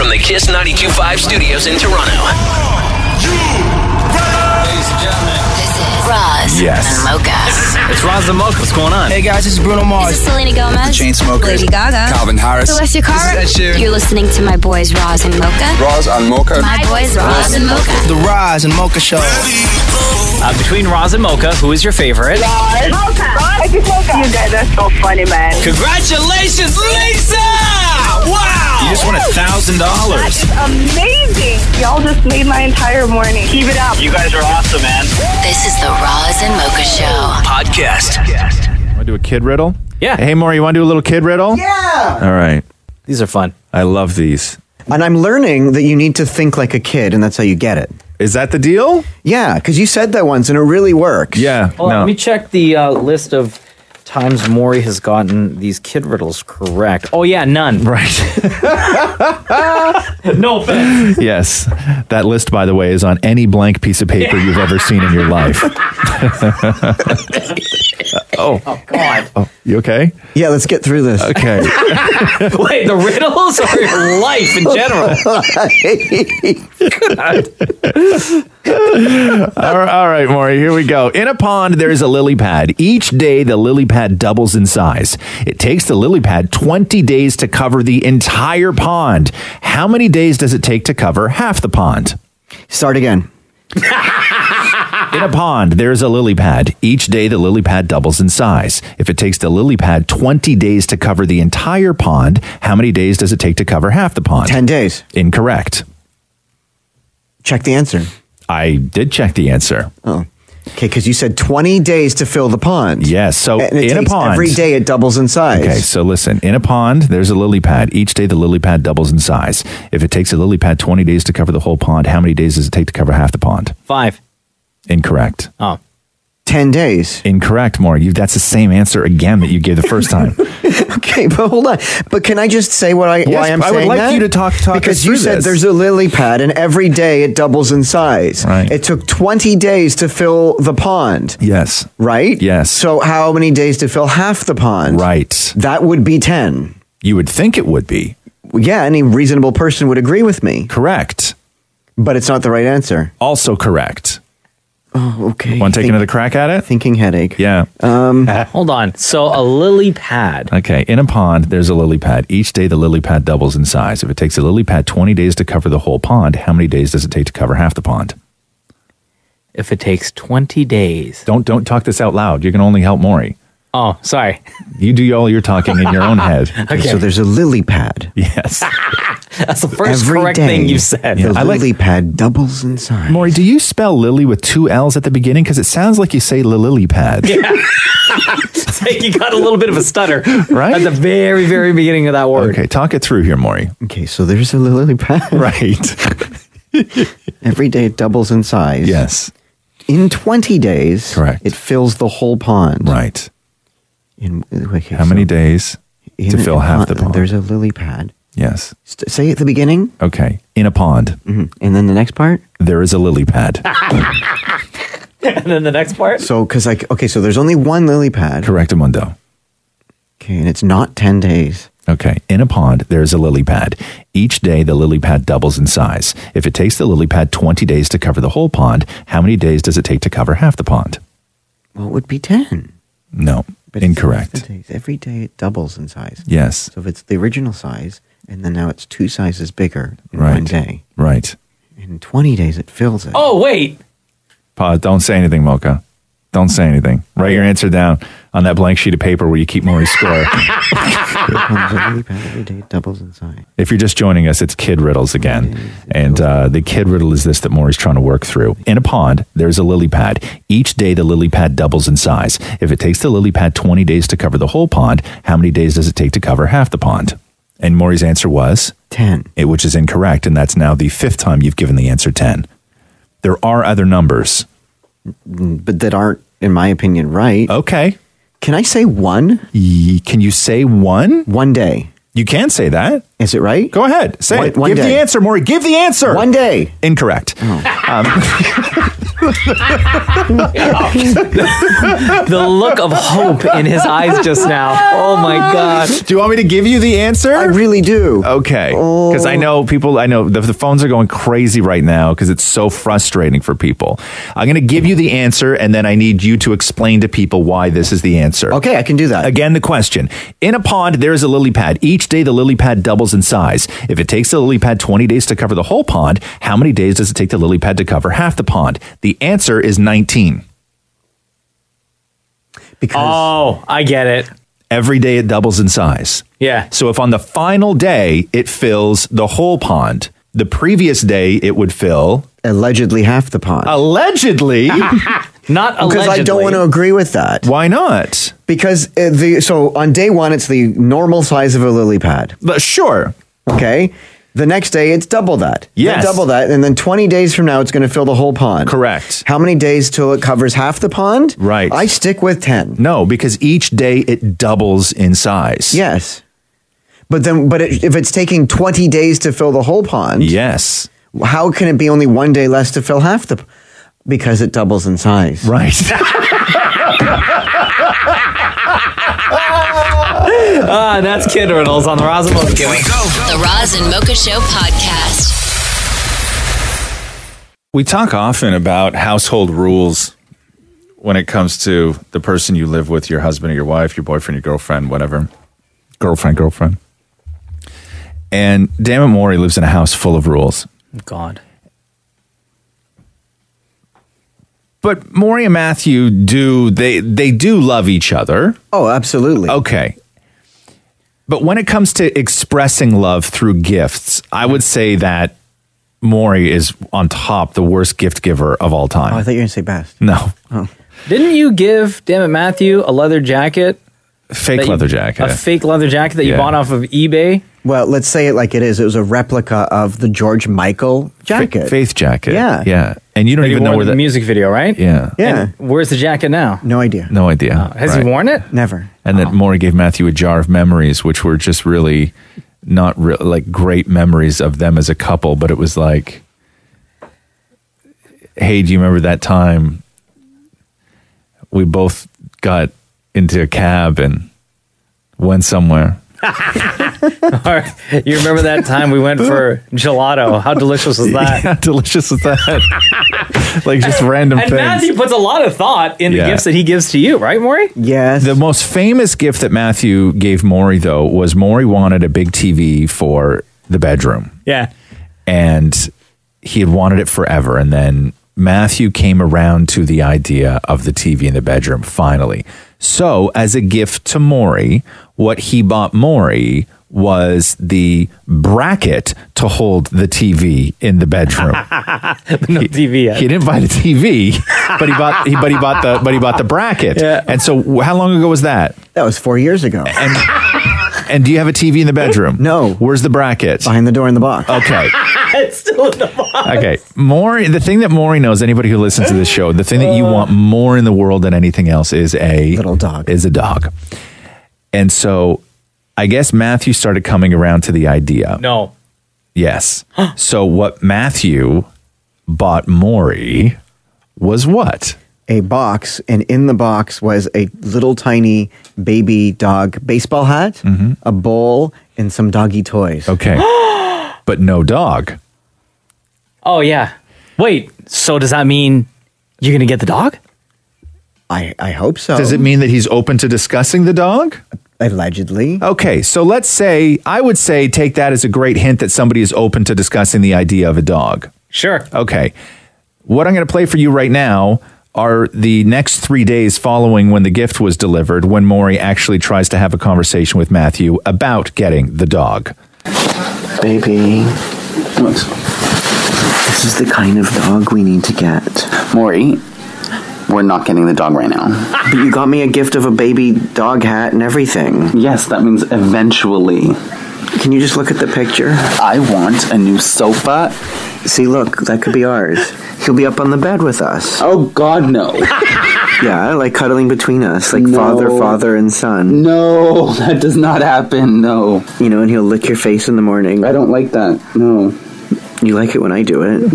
from the Kiss 92.5 studios in Toronto. Ladies and gentlemen, This is Roz and Mocha. It's Roz and Mocha. What's going on? Hey guys, this is Bruno Mars. This is Selena Gomez. Chainsmokers. Lady Gaga. Calvin Harris. Celestia Cara. This is Ed Sheeran. You're listening to my boys Roz and Mocha. Roz and Mocha. My boys Roz and Mocha. The Roz and Mocha Show. Between Roz and Mocha, who is your favorite? Mocha. You guys are so funny, man. Congratulations, Lisa! Wow! You just won $1,000. That's amazing. Y'all just made my entire morning. Keep it up. You guys are awesome, man. This is the Roz and Mocha Show. Podcast. Want to do a kid riddle? Yeah. Hey, Maury, you want to do a little kid riddle? Yeah. All right. These are fun. I love these. And I'm learning that you need to think like a kid, and that's how you get it. Is that the deal? Yeah, because you said that once, and it really works. Yeah. Hold on, let me check the list of times Maury has gotten these kid riddles correct. Oh, yeah, none. Right. No offense. Yes. That list, by the way, is on any blank piece of paper you've ever seen in your life. Oh, God. Oh, you okay? Yeah, let's get through this. Okay. Wait, the riddles or your life in general? All right, Maury, here we go. In a pond, there is a lily pad. Each day, the lily pad doubles in size. It takes the lily pad 20 days to cover the entire pond. How many days does it take to cover half the pond? Start again. In a pond, there is a lily pad. Each day, the lily pad doubles in size. If it takes the lily pad 20 days to cover the entire pond, how many days does it take to cover half the pond? 10 days. Incorrect. Check the answer. I did check the answer. Oh. Okay, because you said 20 days to fill the pond. Yes, so and it in takes a pond. every day it doubles in size. Okay, so listen. In a pond, there's a lily pad. Each day, the lily pad doubles in size. If it takes a lily pad 20 days to cover the whole pond, how many days does it take to cover half the pond? 5. Incorrect. Oh. 10 days. Incorrect, Maury. That's the same answer again that you gave the first time. Okay, but hold on. But can I just say why I'm I saying would like that? you to talk because us you through said this. there's a lily pad, and every day it doubles in size. Right. It took 20 days to fill the pond. Yes. Right? Yes. So how many days to fill half the pond? Right. That would be 10. You would think it would be. Yeah, any reasonable person would agree with me. Correct. But it's not the right answer. Also correct. Oh, okay. Want to take another crack at it? Thinking headache. Yeah. Hold on. So a lily pad. Okay. In a pond, there's a lily pad. Each day, the lily pad doubles in size. If it takes a lily pad 20 days to cover the whole pond, how many days does it take to cover half the pond? If it takes 20 days. Don't talk this out loud. You can only help Maury. Oh, sorry. You do all your talking in your own head. Okay. So there's a lily pad. Yes. That's the first Every correct day, thing you said. The I like- lily pad doubles in size. Maury, do you spell lily with 2 L's at the beginning? Because it sounds like you say lily pad. It's like you got a little bit of a stutter Right? at the very, very beginning of that word. Okay, talk it through here, Maury. Okay, so there's a lily pad. Right. Every day it doubles in size. Yes. In 20 days, Correct. it fills the whole pond. Right. Okay, How many days to fill half the pond? There's a lily pad. Yes. Say at the beginning. Okay. In a pond, And then the next part. there is a lily pad. And then the next part? So, so there's only one lily pad. Correctamundo. Okay, and it's not 10 days. Okay. In a pond, there is a lily pad. Each day, the lily pad doubles in size. If it takes the lily pad 20 days to cover the whole pond, how many days does it take to cover half the pond? Well, it would be 10. No. But it's Incorrect. the days. Every day it doubles in size. Yes. So if it's the original size, and then now it's 2 sizes bigger in Right. one day. Right. In 20 days, it fills it. Oh, wait. Pa, don't say anything, Mocha. Don't say anything. Write your answer down on that blank sheet of paper where you keep Maury's score. Every day it doubles in size. If you're just joining us, it's Kid Riddles again. And the Kid Riddle is this that Maury's trying to work through. In a pond, there's a lily pad. Each day, the lily pad doubles in size. If it takes the lily pad 20 days to cover the whole pond, how many days does it take to cover half the pond? And Maury's answer was? 10. Which is incorrect, and that's now the 5th time you've given the answer 10. There are other numbers. But that aren't, in my opinion, right. Okay. Can I say 1? Can you say 1? 1 day. You can say that. Is it right? Go ahead. Say it. One Give day. the answer, Maury. Give the answer. One day. Incorrect. The look of hope in his eyes just now. Oh my God. Do you want me to give you the answer? I really do. Okay. Because I know the phones are going crazy right now because it's so frustrating for people. I'm going to give you the answer, and then I need you to explain to people why this is the answer. Okay, I can do that. Again, the question. In a pond, there is a lily pad. Each day, the lily pad doubles in size. If it takes the lily pad 20 days to cover the whole pond, how many days does it take the lily pad to cover half the pond? The answer is 19. Because Oh, I get it. Every day it doubles in size. Yeah. So if on the final day it fills the whole pond, the previous day it would fill allegedly half the pond. allegedly. Not allegedly. Because I don't want to agree with that. Why not? Because so on day one, it's the normal size of a lily pad. But sure. Okay. The next day, it's double that. Yes. Then double that. And then 20 days from now, it's going to fill the whole pond. Correct. How many days till it covers half the pond? Right. I stick with 10. No, because each day it doubles in size. Yes. But if it's taking 20 days to fill the whole pond, Yes. how can it be only one day less to fill half the? Because it doubles in size. Right. That's Kid Riddles on the Roz and Mocha Show. The Roz and Mocha Show podcast. We talk often about household rules when it comes to the person you live with, your husband or your wife, your boyfriend, your girlfriend, whatever. Girlfriend. And Dammit Maury lives in a house full of rules. God. But Maury and Matthew do love each other. Oh, absolutely. Okay. But when it comes to expressing love through gifts, I would say that Maury is on top, the worst gift giver of all time. Oh, I thought you were going to say best. No. Didn't you give, damn it, Matthew, a leather jacket? Fake leather jacket. A fake leather jacket that you Yeah. bought off of eBay? Well, let's say it like it is. It was a replica of the George Michael jacket. Faith jacket. Yeah. Yeah. And you don't That you even know wore where in the that... music video, right? Yeah. Yeah. And where's the jacket now? No idea. No idea. Has he Right. worn it? Never. And then Maury gave Matthew a jar of memories, which were just really not like great memories of them as a couple, but it was like, hey, do you remember that time we both got into a cab and went somewhere? Or, you remember that time we went for gelato? How delicious was that? How delicious was that? Like just random And things. Matthew puts a lot of thought in the Yeah. gifts that he gives to you, right, Maury? Yes. The most famous gift that Matthew gave Maury, though, was Maury wanted a big TV for the bedroom. Yeah. And he had wanted it forever. And then Matthew came around to the idea of the TV in the bedroom, finally. So, as a gift to Maury, what he bought Maury was the bracket to hold the TV in the bedroom. No TV yet. He didn't buy the TV, but he bought the bracket. Yeah. And so, how long ago was that? That was 4 years ago. And do you have a TV in the bedroom? No. Where's the bracket? Behind the door in the box. Okay. It's still in the box. Okay. Maury, the thing that Maury knows, anybody who listens to this show, the thing that you want more in the world than anything else is a Little dog. Is a dog. And so I guess Matthew started coming around to the idea. No. Yes. So what Matthew bought Maury was what? A box, and in the box was a little tiny baby dog baseball hat, a bowl, and some doggy toys. Okay. But no dog. Oh, yeah. Wait, so does that mean you're going to get the dog? I hope so. Does it mean that he's open to discussing the dog? Allegedly. Okay, so let's say, I would say take that as a great hint that somebody is open to discussing the idea of a dog. Sure. Okay. What I'm going to play for you right now are the next 3 days following when the gift was delivered, when Maury actually tries to have a conversation with Matthew about getting the dog. Baby, this is the kind of dog we need to get. Maury, we're not getting the dog right now. But you got me a gift of a baby dog hat and everything. Yes, that means eventually. Can you just look at the picture? I want a new sofa. See, look, that could be ours. He'll be up on the bed with us. Oh, God, no. Yeah, like cuddling between us, like No. father, and son. No, that does not happen. No. You know, and he'll lick your face in the morning. I don't like that. No. You like it when I do it.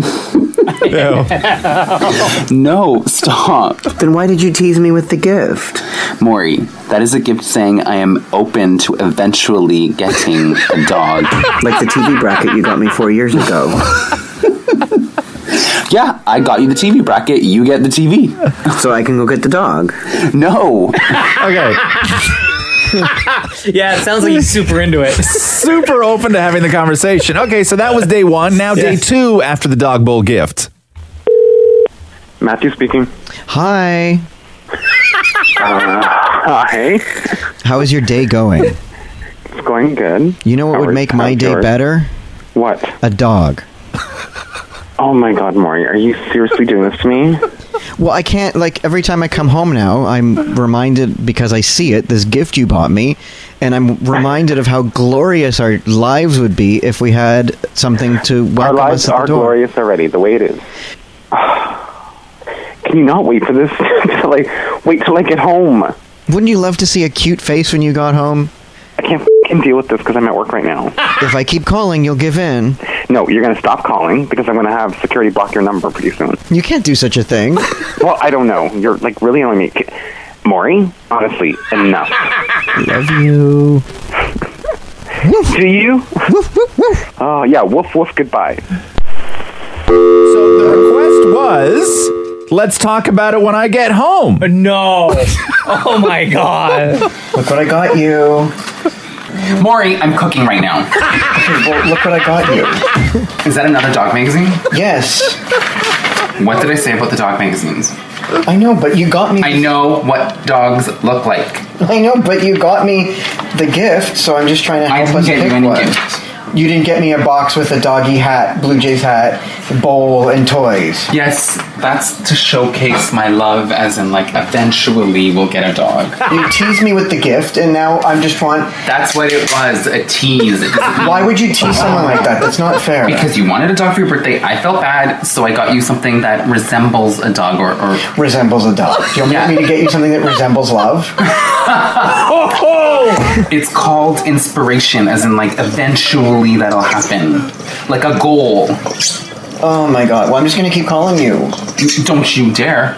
No, stop. Then why did you tease me with the gift? Maury, that is a gift saying I am open to eventually getting a dog. Like the TV bracket you got me 4 years ago. Yeah, I got you the TV bracket. You get the TV. So I can go get the dog. No. Okay. Yeah, it sounds like he's super into it. Super open to having the conversation. Okay, so that was day one. Now day two after the dog bowl gift. Matthew speaking. Hi. Hi. How is your day going? It's going good. You know what would make my day better? What? A dog. Oh my God, Maury, are you seriously doing this to me? Well, I can't, like, every time I come home now, I'm reminded, because I see it, this gift you bought me, and I'm reminded of how glorious our lives would be if we had something to welcome Our lives us at the are door. glorious already, the way it is. Can you not wait for this wait till I get home? Wouldn't you love to see a cute face when you got home? I can't f***ing deal with this because I'm at work right now. If I keep calling, you'll give in. No, you're going to stop calling because I'm going to have security block your number pretty soon. You can't do such a thing. Well, I don't know. You're, like, really annoying me. Maury, honestly, enough. Love you. Do you? Oh, yeah, woof, woof, goodbye. So the request was, let's talk about it when I get home. No. Oh my God. Look what I got you. Maury, I'm cooking right now. Well, look what I got you. Is that another dog magazine? Yes. What did I say about the dog magazines? I know, but you got me... I know what dogs look like. I know, but you got me the gift, so I'm just trying to help us pick one. You didn't get me a box with a doggy hat, Blue Jays hat, bowl, and toys. Yes, that's to showcase my love, as in, like, eventually we'll get a dog. You teased me with the gift, and now I'm just That's what it was, a tease. Why would you tease someone like that? That's not fair. Because you wanted a dog for your birthday. I felt bad, so I got you something that resembles a dog or resembles a dog. Do you want me to get you something that resembles love? It's called inspiration, as in, like, eventually that'll happen. Like a goal. Oh my God. Well, I'm just going to keep calling you. Don't you dare.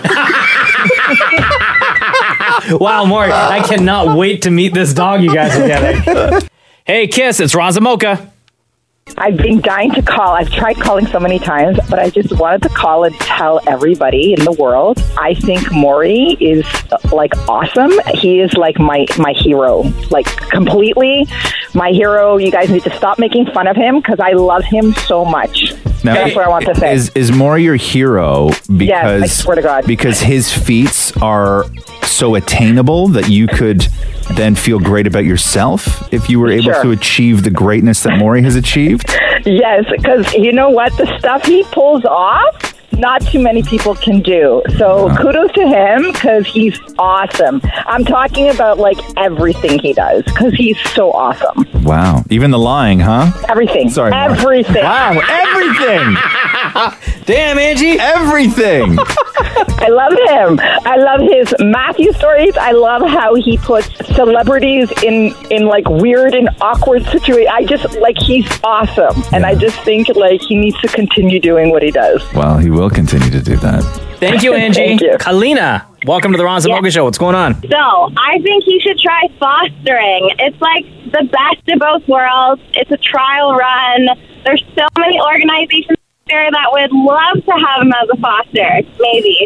Wow, Maury, I cannot wait to meet this dog you guys are getting. Hey, Kiss, it's Roz and Mocha. I've been dying to call. I've tried calling so many times, but I just wanted to call and tell everybody in the world. I think Maury is like awesome. He is like my hero, like completely my hero. You guys need to stop making fun of him because I love him so much. Now, that's what I want to say. Is Maury your hero because Yes, I swear to God. because his feats are so attainable that you could then feel great about yourself if you were able Sure. to achieve the greatness that Maury has achieved? Yes, because you know what? The stuff he pulls off, not too many people can do. So kudos to him because he's awesome. I'm talking about like everything he does because he's so awesome. Wow. Even the lying, huh? Everything. Sorry, Maury. Everything. Wow, everything. Damn, Angie. Everything. I love him. I love his Matthew stories. I love how he puts celebrities in like weird and awkward situations. I just like he's awesome, and I just think like he needs to continue doing what he does. Well, he will continue to do that. Thank you, Angie. Thank you. Kalina, welcome to the Roz and Mocha Show. What's going on? So, I think he should try fostering. It's like the best of both worlds. It's a trial run. There's so many organizations there that would love to have him as a foster. Maybe.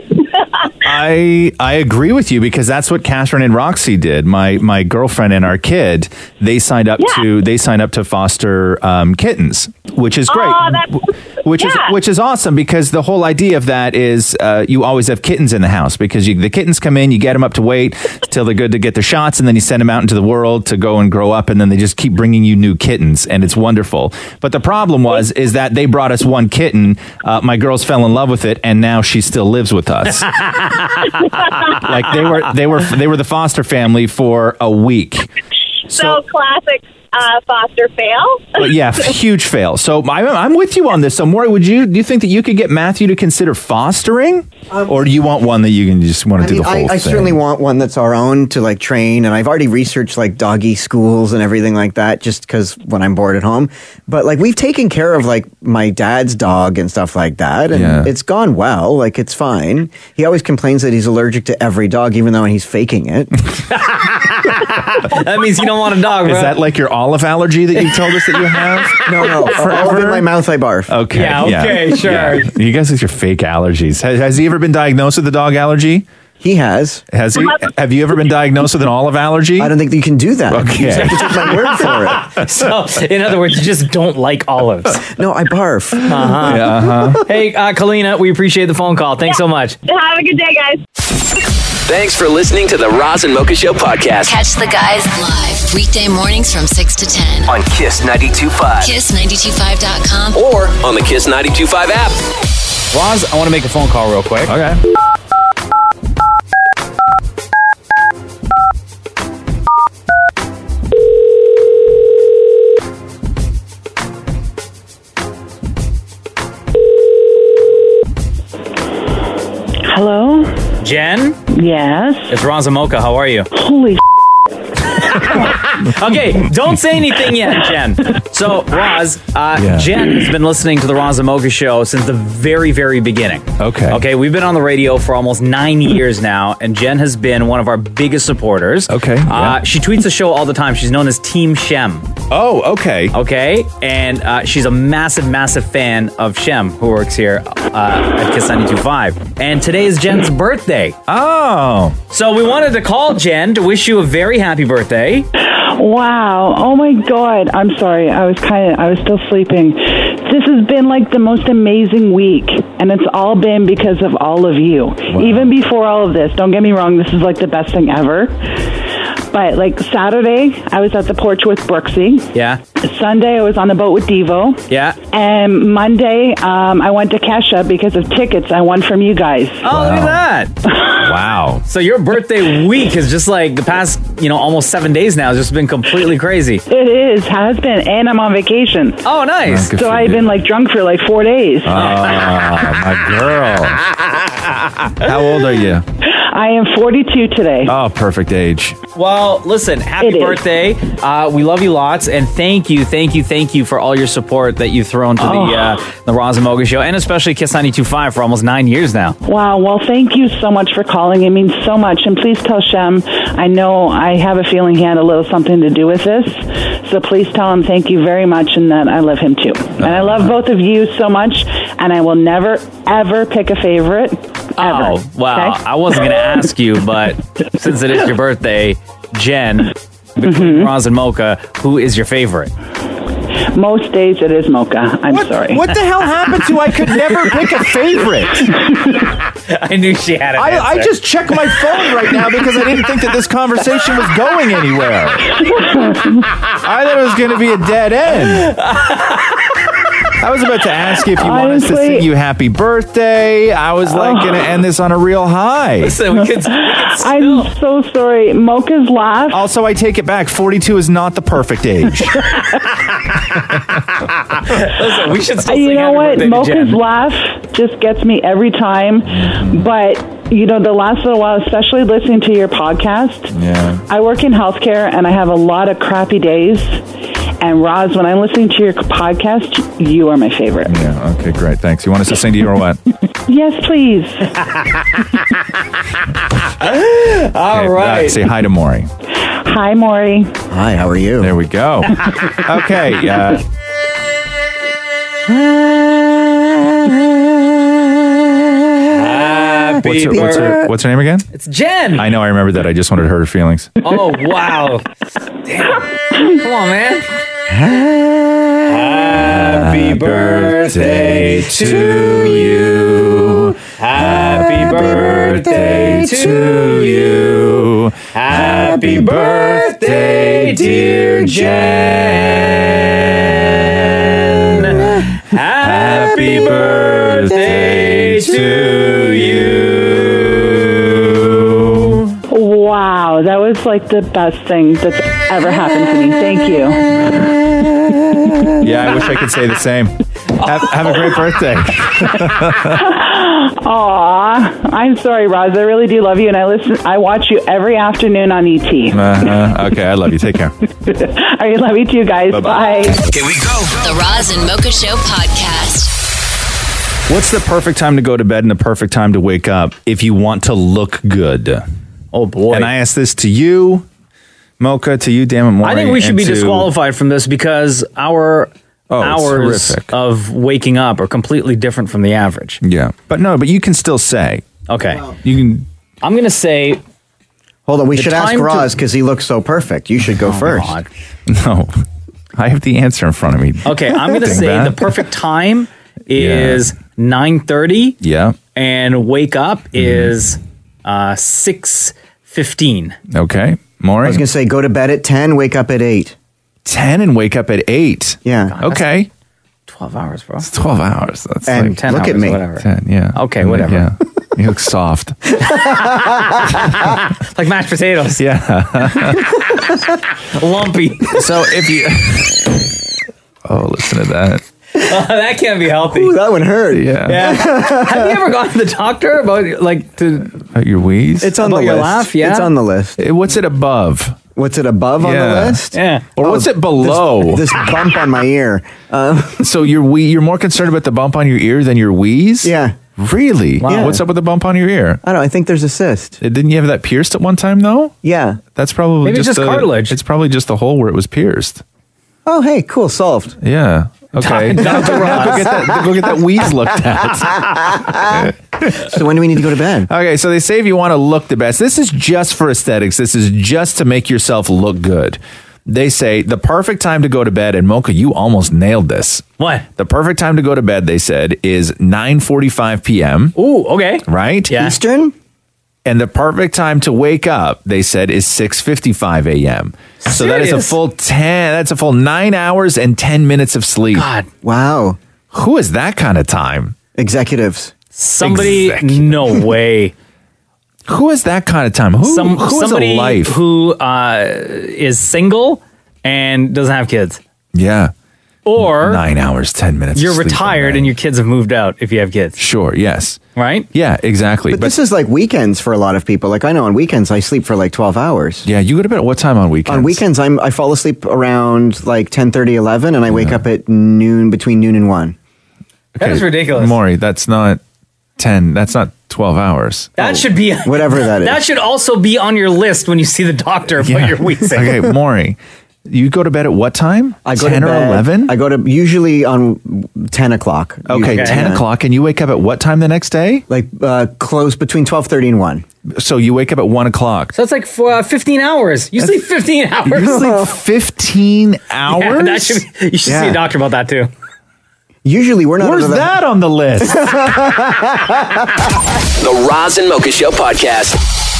I agree with you because that's what Catherine and Roxy did. My girlfriend and our kid, they signed up to foster kittens, which is great. Which is awesome because the whole idea of that is you always have kittens in the house because the kittens come in, you get them up to weight till they're good to get their shots, and then you send them out into the world to go and grow up, and then they just keep bringing you new kittens, and it's wonderful. But the problem is that they brought us one kitten. My girls fell in love with it, and now she still lives with us. Like they were the foster family for a week. So classic. foster fail. Well, yeah, huge fail. So I'm with you on this. So, Maury, do you think that you could get Matthew to consider fostering? Or do you want one that you can just want to do the whole thing? I certainly want one that's our own to like train, and I've already researched like doggy schools and everything like that just because when I'm bored at home. But like we've taken care of like my dad's dog and stuff like that, and it's gone well. Like it's fine. He always complains that he's allergic to every dog, even though he's faking it. That means you don't want a dog, bro. Is that like your olive allergy that you told us that you have? No. Forever in my mouth, I barf. Okay. Yeah, okay, sure. Yeah. You guys with your fake allergies. Has he ever been diagnosed with a dog allergy? He has. Has he? Have you ever been diagnosed with an olive allergy? I don't think you can do that. Okay. You just have to take my word for it. So, in other words, you just don't like olives. No, I barf. Hey, Kalina, we appreciate the phone call. Thanks so much. Have a good day, guys. Thanks for listening to the Roz and Mocha Show podcast Catch the guys live weekday mornings from 6 to 10. on Kiss 92.5 Kiss925.com. or on the Kiss 92.5 app. Roz, I want to make a phone call real quick. Okay. Hello? Jen, Yes? it's Roz and Mocha. How are you? Holy Okay, don't say anything yet, Jen. So, Roz, Jen has been listening to the Roz and Mocha Show since the very, very beginning. Okay. Okay, we've been on the radio for almost 9 years now, and Jen has been one of our biggest supporters. Okay, yeah. She tweets the show all the time. She's known as Team Shem. Oh, okay. Okay, and she's a massive, massive fan of Shem, who works here at Kiss 92.5. And today is Jen's birthday. Oh. So we wanted to call Jen to wish you a very happy birthday. Wow. Oh my God. I'm sorry. I was still sleeping. This has been like the most amazing week, and it's all been because of all of you. Wow. Even before all of this, don't get me wrong, this is like the best thing ever. But like Saturday, I was at the porch with Brooksy. Yeah. Sunday, I was on the boat with Devo. Yeah. And Monday, I went to Kesha because of tickets I won from you guys. Oh, look at that. Wow. So your birthday week is just like the past, almost 7 days now. It's just been completely crazy. It has been, and I'm on vacation. Oh, nice. So I've been like drunk for like 4 days. Oh, my girl. How old are you? I am 42 today. Oh, perfect age. Well, listen, happy birthday. We love you lots, and thank you for all your support that you've thrown to the Roz and Mocha Show, and especially Kiss 92.5 for almost 9 years now. Wow. Well, thank you so much for calling. It means so much. And please tell Shem, I know I have a feeling he had a little something to do with this. So please tell him thank you very much and that I love him too. And I love both of you so much, and I will never, ever pick a favorite. Ever. Oh, wow. Okay? I wasn't going to ask you, but since it is your birthday, Jen, between Roz and Mocha, who is your favorite? Most days it is Mocha. I'm sorry. What the hell happened to I could never pick a favorite? I knew she had it. I just checked my phone right now because I didn't think that this conversation was going anywhere. I thought it was going to be a dead end. I was about to ask you if you want us to sing you happy birthday. I was like going to end this on a real high. Listen, we could I'm so sorry. Mocha's laugh. Also, I take it back. 42 is not the perfect age. Listen, we should still You sing know happy what? birthday to Mocha's Jen. laugh just gets me every time. But, the last little while, especially listening to your podcast, I work in healthcare and I have a lot of crappy days. And Roz, when I'm listening to your podcast, you are my favorite. Yeah, okay, great. Thanks. You want us to sing to you or what? Yes, please. All right. Say hi to Maury. Hi, Maury. Hi, how are you? There we go. Okay. What's her name again? It's Jen. I know, I remember that. I just wanted to hurt her feelings. Oh, wow. Damn. Come on, man. Happy birthday to you. Happy birthday to you. Happy birthday, dear Jen. Happy birthday to you. Wow, that was like the best thing that's ever happened to me. Thank you. Yeah, I wish I could say the same. Have a great birthday. Aw, I'm sorry, Roz. I really do love you, and I watch you every afternoon on ET. Okay, I love you. Take care. I love you too, guys. Bye-bye. Bye. Here we go. The Roz and Mocha Show podcast. What's the perfect time to go to bed and the perfect time to wake up if you want to look good? Oh, boy. And I ask this to you, Mocha, to you, Dan and Maury. I think we should and be to- disqualified from this because our hours horrific. of waking up are completely different from the average. Yeah. But you can still say. Okay. You can. I'm going to say. Hold on, we the should ask time to- Roz because he looks so perfect. You should go first. God. No. I have the answer in front of me. Okay, I'm going to say Dingbat. the perfect time is 9:30. Yeah. And wake up is 6:15. Okay. Maury? I was going to say go to bed at 10, wake up at 8. 10 and wake up at 8. Yeah. Okay. 12 hours, bro. It's 12 hours. That's And like 10 look hours, at me. whatever. 10, yeah. Okay, whatever. Yeah. You look soft. Like mashed potatoes. Yeah. Lumpy. So if you... Oh, listen to that. That can't be healthy. Ooh, that one hurt. Yeah. Yeah. Have you ever gone to the doctor about Your wheeze? It's on About the your list. laugh, yeah? It's on the list. What's it above? What's it above on Yeah. the list? Yeah. Or what's it below? This bump on my ear. So you're more concerned about the bump on your ear than your wheeze? Yeah. Really? Wow. What's up with the bump on your ear? I don't know. I think there's a cyst. Didn't you have that pierced at one time, though? Yeah. That's probably Maybe it's just the- cartilage. It's probably just the hole where it was pierced. Oh, hey, cool. Solved. Yeah. Okay. Dr. Ross. Go get that wheeze looked at. So when do we need to go to bed? Okay, so they say if you want to look the best, this is just for aesthetics. This is just to make yourself look good. They say the perfect time to go to bed, and Mocha, you almost nailed this. What? The perfect time to go to bed, they said, is 9:45 p.m. Ooh, okay. Right? Yeah. Eastern? And the perfect time to wake up, they said, is 6:55 a.m. So that is a Serious? full 10. That's a full 9 hours and 10 minutes of sleep. God. Wow. Who is that kind of time? Executives. Somebody, Executive. no way. Who is that kind of time? Who has Somebody a life? who is single and doesn't have kids. Yeah. Or 9 hours, 10 minutes. you're of sleep a retired night. and your kids have moved out if you have kids. Sure, yes. Right? Yeah, exactly. But this is like weekends for a lot of people. Like I know on weekends I sleep for like 12 hours. Yeah, you go to bed at what time on weekends? On weekends I fall asleep around like 10:30, 11 and I wake up at noon, between noon and 1. That is ridiculous. Maury, that's not 10. That's not 12 hours. That should be Whatever that is. That should also be on your list when you see the doctor about your wheezing. Okay, Maury, you go to bed at what time? I go 10 to or bed, 11? I go to usually on 10 o'clock. Okay, usually. 10 o'clock, and you wake up at what time the next day? Like close between 12:30 and 1. So you wake up at 1 o'clock. So that's like 15 hours. You sleep 15 hours. You sleep 15 hours? Yeah, that should be, you should see a doctor about that too. Usually we're not. Where's that on the list? The Roz and Mocha Show podcast.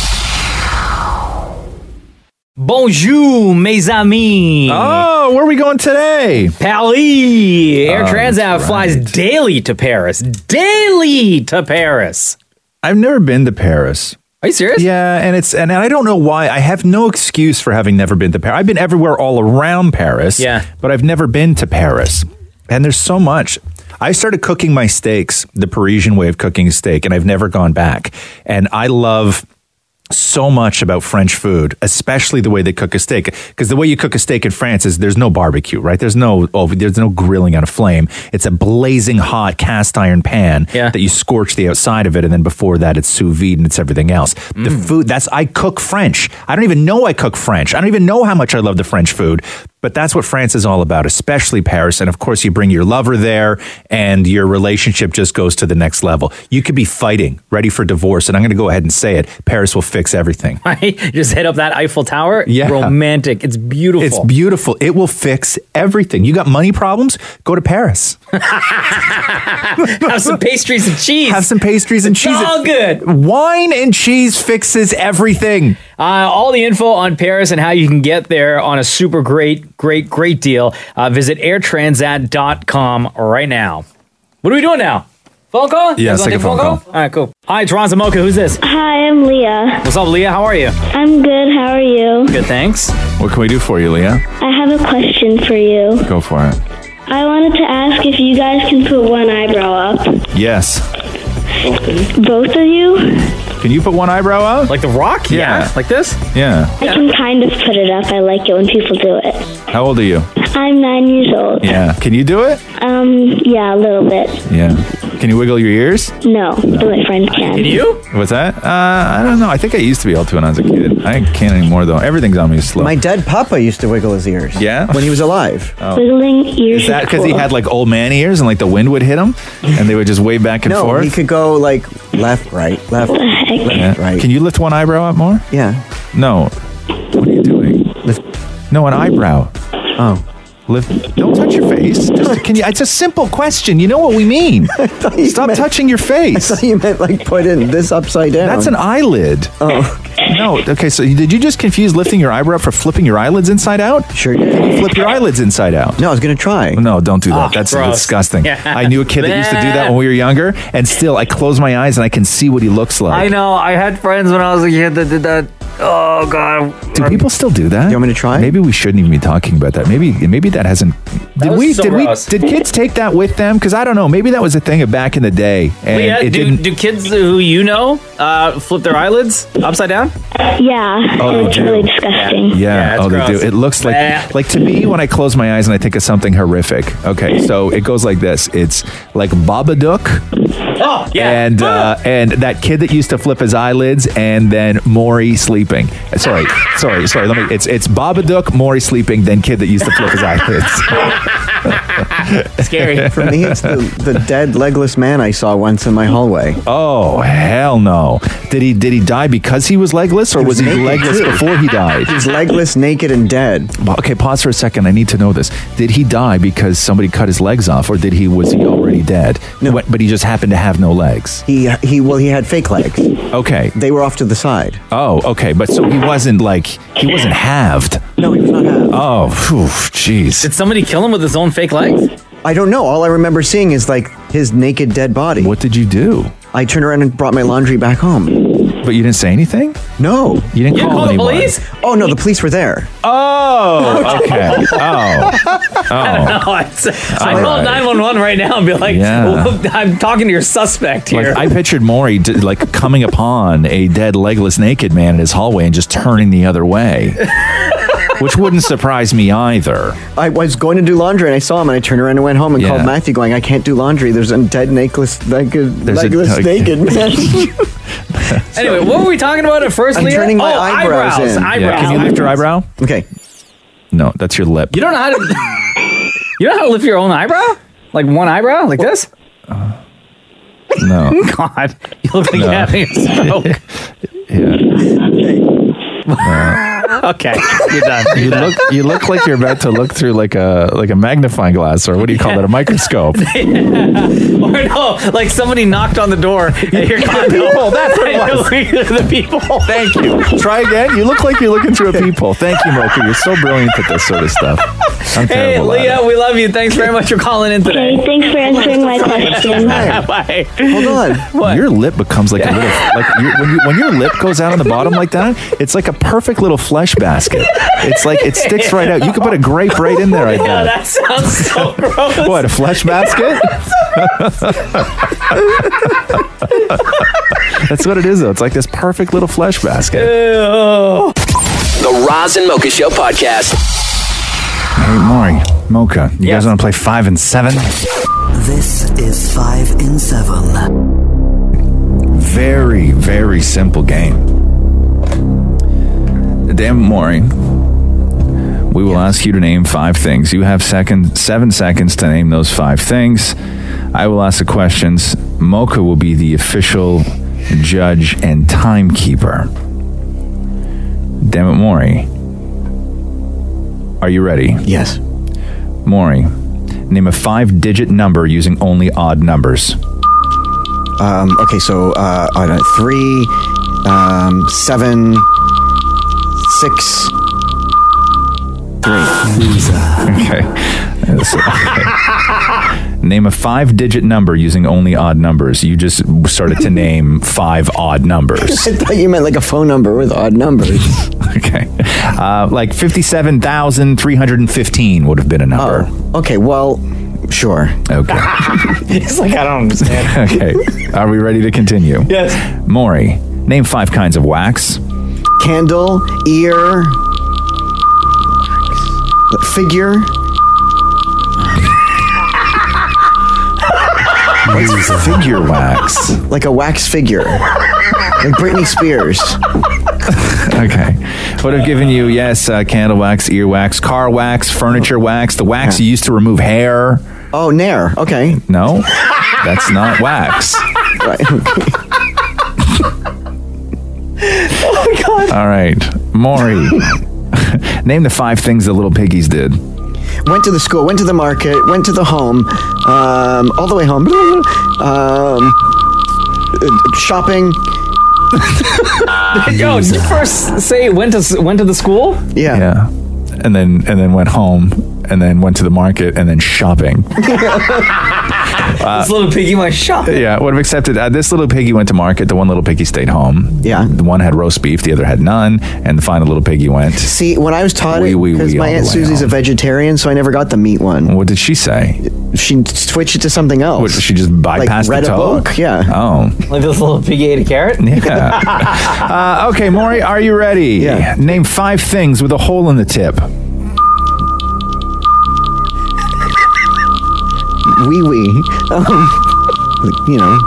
Bonjour, mes amis. Oh, where are we going today? Paris. Air Transat flies daily to Paris. Daily to Paris. I've never been to Paris. Are you serious? Yeah, and I don't know why. I have no excuse for having never been to Paris. I've been everywhere all around Paris. Yeah. But I've never been to Paris. And there's so much. I started cooking my steaks, the Parisian way of cooking a steak, and I've never gone back. And I love so much about French food, especially the way they cook a steak. Because the way you cook a steak in France is there's no barbecue, right? There's no grilling on a flame. It's a blazing hot cast iron pan that you scorch the outside of it, and then before that it's sous vide and it's everything else. The food, I cook French. I don't even know I cook French. I don't even know how much I love the French food. But that's what France is all about, especially Paris. And of course, you bring your lover there and your relationship just goes to the next level. You could be fighting, ready for divorce. And I'm going to go ahead and say it. Paris will fix everything. Right? Just hit up that Eiffel Tower. Yeah. Romantic. It's beautiful. It's beautiful. It will fix everything. You got money problems? Go to Paris. Have some pastries and cheese. Have some pastries and cheese. It's all good. Wine and cheese fixes everything. All the info on Paris and how you can get there on a super great deal. Visit airtransat.com right now. What are we doing now? Phone call? You Yes, guys wanna take a phone call. All right, cool. Hi, it's Ron Zamoka. Who's this? Hi, I'm Leah. What's up, Leah? How are you? I'm good. How are you? Good, thanks. What can we do for you, Leah? I have a question for you. Go for it. I wanted to ask if you guys can put one eyebrow up. Yes. Both of you? Can you put one eyebrow up? Like The Rock? Yeah. Like this? Yeah. I can kind of put it up. I like it when people do it. How old are you? I'm 9 years old. Yeah. Can you do it? Yeah, a little bit. Yeah. Can you wiggle your ears? No, but my friend can. Can you? What's that? I don't know. I think I used to be able to when I was a kid. I can't anymore, though. Everything's on me slow. My dead papa used to wiggle his ears. Yeah? When he was alive. Oh. Wiggling ears. Is that because he had like old man ears and like the wind would hit him and they would just wave back and No, forth? he could go like left, right, left, Yeah. right. Can you lift one eyebrow up more? Yeah. No. What are you doing? No, an eyebrow. Oh. Lift. Don't touch your face. Just, can you? It's a simple question. You know what we mean. Stop touching your face. I thought you meant like put in this upside down. That's an eyelid. Oh. No. Okay. So did you just confuse lifting your eyebrow for flipping your eyelids inside out? Sure did. Can you flip your eyelids inside out? No, I was going to try. No, don't do that. Oh, That's gross. disgusting. Yeah. I knew a kid that used to do that when we were younger, and still I close my eyes and I can see what he looks like. I know. I had friends when I was a kid that did that. Oh, God. Do people still do that? You want me to try? Maybe we shouldn't even be talking about that. Maybe that hasn't. was so gross. Did kids take that with them? Because I don't know. Maybe that was a thing of back in the day, and Leah, it didn't. do kids who you know flip their eyelids upside down? Yeah, Oh, they it's do. really disgusting. Yeah, it's oh, they gross. do. It looks like to me when I close my eyes and I think of something horrific. Okay, so it goes like this. It's like Babadook. Oh, yeah. And that kid that used to flip his eyelids, and then Maury sleeping. Sorry. It's Babadook, Maury sleeping, then kid that used to flip his eyelids. Scary. For me, it's the dead legless man I saw once in my hallway. Oh hell no! Did he die because he was legless, or was he naked, legless too. before he died? He was legless, naked, and dead. Okay, pause for a second. I need to know this. Did he die because somebody cut his legs off, or was he already dead? No. But he just happened to have no legs. He had fake legs. Okay. They were off to the side. Oh, okay. But so he wasn't halved. No, he was not halved. Oh, jeez. Did somebody kill him with his own fake legs? I don't know. All I remember seeing is like his naked dead body. What did you do? I turned around and brought my laundry back home. But you didn't say anything? No. You didn't call the anyone? police? Oh no, the police were there. Oh, okay. Oh. No, I call 911 right now and be like, Yeah. I'm talking to your suspect here. Like I pictured Maury like coming upon a dead, legless, naked man in his hallway and just turning the other way. Which wouldn't surprise me either. I was going to do laundry and I saw him and I turned around and went home and Yeah. called Matthew going, I can't do laundry. There's a dead legless naked man. Anyway, what were we talking about at first, I'm Leah? turning my eyebrows in. Yeah, Eyebrows. can you lift your eyebrow? Okay. No, that's your lip. You don't know how to. You know how to lift your own eyebrow? Like one eyebrow, like this? No. God, you look like you're having a stroke. Okay, you're done. You look like you're about to look through like a magnifying glass, or what do you call that? A microscope. Or no, like somebody knocked on the door at your condo. People, that's what it And was. you're looking at the people. Thank you. Try again. You look like you're looking through a peephole. Thank you, Mocha. You're so brilliant at this sort of stuff. I'm Hey, terrible at Leah, it. we love you. Thanks very much for calling in today. Okay, thanks for answering my question. Bye. Hold on. What? Your lip becomes like a little when your lip goes out on the bottom like that. It's like a perfect little flesh basket. It's like it sticks right out. You could put a grape right in there. I Yeah, bet. that sounds so gross. What, a flesh basket? That's what it is, though. It's like this perfect little flesh basket. Ew. The Roz and Mocha Show podcast. Hey, Maury, Mocha, you guys want to play 5 and 7? This is 5 in 7. Very, very simple game. Damn, Maury. We will ask you to name 5 things. You have 7 seconds to name those 5 things. I will ask the questions. Mocha will be the official judge and timekeeper. Damn it, Maury. Are you ready? Yes. Maury, name a 5-digit number using only odd numbers. Okay, so 3, 7, 6, 3. Okay. Name a 5-digit number using only odd numbers. You just started to name 5 odd numbers. I thought you meant like a phone number with odd numbers. Okay. Like 57,315 would have been a number. Oh, okay, well, sure. Okay. It's like, I don't understand. Okay. Are we ready to continue? Yes. Maury, name 5 kinds of wax. Candle, ear, figure. What's figure wax? Like a wax figure. Like Britney Spears. Okay. Would have given you, yes, candle wax, ear wax, car wax, furniture wax, the wax you used to remove hair. Oh, Nair. Okay. No, that's not wax. Right. Oh, God. All right. Maury, name the 5 things the little piggies did. Went to the school, went to the market, went to the home, all the way home. Shopping. Yo, did you first say went to the school? Yeah. Yeah. And then went home, and then went to the market, and then shopping. This little piggy went shopping. Yeah, would have accepted. This little piggy went to market. The one little piggy stayed home. Yeah. The one had roast beef. The other had none. And the final little piggy went. See, when I was taught it, because my Aunt Susie's a vegetarian, so I never got the meat one. What did she say? She switched it to something else. What, she just bypassed like read the a toe? book, yeah. Oh. Like this little piggy ate a carrot? Yeah. Okay, Maury, are you ready? Yeah. Name 5 things with a hole in the tip. Wee wee. You know.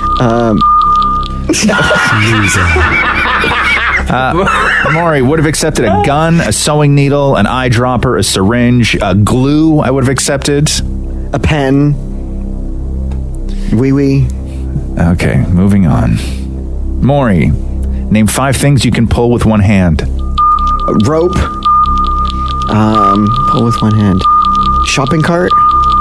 Maury would have accepted a gun, a sewing needle, an eyedropper, a syringe, glue. I would have accepted a pen. Wee wee. Okay, moving on. Maury, name 5 things you can pull with one hand. A rope. Pull with one hand. Shopping cart.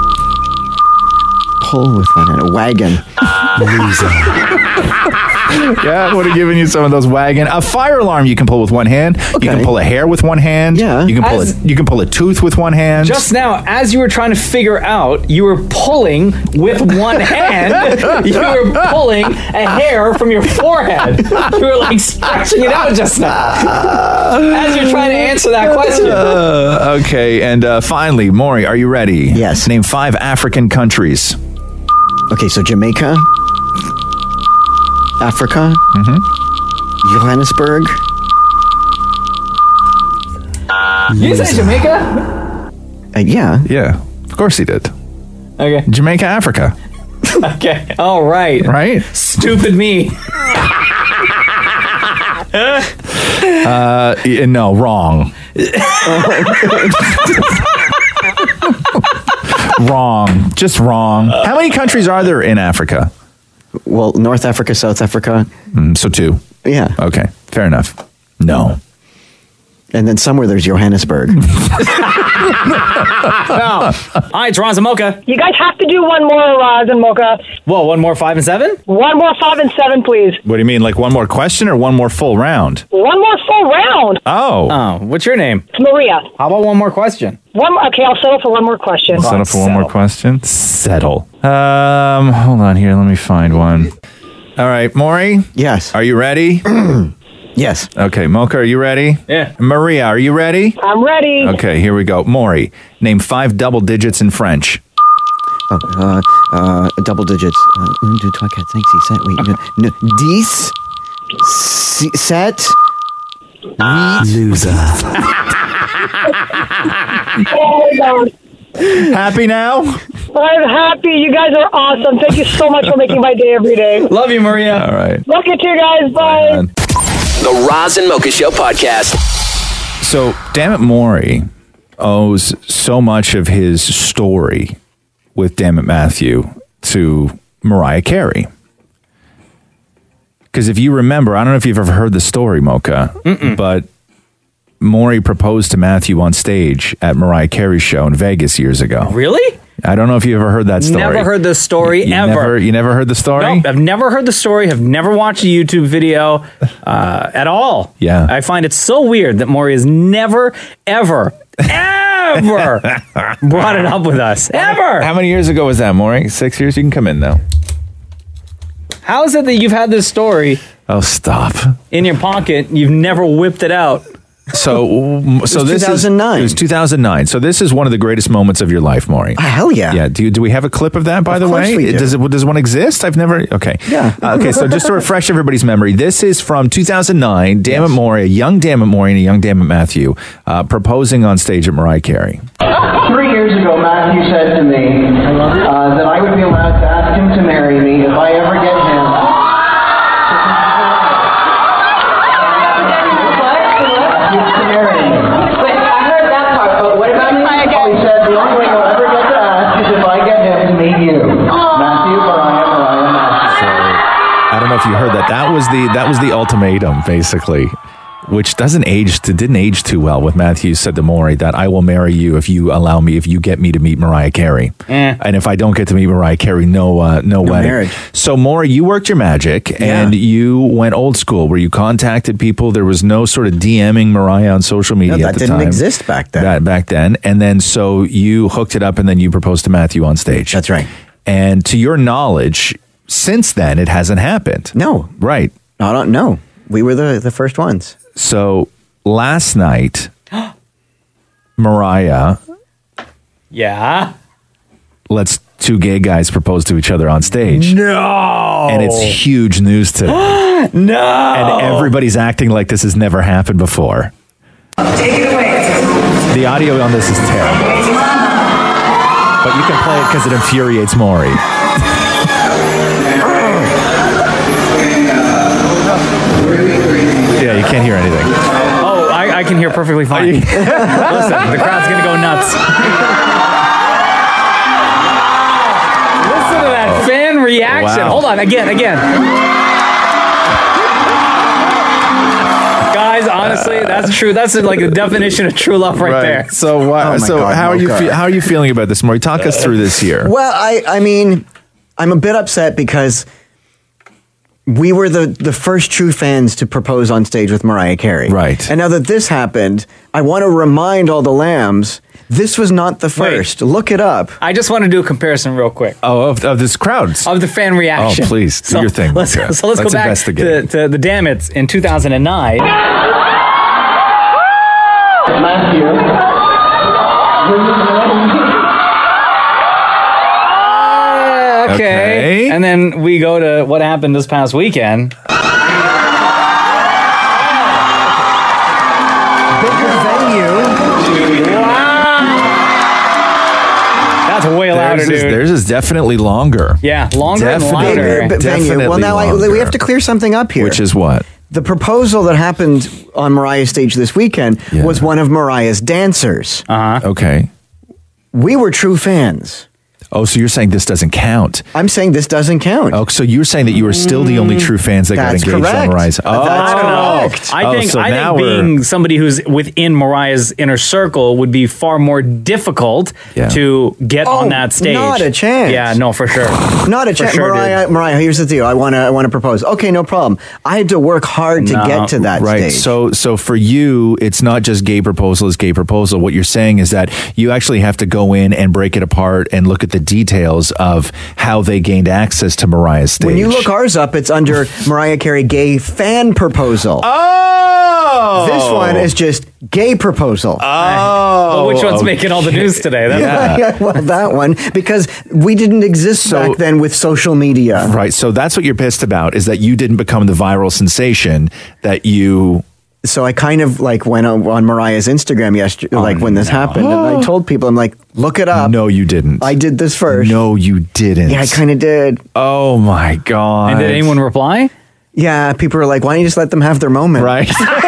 Pull with one hand. A wagon. Loser. Yeah, would have given you some of those wagon. A fire alarm you can pull with one hand. Okay. You can pull a hair with one hand. Yeah. You can pull a tooth with one hand. Just now, as you were trying to figure out, you were pulling with one hand. You were pulling a hair from your forehead. You were like stretching it out just now. As you're trying to answer that question. Okay, and finally, Maury, are you ready? Yes. Name 5 African countries. Okay, so Jamaica. Africa, Johannesburg. You say Jamaica? Yeah. Yeah, of course he did. Okay. Jamaica, Africa. Okay. All right. Right? Stupid me. No, wrong. Wrong. Just wrong. How many countries are there in Africa? Well, North Africa, South Africa. So 2. Yeah. Okay, fair enough. No. And then somewhere there's Johannesburg. No. Hi, it's Roz and Mocha. You guys have to do one more, Roz and Mocha. Whoa, one more 5 and 7? One more 5 and 7, please. What do you mean, like one more question or one more full round? One more full round. Oh. What's your name? It's Maria. How about one more question? Okay, I'll settle for one more question. Settle for one more question? Settle. Hold on here. Let me find one. All right, Maury? Yes. Are you ready? Yes. Okay, Mocha, are you ready? Yeah. Maria, are you ready? I'm ready. Okay, here we go. Maury, name 5 double digits in French. Double digits. 1, 2, 3, 4, 5, 6, 7, 8, 10, 7, 8. Loser. Oh, my God. Happy now? I'm happy. You guys are awesome. Thank you so much for making my day every day. Love you, Maria. All right. Look at you guys. Bye. The Roz and Mocha Show podcast. So, Dammit Maury owes so much of his story with Dammit Matthew to Mariah Carey. Because if you remember, I don't know if you've ever heard the story, Mocha, but Maury proposed to Matthew on stage at Mariah Carey's show in Vegas years ago. Really? I don't know if you ever heard that story. Never heard this story ever. You never heard the story? No, I've never heard the story. Have never watched a YouTube video at all. Yeah. I find it so weird that Maury has never, ever ever brought it up with us. Ever. How many years ago was that, Maury? 6 years? You can come in now. How is it that you've had this story Oh, stop. in your pocket, you've never whipped it out? So this 2009. It was 2009. So this is one of the greatest moments of your life, Maury. Hell yeah. Yeah. Do we have a clip of that, by the course way? we do. Does one exist? I've never. Okay. Yeah. Okay. So just to refresh everybody's memory, this is from 2009. Dammit Maury, a young Dammit Maury and a young Dammit Matthew, proposing on stage at Mariah Carey. 3 years ago, Matthew said to me that I would be allowed to ask him to marry me if I ever get him. To marry me. But I heard that part, but what about me? He said the only way you'll ever get to ask is if I get him to meet you. Matthew, Mariah, Matthew. I don't know if you heard that. That was the ultimatum, basically, which didn't age too well. With Matthew said to Maury that I will marry you if you get me to meet Mariah Carey, and if I don't get to meet Mariah Carey, no wedding. marriage. So Maury, you worked your magic and you went old school, where you contacted people. There was no sort of DMing Mariah on social media. No, that at the didn't time. exist back then. Back then, and then so you hooked it up, and then you proposed to Matthew on stage. That's right. And to your knowledge, since then it hasn't happened. No. Right. No. We were the first ones. So last night, Mariah Yeah. lets two gay guys propose to each other on stage. No. And it's huge news today. No. And everybody's acting like this has never happened before. Take it away. The audio on this is terrible. But you can play it because it infuriates Maury. Yeah, you can't hear anything. Oh, I can hear perfectly fine. Listen, the crowd's going to go nuts. Listen to that fan reaction. Wow. Hold on, again. Guys, honestly, that's true. That's like the definition of true love right there. So, God, how Mocha. are you feeling about this, Maury? Talk us through this year. Well, I mean, I'm a bit upset because we were the first true fans to propose on stage with Mariah Carey. Right. And now that this happened, I want to remind all the lambs, this was not the first. Look it up. I just want to do a comparison real quick. Oh, of this crowd. Of the fan reaction. Oh, please, do your thing. Let's go back investigate. to the Dammits in 2009. Matthew. Okay. And then we go to what happened this past weekend. Bigger venue. That's way louder, dude. Theirs is definitely longer. Yeah, longer and louder. Bigger venue. Well, now we have to clear something up here. Which is what? The proposal that happened on Mariah's stage this weekend was one of Mariah's dancers. Okay. We were true fans. Oh, so you're saying this doesn't count? I'm saying this doesn't count. Oh, so you're saying that you were still the only true fans that got That's engaged correct. on Mariah's? Oh, That's correct. I think being somebody who's within Mariah's inner circle would be far more difficult to get on that stage. Not a chance. Yeah, no, for sure. Not a For chance. sure, Mariah, here's the deal. I want to propose. Okay, no problem. I had to work hard to get to that right. stage. So for you, it's not just gay proposal is gay proposal. What you're saying is that you actually have to go in and break it apart and look at the details of how they gained access to Mariah's stage. When you look ours up, it's under Mariah Carey gay fan proposal. Oh! This one is just gay proposal. Oh! Well, which one's making all the news today? That's Well, that one, because we didn't exist back then with social media. Right. So that's what you're pissed about, is that you didn't become the viral sensation that you... So I kind of like went on Mariah's Instagram yesterday, when this happened, and I told people, I'm like, look it up. No, you didn't. I did this first. No, you didn't. Yeah, I kind of did. Oh my God. And did anyone reply? Yeah, people were like, why don't you just let them have their moment? Right.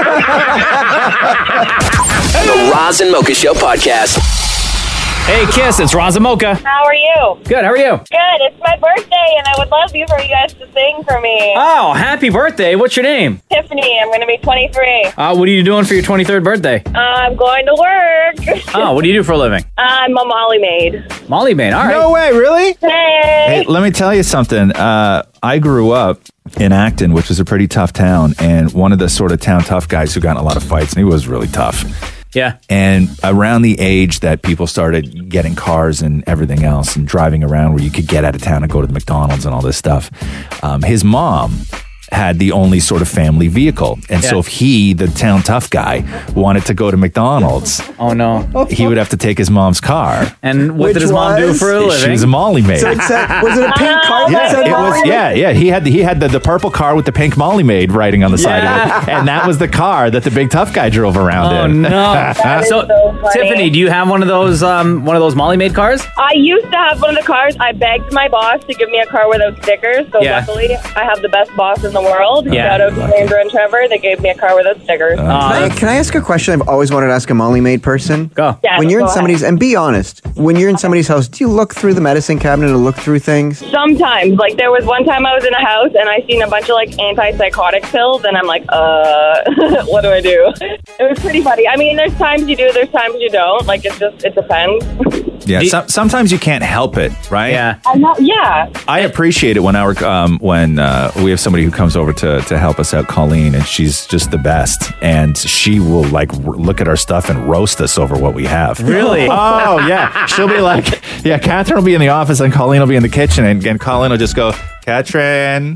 The Roz and Mocha Show podcast. Hey, Kiss, it's Roz and Mocha. How are you? Good, how are you? Good. It's my birthday, and I would love for you guys to sing for me. Oh, happy birthday. What's your name? Tiffany, I'm going to be 23. What are you doing for your 23rd birthday? I'm going to work. Oh, what do you do for a living? I'm a Molly maid. Molly maid, all right. No way, really? Hey. Hey, let me tell you something. I grew up in Acton, which is a pretty tough town, and one of the sort of town tough guys who got in a lot of fights, and he was really tough. Yeah. And around the age that people started getting cars and everything else and driving around where you could get out of town and go to the McDonald's and all this stuff, his mom had the only sort of family vehicle. And so if he, the town tough guy, wanted to go to McDonald's, oh no, he would have to take his mom's car. And what did his mom do for a living? She was a Molly maid. So was it a pink car? Yeah, He had the purple car with the pink Molly maid writing on the side of it, and that was the car that the big tough guy drove around in. No. So Tiffany, do you have one of those Molly maid cars? I used to have one of the cars. I begged my boss to give me a car without stickers. So luckily, I have the best boss in the world. Shout out to Sandra and Trevor. They gave me a car without stickers. Can I ask a question I've always wanted to ask a Molly maid person? Go. Yes, when you're in go somebody's, and be honest, when you're in somebody's house, do you look through the medicine cabinet and look through things? Sometimes. Like, there was one time I was in a house and I seen a bunch of, like, antipsychotic pills, and I'm like, what do I do? It was pretty funny. I mean, there's times you do, there's times you don't. Like, it depends. Yeah, sometimes you can't help it, right? Yeah. I appreciate it when we have somebody who comes over to help us out, Colleen, and she's just the best. And she will like look at our stuff and roast us over what we have. Really? Oh, yeah. She'll be like, Catherine will be in the office and Colleen will be in the kitchen, and Colleen will just go, Catherine,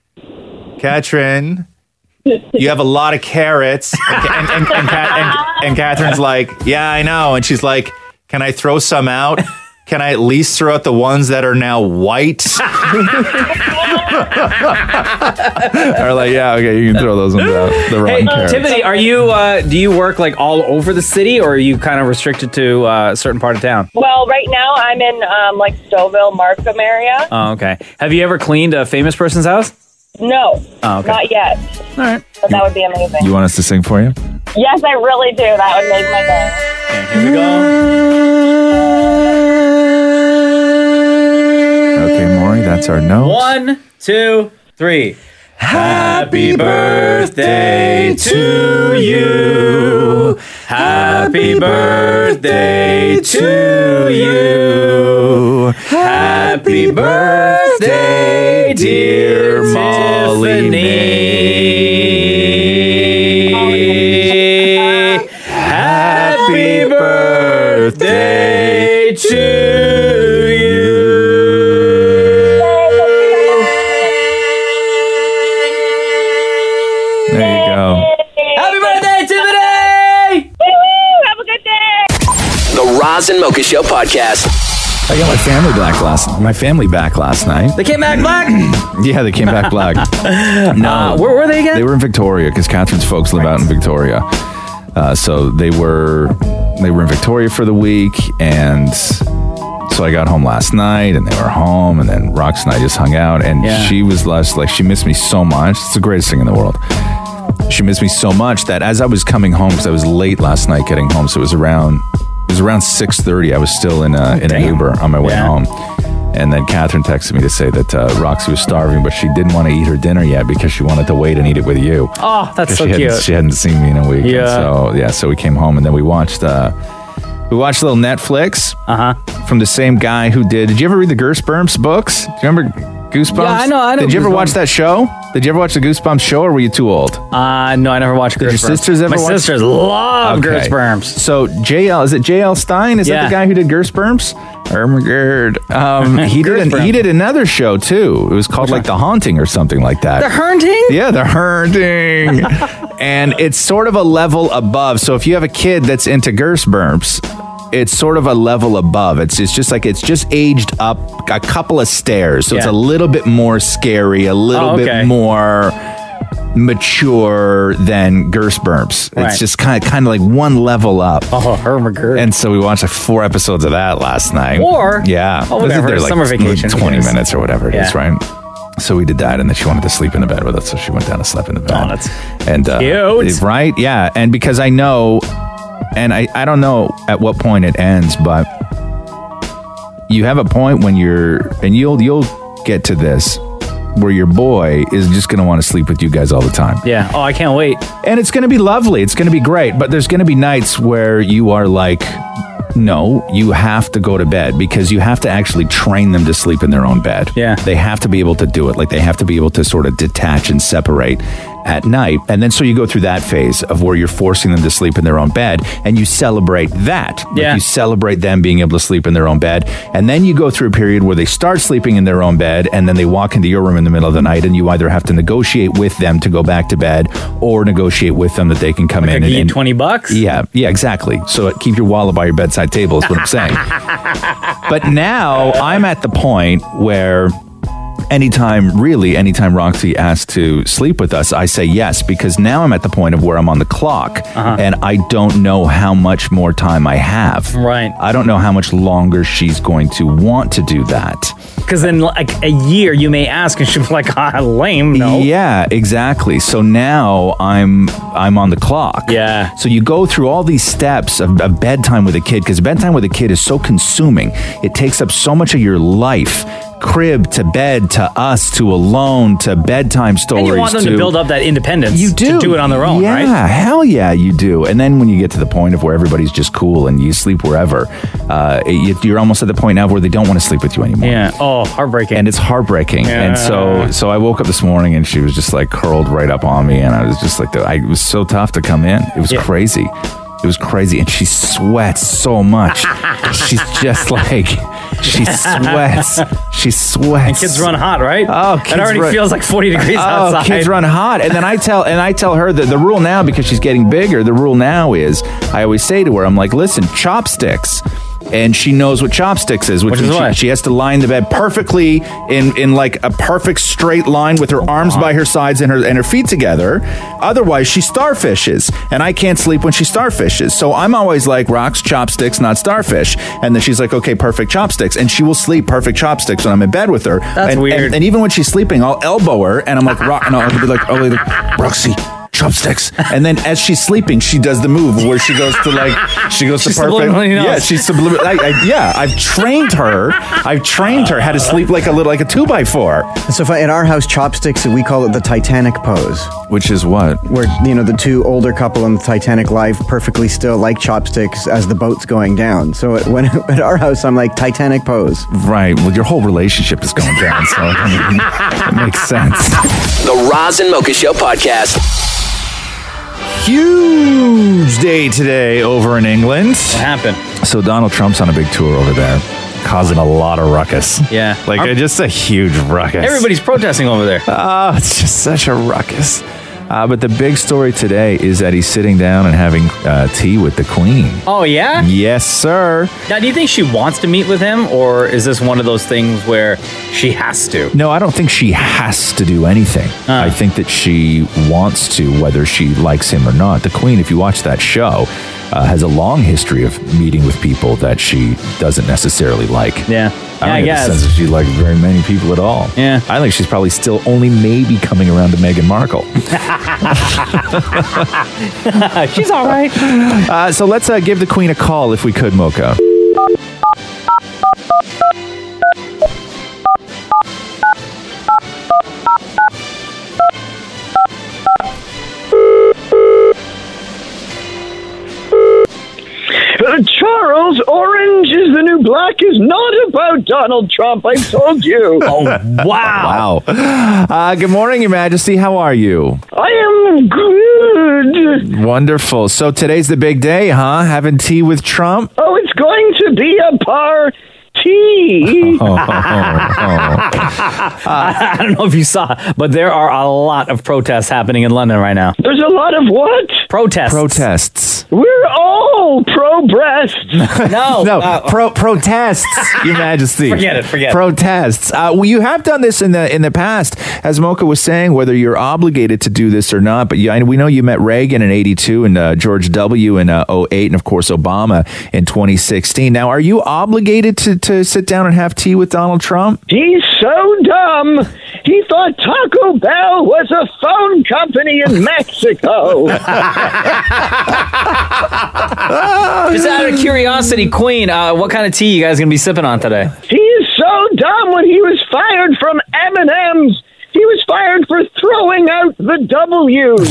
you have a lot of carrots. And Catherine's like, yeah, I know. And she's like, can I throw some out? Can I at least throw out the ones that are now white? Or like, yeah, okay, you can throw those ones out. The wrong carrots. Tiffany, are you? Do you work like all over the city, or are you kind of restricted to a certain part of town? Well, right now I'm in like Stouffville, Markham area. Oh, okay. Have you ever cleaned a famous person's house? No, not yet. All right. But that would be amazing. You want us to sing for you? Yes, I really do. That would make my day. And here we go. Okay, Maury, that's our note. 1, 2, 3. Happy birthday to you. Happy birthday to you. Happy birthday, dear Molly May. Happy birthday to you. There you go. Happy birthday, Tiffany! Woo-hoo! Have a good day! The Roz and Mocha Show podcast. I got my family back last night. They came back black? Yeah, they came back black. No. Where were they again? They were in Victoria because Catherine's folks live out in Victoria. So they were in Victoria for the week, and so I got home last night, and they were home, and then Rox and I just hung out, and she was like, she missed me so much. It's the greatest thing in the world. She missed me so much that as I was coming home, because I was late last night getting home, so it was around 6:30. I was still in an Uber on my way home. And then Catherine texted me to say that Roxy was starving, but she didn't want to eat her dinner yet because she wanted to wait and eat it with you. Oh, that's so cute. She hadn't seen me in a week. Yeah. So we came home and then we watched a little Netflix from the same guy who did you ever read the Goosebumps books? Do you remember Goosebumps? Yeah, I know. Did you ever watch that show? Did you ever watch the Goosebumps show, or were you too old? No, I never watched Goosebumps. Did your sisters ever watch? My sisters love Goosebumps. So is it J.L. Stein? Is that the guy who did Goosebumps? Oh my God. He did another show too. It was called like The Haunting or something like that. The Haunting? Yeah, The Haunting. And it's sort of a level above. So if you have a kid that's into Goosebumps, it's sort of a level above. It's just aged up a couple of stairs. So it's a little bit more scary, a little bit more mature than Goosebumps. Right. It's just kind of like one level up. Oh, Hermagerd. And so we watched like 4 episodes of that last night. Yeah. Oh, whatever. They're like Summer vacation. 20 minutes or whatever it is, right? So we did that, and then she wanted to sleep in the bed with us, so she went down and slept in the bed. Oh, that's cute. Right? Yeah. And because I know, and I don't know at what point it ends, but you have a point when you'll get to this, where your boy is just going to want to sleep with you guys all the time. Yeah. Oh, I can't wait. And it's going to be lovely. It's going to be great. But there's going to be nights where you are like, no, you have to go to bed, because you have to actually train them to sleep in their own bed. Yeah. They have to be able to do it. Like, they have to be able to sort of detach and separate. at night. And then so you go through that phase of where you're forcing them to sleep in their own bed, and you celebrate that. Yeah. You celebrate them being able to sleep in their own bed. And then you go through a period where they start sleeping in their own bed, and then they walk into your room in the middle of the night, and you either have to negotiate with them to go back to bed or negotiate with them that they can come in. Give you $20? Yeah, exactly. So keep your wallet by your bedside table is what I'm saying. But now I'm at the point where anytime Roxy asks to sleep with us, I say yes, because now I'm at the point of where I'm on the clock, and I don't know how much more time I have. Right. I don't know how much longer she's going to want to do that. Because in like a year, you may ask, and she'll be like, lame, no. Yeah, exactly. So now I'm on the clock. Yeah. So you go through all these steps of bedtime with a kid, because bedtime with a kid is so consuming. It takes up so much of your life. Crib to bed to us to alone to bedtime stories. And you want them to build up that independence. You do. To do it on their own, right? Yeah, hell yeah, you do. And then when you get to the point of where everybody's just cool and you sleep wherever, you're almost at the point now where they don't want to sleep with you anymore. Yeah. Oh, heartbreaking. And it's heartbreaking. Yeah. And so I woke up this morning and she was just like curled right up on me, and I was just like, it was so tough to come in. It was crazy. It was crazy. And she sweats so much. She's just like, she sweats. She sweats. And kids run hot, right? Oh, it already feels like 40 degrees outside. Kids run hot. And then I tell her that the rule now, because she's getting bigger, the rule now is, I always say to her, I'm like, listen, chopsticks. And she knows what chopsticks is, which is what? She has to line the bed perfectly in like a perfect straight line with her arms by her sides and her feet together. Otherwise, she starfishes, and I can't sleep when she starfishes. So I'm always like, rocks, chopsticks, not starfish. And then she's like, okay, perfect chopsticks, and she will sleep perfect chopsticks when I'm in bed with her. That's weird. And even when she's sleeping, I'll elbow her, and I'm like, I'll be like, Roxy, chopsticks. And then as she's sleeping, she does the move where she goes to perfect. Yeah, she's subliminal. I've trained her how to sleep like a 2x4. So in our house, chopsticks, we call it the Titanic pose. Which is what? Where, the two older couple on the Titanic lie perfectly still like chopsticks as the boat's going down. So when at our house, I'm like, Titanic pose. Right. Well, your whole relationship is going down, so it makes sense. The Roz and Mocha Show podcast. Huge day today over in England. What happened? So Donald Trump's on a big tour over there, causing a lot of ruckus. Yeah. Just a huge ruckus. Everybody's protesting over there. Oh, it's just such a ruckus. But the big story today is that he's sitting down and having tea with the Queen. Oh, yeah? Yes, sir. Now, do you think she wants to meet with him, or is this one of those things where she has to? No, I don't think she has to do anything. I think that she wants to, whether she likes him or not. The Queen, if you watch that show, has a long history of meeting with people that she doesn't necessarily like. Yeah. I don't get the sense that she likes very many people at all. Yeah. I think she's probably still only maybe coming around to Meghan Markle. She's all right. So let's give the Queen a call if we could, Mocha. Charles, orange is the new black is not about Donald Trump, I told you. Oh, wow. Wow. Good morning, Your Majesty. How are you? I am good. Wonderful. So today's the big day, huh? Having tea with Trump? Oh, it's going to be a party. I don't know if you saw, but there are a lot of protests happening in London right now. There's a lot of what? Protests. We're all pro-breasts. Protests, Your Majesty. Forget it. Protests. Well, you have done this in the past, as Mocha was saying, whether you're obligated to do this or not. But we know you met Reagan in '82 and George W. in '08, and of course Obama in 2016. Now, are you obligated to sit down and have tea with Donald Trump? He's so dumb. He thought Taco Bell was a phone company in Mexico. Just out of curiosity, Queen, what kind of tea you guys going to be sipping on today? He is so dumb. When he was fired from M&M's, he was fired for throwing spelling out the W's.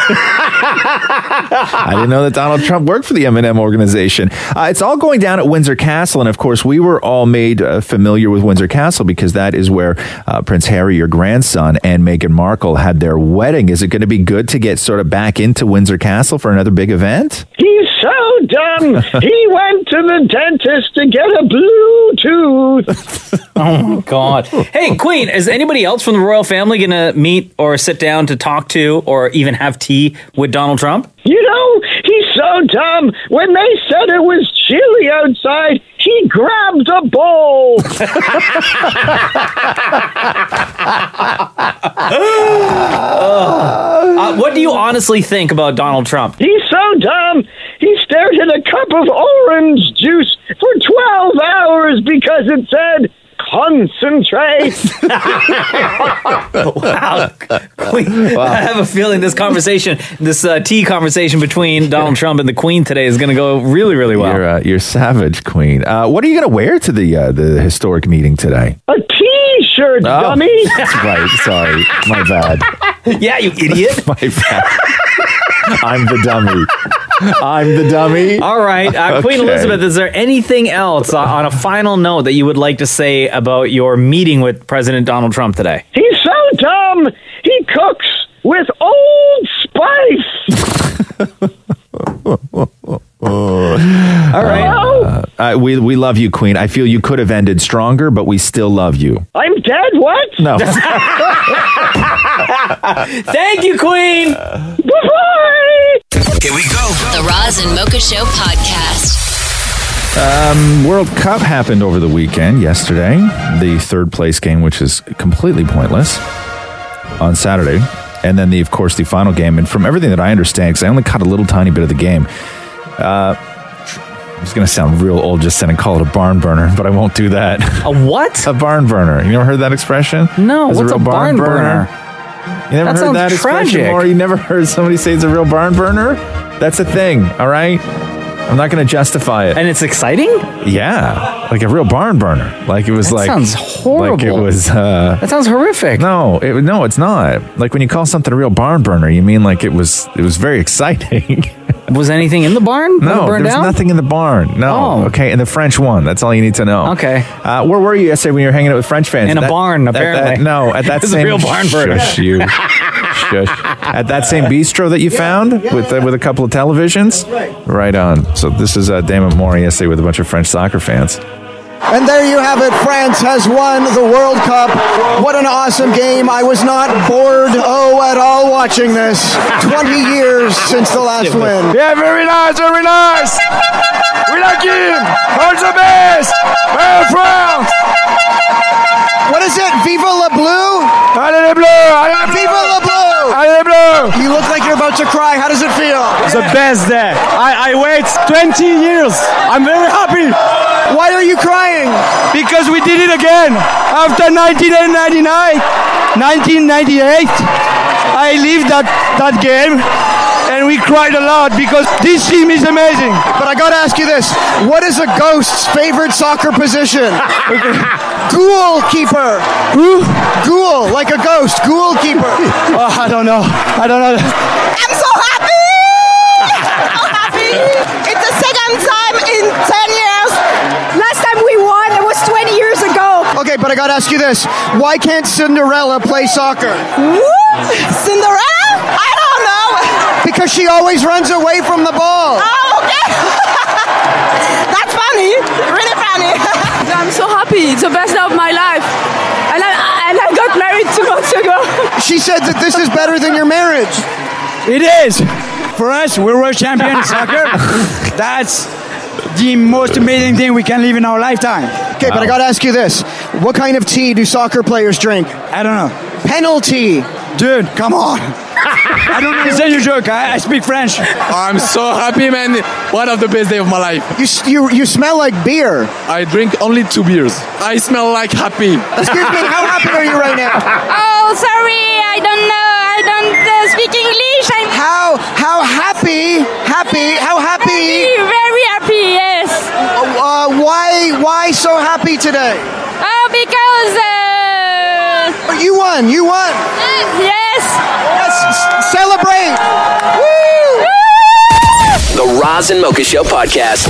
I didn't know that Donald Trump worked for the M&M organization. It's all going down at Windsor Castle, and of course, we were all made familiar with Windsor Castle because that is where Prince Harry, your grandson, and Meghan Markle had their wedding. Is it going to be good to get sort of back into Windsor Castle for another big event? He's so dumb. He went to the dentist to get a blue tooth. Oh my God. Hey, Queen, is anybody else from the royal family going to meet or sit down to talk to or even have tea with Donald Trump? You know, he's so dumb. When they said it was chilly outside, he grabbed a bowl. What do you honestly think about Donald Trump? He's so dumb. He stared at a cup of orange juice for 12 hours because it said, concentrate. Wow. Queen, I have a feeling this tea conversation between Donald Trump and the Queen today is going to go really, really well. You're savage, Queen. What are you going to wear to the historic meeting today? A T-shirt, dummy. That's right. Sorry. My bad. Yeah, you idiot. My bad. I'm the dummy. All right. Queen Elizabeth, is there anything else on a final note that you would like to say about your meeting with President Donald Trump today? He's so dumb. He cooks with Old Spice. All right. We love you, Queen. I feel you could have ended stronger, but we still love you. I'm dead? What? No. Thank you, Queen. Bye-bye. Here we go. The Roz and Mocha Show podcast. World Cup happened over the weekend, yesterday. The third place game, which is completely pointless, on Saturday. And then, of course, the final game. And from everything that I understand, because I only caught a little tiny bit of the game, it's going to sound real old just saying call it a barn burner, but I won't do that. A what? A barn burner. You never heard that expression? No, what's a barn burner? You never heard that expression, or you never heard somebody say it's a real barn burner? That's a thing, all right? I'm not going to justify it. And it's exciting? Yeah, like a real barn burner. Like it was that sounds horrible. Like it was. That sounds horrific. No, it's not. Like when you call something a real barn burner, you mean like it was very exciting. Was anything in the barn? No, there was nothing in the barn. No. Oh. Okay, and the French won. That's all you need to know. Okay. Where were you yesterday when you were hanging out with French fans? In a barn, apparently. At that same... a real barn burner. Shush, you. Shush. At that same bistro that you found with a couple of televisions? Right on. So this is Damon Moore yesterday with a bunch of French soccer fans. And there you have it. France has won the World Cup. What an awesome game. I was not bored, at all watching this. 20 years since the last win. Yeah, very nice, very nice. We like him. All the best. France. What is it? Viva le Bleu? Allez les Bleus. Viva le Bleu. Allez les Bleus. You look like you're about to cry. How does it feel? The best day. I wait 20 years. I'm very happy. Why are you crying? Because we did it again. After 1999, 1998, I lived that game, and we cried a lot because this team is amazing. But I gotta ask you this. What is a ghost's favorite soccer position? Goalkeeper. Who? Ghoul, like a ghost. Goalkeeper. Oh, I don't know. I'm so happy! So happy! It's the second time in 10 years. Last time we won, it was 20 years ago. Okay, but I gotta ask you this. Why can't Cinderella play soccer? Cinderella? I don't know. Because she always runs away from the ball. Oh, okay. That's funny. Really funny. I'm so happy. It's the best day of my life. And I got married 2 months ago. She said that this is better than your marriage. It is. For us, we're world champion in soccer. That's the most amazing thing we can live in our lifetime. Okay, but I gotta ask you this. What kind of tea do soccer players drink? I don't know. Penalty. Dude, come on. I don't understand your joke. I speak French. I'm so happy, man. One of the best days of my life. You smell like beer. I drink only 2 beers. I smell like happy. Excuse me, how happy are you right now? Oh, sorry. I don't know. I don't speak English. How happy? How happy? Very happy, yes. Why so happy today? Oh, because... You won. Yes. Celebrate! The Roz and Mocha Show podcast.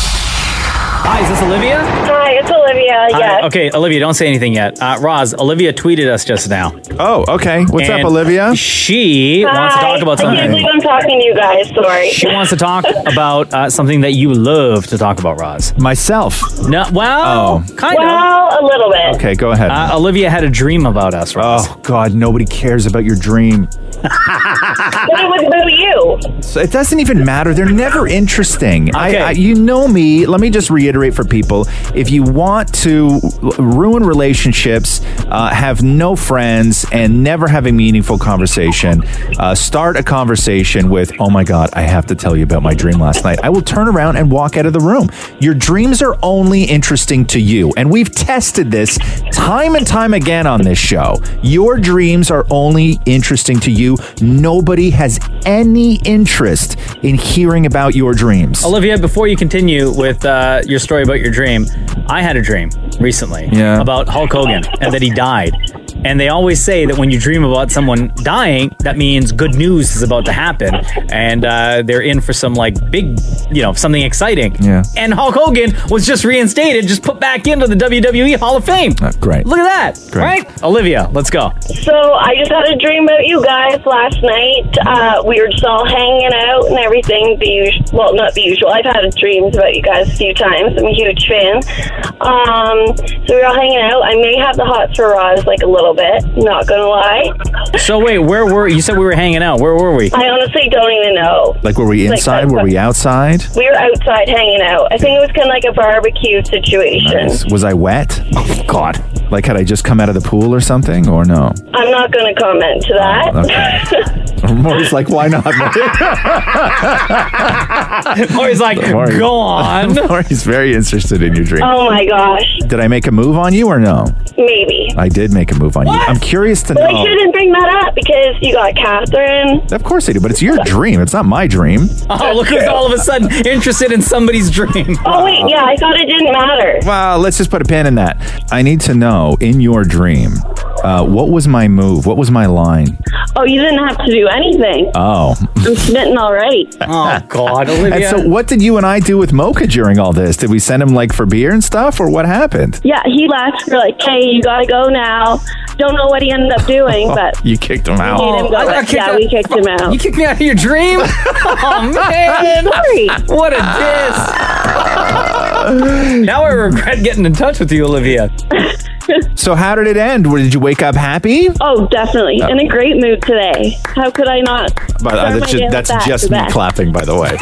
Hi, is this Olivia? Hi, it's Olivia. Yes. Okay, Olivia, don't say anything yet. Roz, Olivia tweeted us just now. Oh, okay. What's up, And Olivia? She wants to talk about I can't something. believe I'm talking to you guys. Sorry. She wants to talk about something that you love to talk about, Roz. Myself. No, well, kind of. Well, a little bit. Okay, go ahead. Olivia had a dream about us, Roz. Oh, God, nobody cares about your dream. But it was about you. So it doesn't even matter. They're never interesting. Okay. You know me. Let me just reiterate for people. If you want to ruin relationships, have no friends, and never have a meaningful conversation, start a conversation with, oh my God, I have to tell you about my dream last night. I will turn around and walk out of the room. Your dreams are only interesting to you. And we've tested this time and time again on this show. Your dreams are only interesting to you. Nobody has any interest in hearing about your dreams. Olivia, before you continue with your story about your dream, I had a dream recently about Hulk Hogan and that he died. And they always say that when you dream about someone dying, that means good news is about to happen. And they're in for some big, something exciting. Yeah. And Hulk Hogan was just reinstated, just put back into the WWE Hall of Fame. Great. Look at that. Great. Right? Olivia, let's go. So I just had a dream about you guys last night. We were just all hanging out and everything. Well, not the usual. I've had dreams about you guys a few times. I'm a huge fan. So we were all hanging out. I may have the hots for Roz a little bit, not gonna lie. So wait, where were you? Said we were hanging out. Where were we? I honestly don't even know. Were we inside? Were we outside? We were outside hanging out. I think it was kind of like a barbecue situation. Nice. Was I wet? Oh, God. Had I just come out of the pool or something, or no? I'm not going to comment to that. Okay. Maury's like, why not? Maury's like, go on. Maury's very interested in your dream. Oh my gosh. Did I make a move on you or no? Maybe. I did make a move on you. I'm curious to know. Well, I shouldn't bring that up because you got Catherine. Of course I do, but it's your dream. It's not my dream. Oh, look who's all of a sudden interested in somebody's dream. Oh, wait, yeah, I thought it didn't matter. Well, let's just put a pin in that. I need to know, in your dream, what was my move? What was my line? Oh, you didn't have to do anything. Oh. I'm smitten already. Oh, God, Olivia. And so what did you and I do with Mocha during all this? Did we send him for beer and stuff, or what happened? Yeah, he left for hey, you gotta go now. Don't know what he ended up doing, but... You kicked him out. We made him go. We kicked him out. You kicked me out of your dream? Oh, man. Sorry. What a diss. Now I regret getting in touch with you, Olivia. So how did it end? Did you wake up happy? Oh, definitely. In a great mood today. How could I not? That's just me clapping, by the way.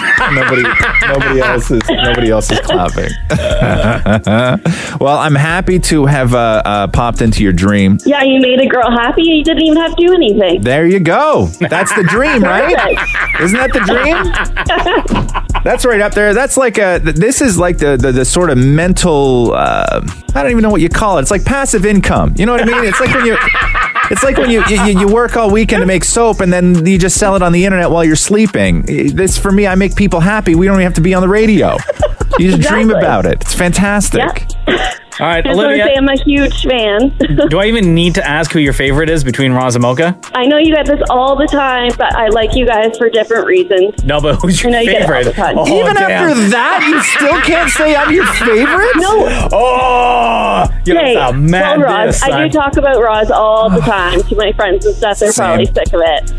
Nobody else is clapping. Well, I'm happy to have popped into your dream. Yeah, you made a girl happy. You didn't even have to do anything. There you go. That's the dream, right? Isn't that the dream? That's right up there. That's this is the sort of mental, I don't even know what you call it. It's like passive income. You know what I mean? It's like when you work all weekend to make soap and then you just sell it on the internet while you're sleeping. This, for me, I make people happy. We don't even have to be on the radio. You just dream about it. It's fantastic. Yeah. All right, I just Olivia. want to say I'm a huge fan. Do I even need to ask who your favorite is between Roz and Mocha? I know you get this all the time, but I like you guys for different reasons. No, but who's your I know you favorite? get it all the time. Oh, Even damn. after that, you still can't say I'm your favorite? No. Oh, Hey, a mad well, Roz, diss, I do talk about Roz all the time to my friends and stuff. They're probably sick of it.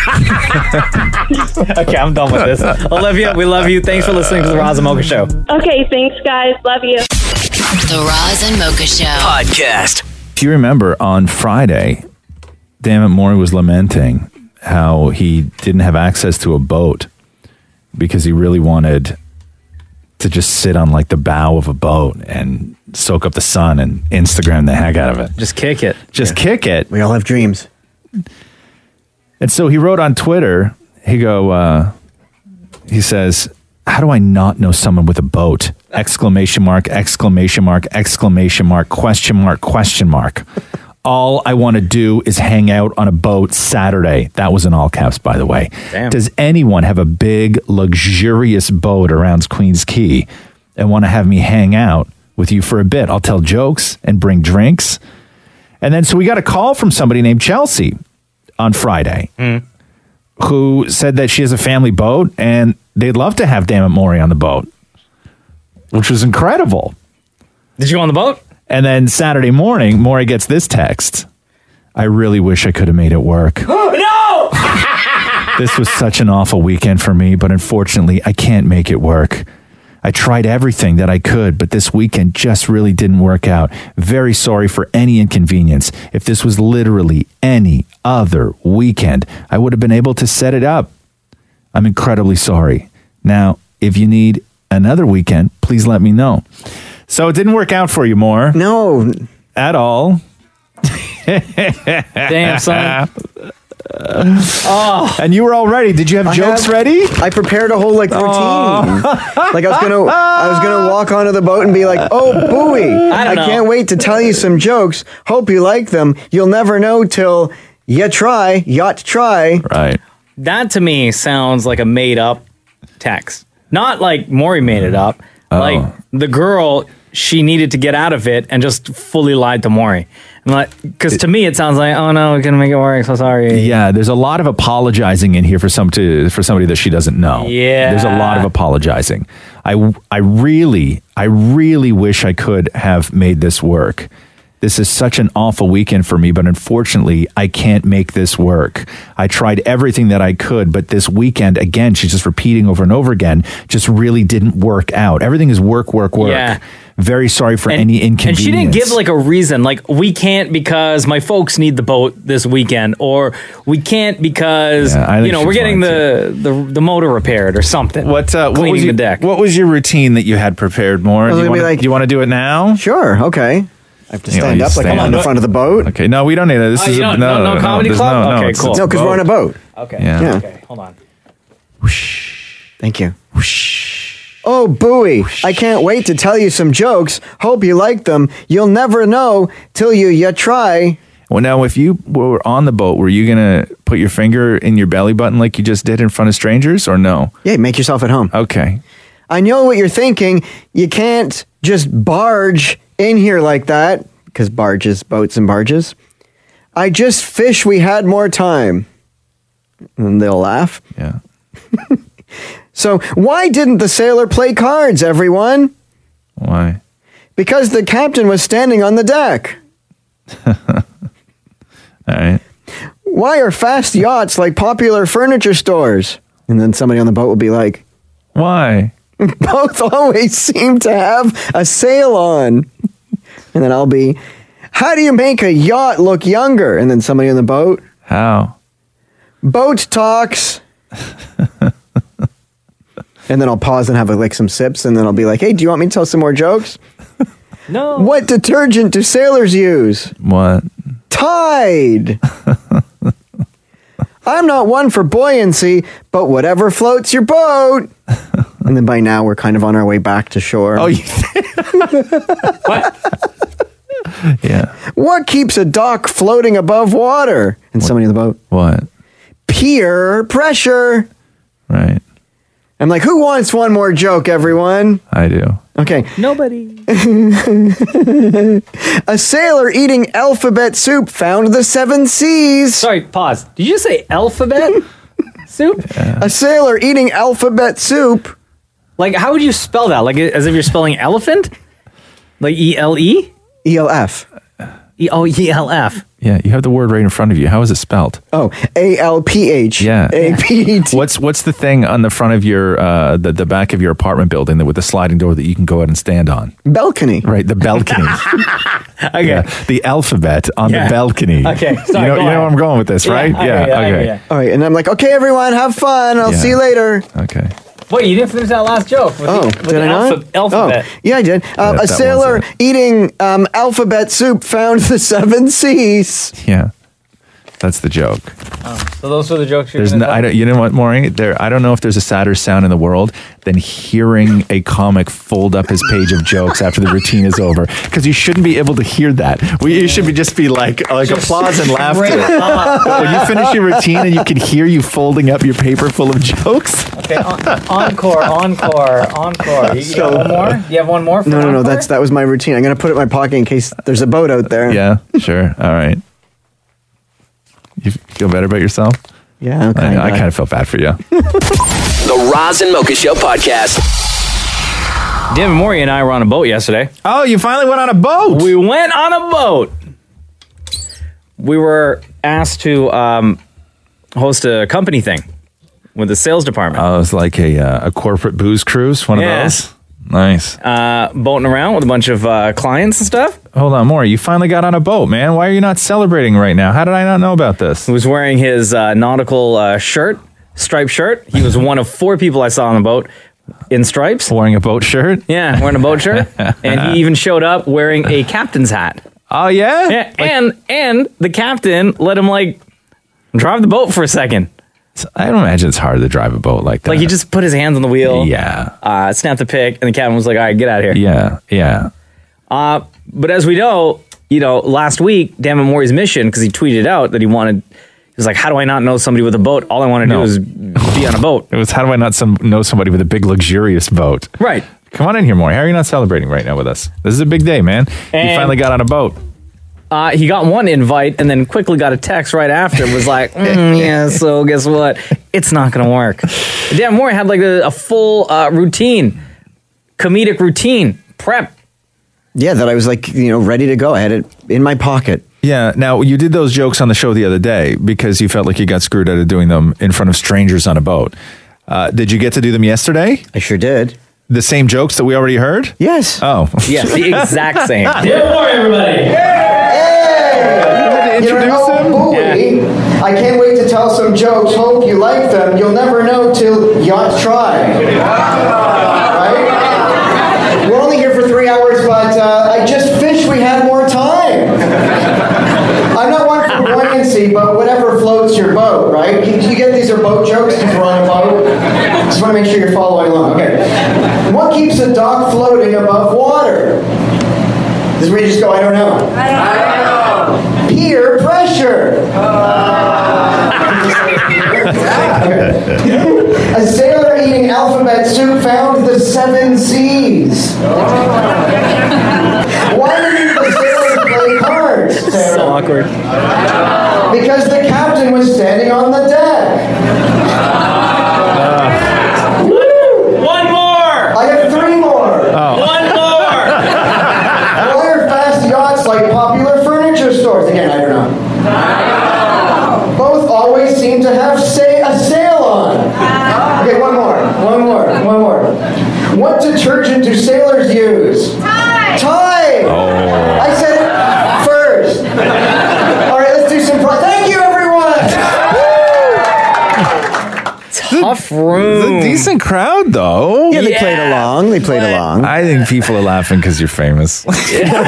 Okay, I'm done with this. Olivia, we love you. Thanks for listening to the Roz and Mocha Show. Okay, thanks, guys. Love you. The Roz and Mocha Show podcast. If you remember, on Friday, Dammit Maury was lamenting how he didn't have access to a boat because he really wanted to just sit on the bow of a boat and soak up the sun and Instagram the heck out of it. Just kick it. Kick it. We all have dreams. And so he wrote on Twitter, he says, how do I not know someone with a boat? Exclamation mark, exclamation mark, exclamation mark, question mark, question mark. All I want to do is hang out on a boat Saturday. That was in all caps, by the way. Damn. Does anyone have a big, luxurious boat around Queen's Quay and want to have me hang out with you for a bit? I'll tell jokes and bring drinks. And then, so we got a call from somebody named Chelsea on Friday. who said that she has a family boat and they'd love to have Dammit Maury on the boat, which was incredible. Did you go on the boat? And then Saturday morning, Maury gets this text. I really wish I could have made it work. No! This was such an awful weekend for me, but unfortunately, I can't make it work. I tried everything that I could, but this weekend just really didn't work out. Very sorry for any inconvenience. If this was literally any other weekend, I would have been able to set it up. I'm incredibly sorry. Now, if you need another weekend, please let me know. So it didn't work out for you, Moore. No. At all. Damn, son. And you were all ready. Did you have jokes ready? I prepared a whole routine. Like I was gonna walk onto the boat and be like, "Oh, buoy! I can't wait to tell you some jokes. Hope you like them. You'll never know till you try. Yacht try." Right. That to me sounds like a made up text. Not like Maury made it up. Like the girl, she needed to get out of it and just fully lied to Maury. Because to me it sounds like, oh no, we're gonna make it work. So sorry. Yeah, there's a lot of apologizing in here for somebody that she doesn't know. Yeah, there's a lot of apologizing. I really wish I could have made this work. This is such an awful weekend for me, but unfortunately, I can't make this work. I tried everything that I could, but this weekend, again, she's just repeating over and over again, just really didn't work out. Everything is work. Yeah. Very sorry for any inconvenience. And she didn't give like a reason, like we can't because my folks need the boat this weekend, or we can't because we're getting the motor repaired or something. Cleaning the deck. What was your routine that you had prepared, More? Do you want to do it now? Sure. Okay. I have to stand up like I'm on the front of the boat. Okay. No, we don't need that. This is no comedy club. Okay, cool. No, because we're on a boat. Okay. Yeah. Okay. Hold on. Thank you. Oh, buoy! I can't wait to tell you some jokes. Hope you like them. You'll never know till you try. Well, now, if you were on the boat, were you going to put your finger in your belly button like you just did in front of strangers, or no? Yeah, make yourself at home. Okay. I know what you're thinking. You can't just barge in here like that, because barges, boats and barges. I just wish we had more time. And they'll laugh. Yeah. So why didn't the sailor play cards, everyone? Why? Because the captain was standing on the deck. All right. Why are fast yachts like popular furniture stores? And then somebody on the boat will be like, why? Both always seem to have a sail on. And then I'll be, how do you make a yacht look younger? And then somebody on the boat, how? Boat talks. And then I'll pause and have like some sips, and then I'll be like, hey, do you want me to tell some more jokes? No. What detergent do sailors use? What? Tide. I'm not one for buoyancy, but whatever floats your boat. And then by now we're kind of on our way back to shore. Oh, What? Yeah. What keeps a dock floating above water? And somebody in the boat. What? Peer pressure. Right. I'm like, who wants one more joke, everyone? I do. Okay. Nobody. A sailor eating alphabet soup found the 7 C's. Sorry, pause. Did you just say alphabet soup? Yeah. A sailor eating alphabet soup. Like, how would you spell that? Like, as if you're spelling elephant? Like E-L-E? E-L-F. E-L-F. Yeah, you have the word right in front of you. How is it spelled? Oh, A-L-P-H. Yeah. A-P-T. What's the thing on the front of your the back of your apartment building that with the sliding door that you can go out and stand on? Balcony. Right, the balcony. Okay. Yeah, the alphabet on the balcony. Okay, sorry, you know where I'm going with this, right? Okay. All right, and I'm like, okay, everyone, have fun. I'll see you later. Okay. Wait, you didn't finish that last joke. Did I not? Alphabet. Oh, yeah, I did. A sailor eating alphabet soup found the 7 C's. Yeah, that's the joke. So those are the jokes you're There's going no, to I don't, you know what, Maureen? I don't know if there's a sadder sound in the world than hearing a comic fold up his page of jokes after the routine is over. Because you shouldn't be able to hear that. You should just be like applause and laughter. When you finish your routine and you can hear you folding up your paper full of jokes. Okay, encore. You have one more? Do you have one more? No. That was my routine. I'm going to put it in my pocket in case there's a boat out there. Yeah, sure. All right. You feel better about yourself? Yeah, okay. I kind of felt bad for you. The Roz and Mocha Show podcast. Dan and Maury and I were on a boat yesterday. Oh, you finally went on a boat? We went on a boat. We were asked to host a company thing with the sales department. Oh, it was like a corporate booze cruise, one of those? Nice. Boating around with a bunch of clients and stuff. Hold on, Maury. You finally got on a boat, man. Why are you not celebrating right now? How did I not know about this? He was wearing his nautical shirt, striped shirt. He was one of 4 people I saw on the boat in stripes. Wearing a boat shirt? Yeah, wearing a boat shirt. And he even showed up wearing a captain's hat. Oh, yeah? Yeah, and the captain let him, drive the boat for a second. I don't imagine it's hard to drive a boat like that. Like, he just put his hands on the wheel. Yeah. Snapped the pick, and the captain was like, all right, get out of here. Yeah, yeah. But as we know, last week, Dan and Maury's mission, because he tweeted out that he was like, how do I not know somebody with a boat? All I want to do is be on a boat. It was, how do I not know somebody with a big, luxurious boat? Right. Come on in here, Maury. How are you not celebrating right now with us? This is a big day, man. You finally got on a boat. He got one invite and then quickly got a text right after. Was like, yeah, so guess what? It's not going to work. Dan Maury had a full routine, comedic routine, prep. Yeah, that I was ready to go. I had it in my pocket. Yeah. Now, you did those jokes on the show the other day because you felt like you got screwed out of doing them in front of strangers on a boat. Did you get to do them yesterday? I sure did. The same jokes that we already heard? Yes. Oh. Yes, the exact same. Good morning, everybody. Hey! Introduce him? I can't wait to tell some jokes. Hope you like them. You'll never know till you try. Right? We're only here for 3 hours, but I just wish we had more time. I'm not one for buoyancy, but whatever floats your boat, right? You get these are boat jokes because we're on a boat. Just want to make sure you're following along. Okay. What keeps a dog floating above water? This is where you just go, I don't know. I don't know. Peer pressure. A sailor eating alphabet soup found the 7 C's. Why didn't the sailor play cards, Sarah? So awkward. Because the captain was standing on the deck. One more. I have 3 more. One more. Why are fast yachts like popular furniture stores? Again, I don't know. Both always seem to have a sale on. Okay, one more. What detergent do sailors use? Tide. Oh. I said it first. All right, let's do some. Thank you, everyone. Tough room. It's a decent crowd, though. Yeah, they played along. I think people are laughing because you're famous. Here we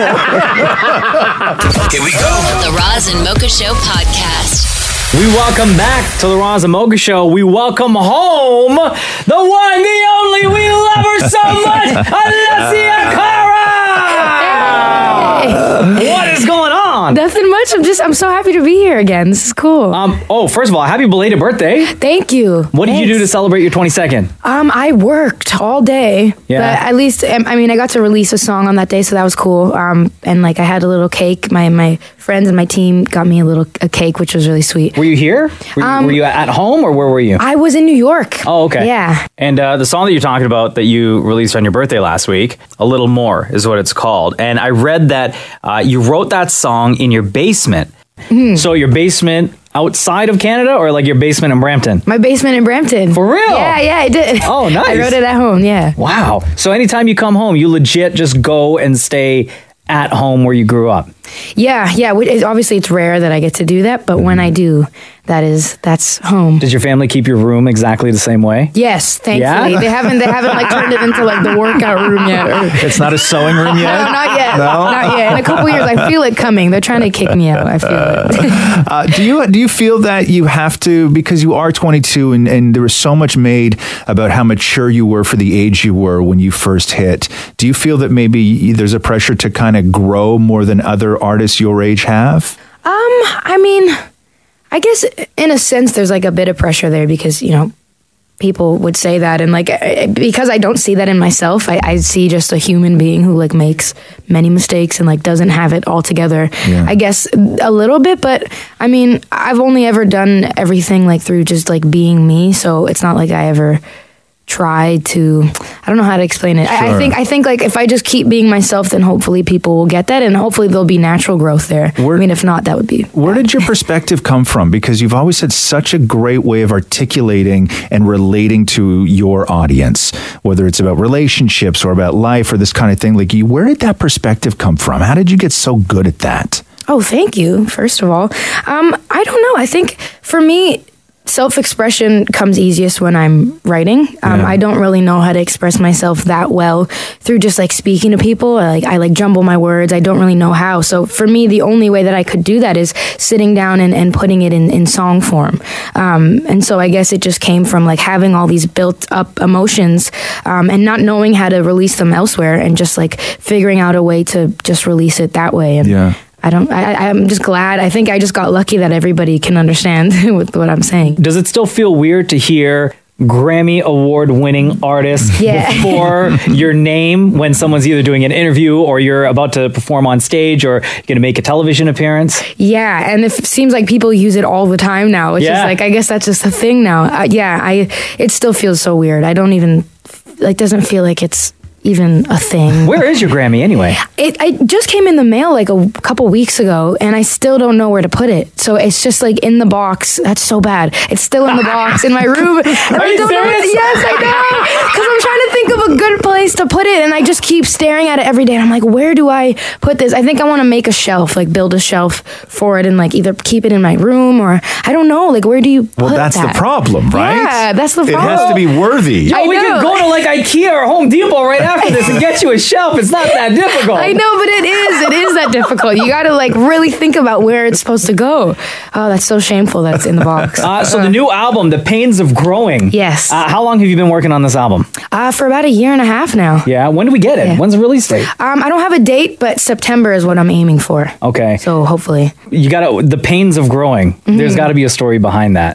go. The Roz and Mocha Show podcast. We welcome back to the Roz and Mocha Show. We welcome home the one, the only, we love her so much, Alessia Cara! What is going on? Nothing much. I'm so happy to be here again. This is cool. First of all, happy belated birthday. Thank you. What did you do to celebrate your 22nd? I worked all day. Yeah. But at least, I got to release a song on that day, so that was cool. And I had a little cake. My friends and my team got me a cake, which was really sweet. Were you here? Were you at home, or where were you? I was in New York. Oh, okay. Yeah. And the song that you're talking about that you released on your birthday last week, A Little More, is what it's called. And I read that you wrote that song in your basement. Mm-hmm. So your basement outside of Canada, or your basement in Brampton? My basement in Brampton. For real? Yeah, I did. Oh, nice. I wrote it at home, yeah. Wow. So anytime you come home, you legit just go and stay at home where you grew up? Yeah. Obviously, it's rare that I get to do that, but when I do, that's home. Does your family keep your room exactly the same way? Yes, thankfully. Yeah? They haven't turned it into the workout room yet. It's not a sewing room yet? No, not yet. No? Not yet. In a couple years, I feel it coming. They're trying to kick me out. I feel it. Do you feel that you have to, because you are 22 and there was so much made about how mature you were for the age you were when you first hit, do you feel that maybe there's a pressure to kind of grow more than other artists your age have? I guess in a sense there's a bit of pressure there because, people would say that, and like because I don't see that in myself, I see just a human being who like makes many mistakes and like doesn't have it all together. I guess a little bit, but I mean, I've only ever done everything like through just like being me, so it's not like I ever tried to, I don't know how to explain it. I think like if I just keep being myself, then hopefully people will get that, and hopefully there'll be natural growth there. I mean, if not, that would be Where did your perspective come from? Because you've always had such a great way of articulating and relating to your audience, whether it's about relationships or about life or this kind of thing. Like, where did that perspective come from? How did you get so good at that? Oh, thank you, first of all. I don't know. I think for me, self-expression comes easiest when I'm writing. I don't really know how to express myself that well through just like speaking to people. I jumble my words. I don't really know how. So for me, the only way that I could do that is sitting down and putting it in song form. And so I guess it just came from like having all these built up emotions and not knowing how to release them elsewhere, and just like figuring out a way to just release it that way. And I'm just glad. I think I just got lucky that everybody can understand with what I'm saying. Does it still feel weird to hear Grammy Award winning artist before your name when someone's either doing an interview or you're about to perform on stage or you're going to make a television appearance? Yeah, and it seems like people use it all the time now, which is like, I guess that's just a thing now. It still feels so weird. I don't even, like, doesn't feel like it's even a thing. Where is your Grammy anyway? It just came in the mail like a couple weeks ago, and I still don't know where to put it. So it's just like in the box. That's so bad. It's still in the box in my room. And Are you serious? Yes, I know. Because I'm trying to think of a good place to put it, and I just keep staring at it every day. And I'm like, where do I put this? I think I want to make a shelf, like build a shelf for it, and like either keep it in my room or I don't know. Like, where do you put that's that? the problem, right? Yeah, that's the problem. It has to be worthy. Yo, we could go to like IKEA or Home Depot right after this and get you a shelf. It's not that difficult. I know, but it is that difficult. You got to like really think about where it's supposed to go. Oh, that's so shameful that it's in the box. So the new album, The Pains of Growing. Yes. How long have you been working on this album? For about 1.5 years now. Yeah. When do we get it? When's the release date? I don't have a date, but September is what I'm aiming for. Okay. So hopefully. You got The Pains of Growing. Mm-hmm. There's got to be a story behind that.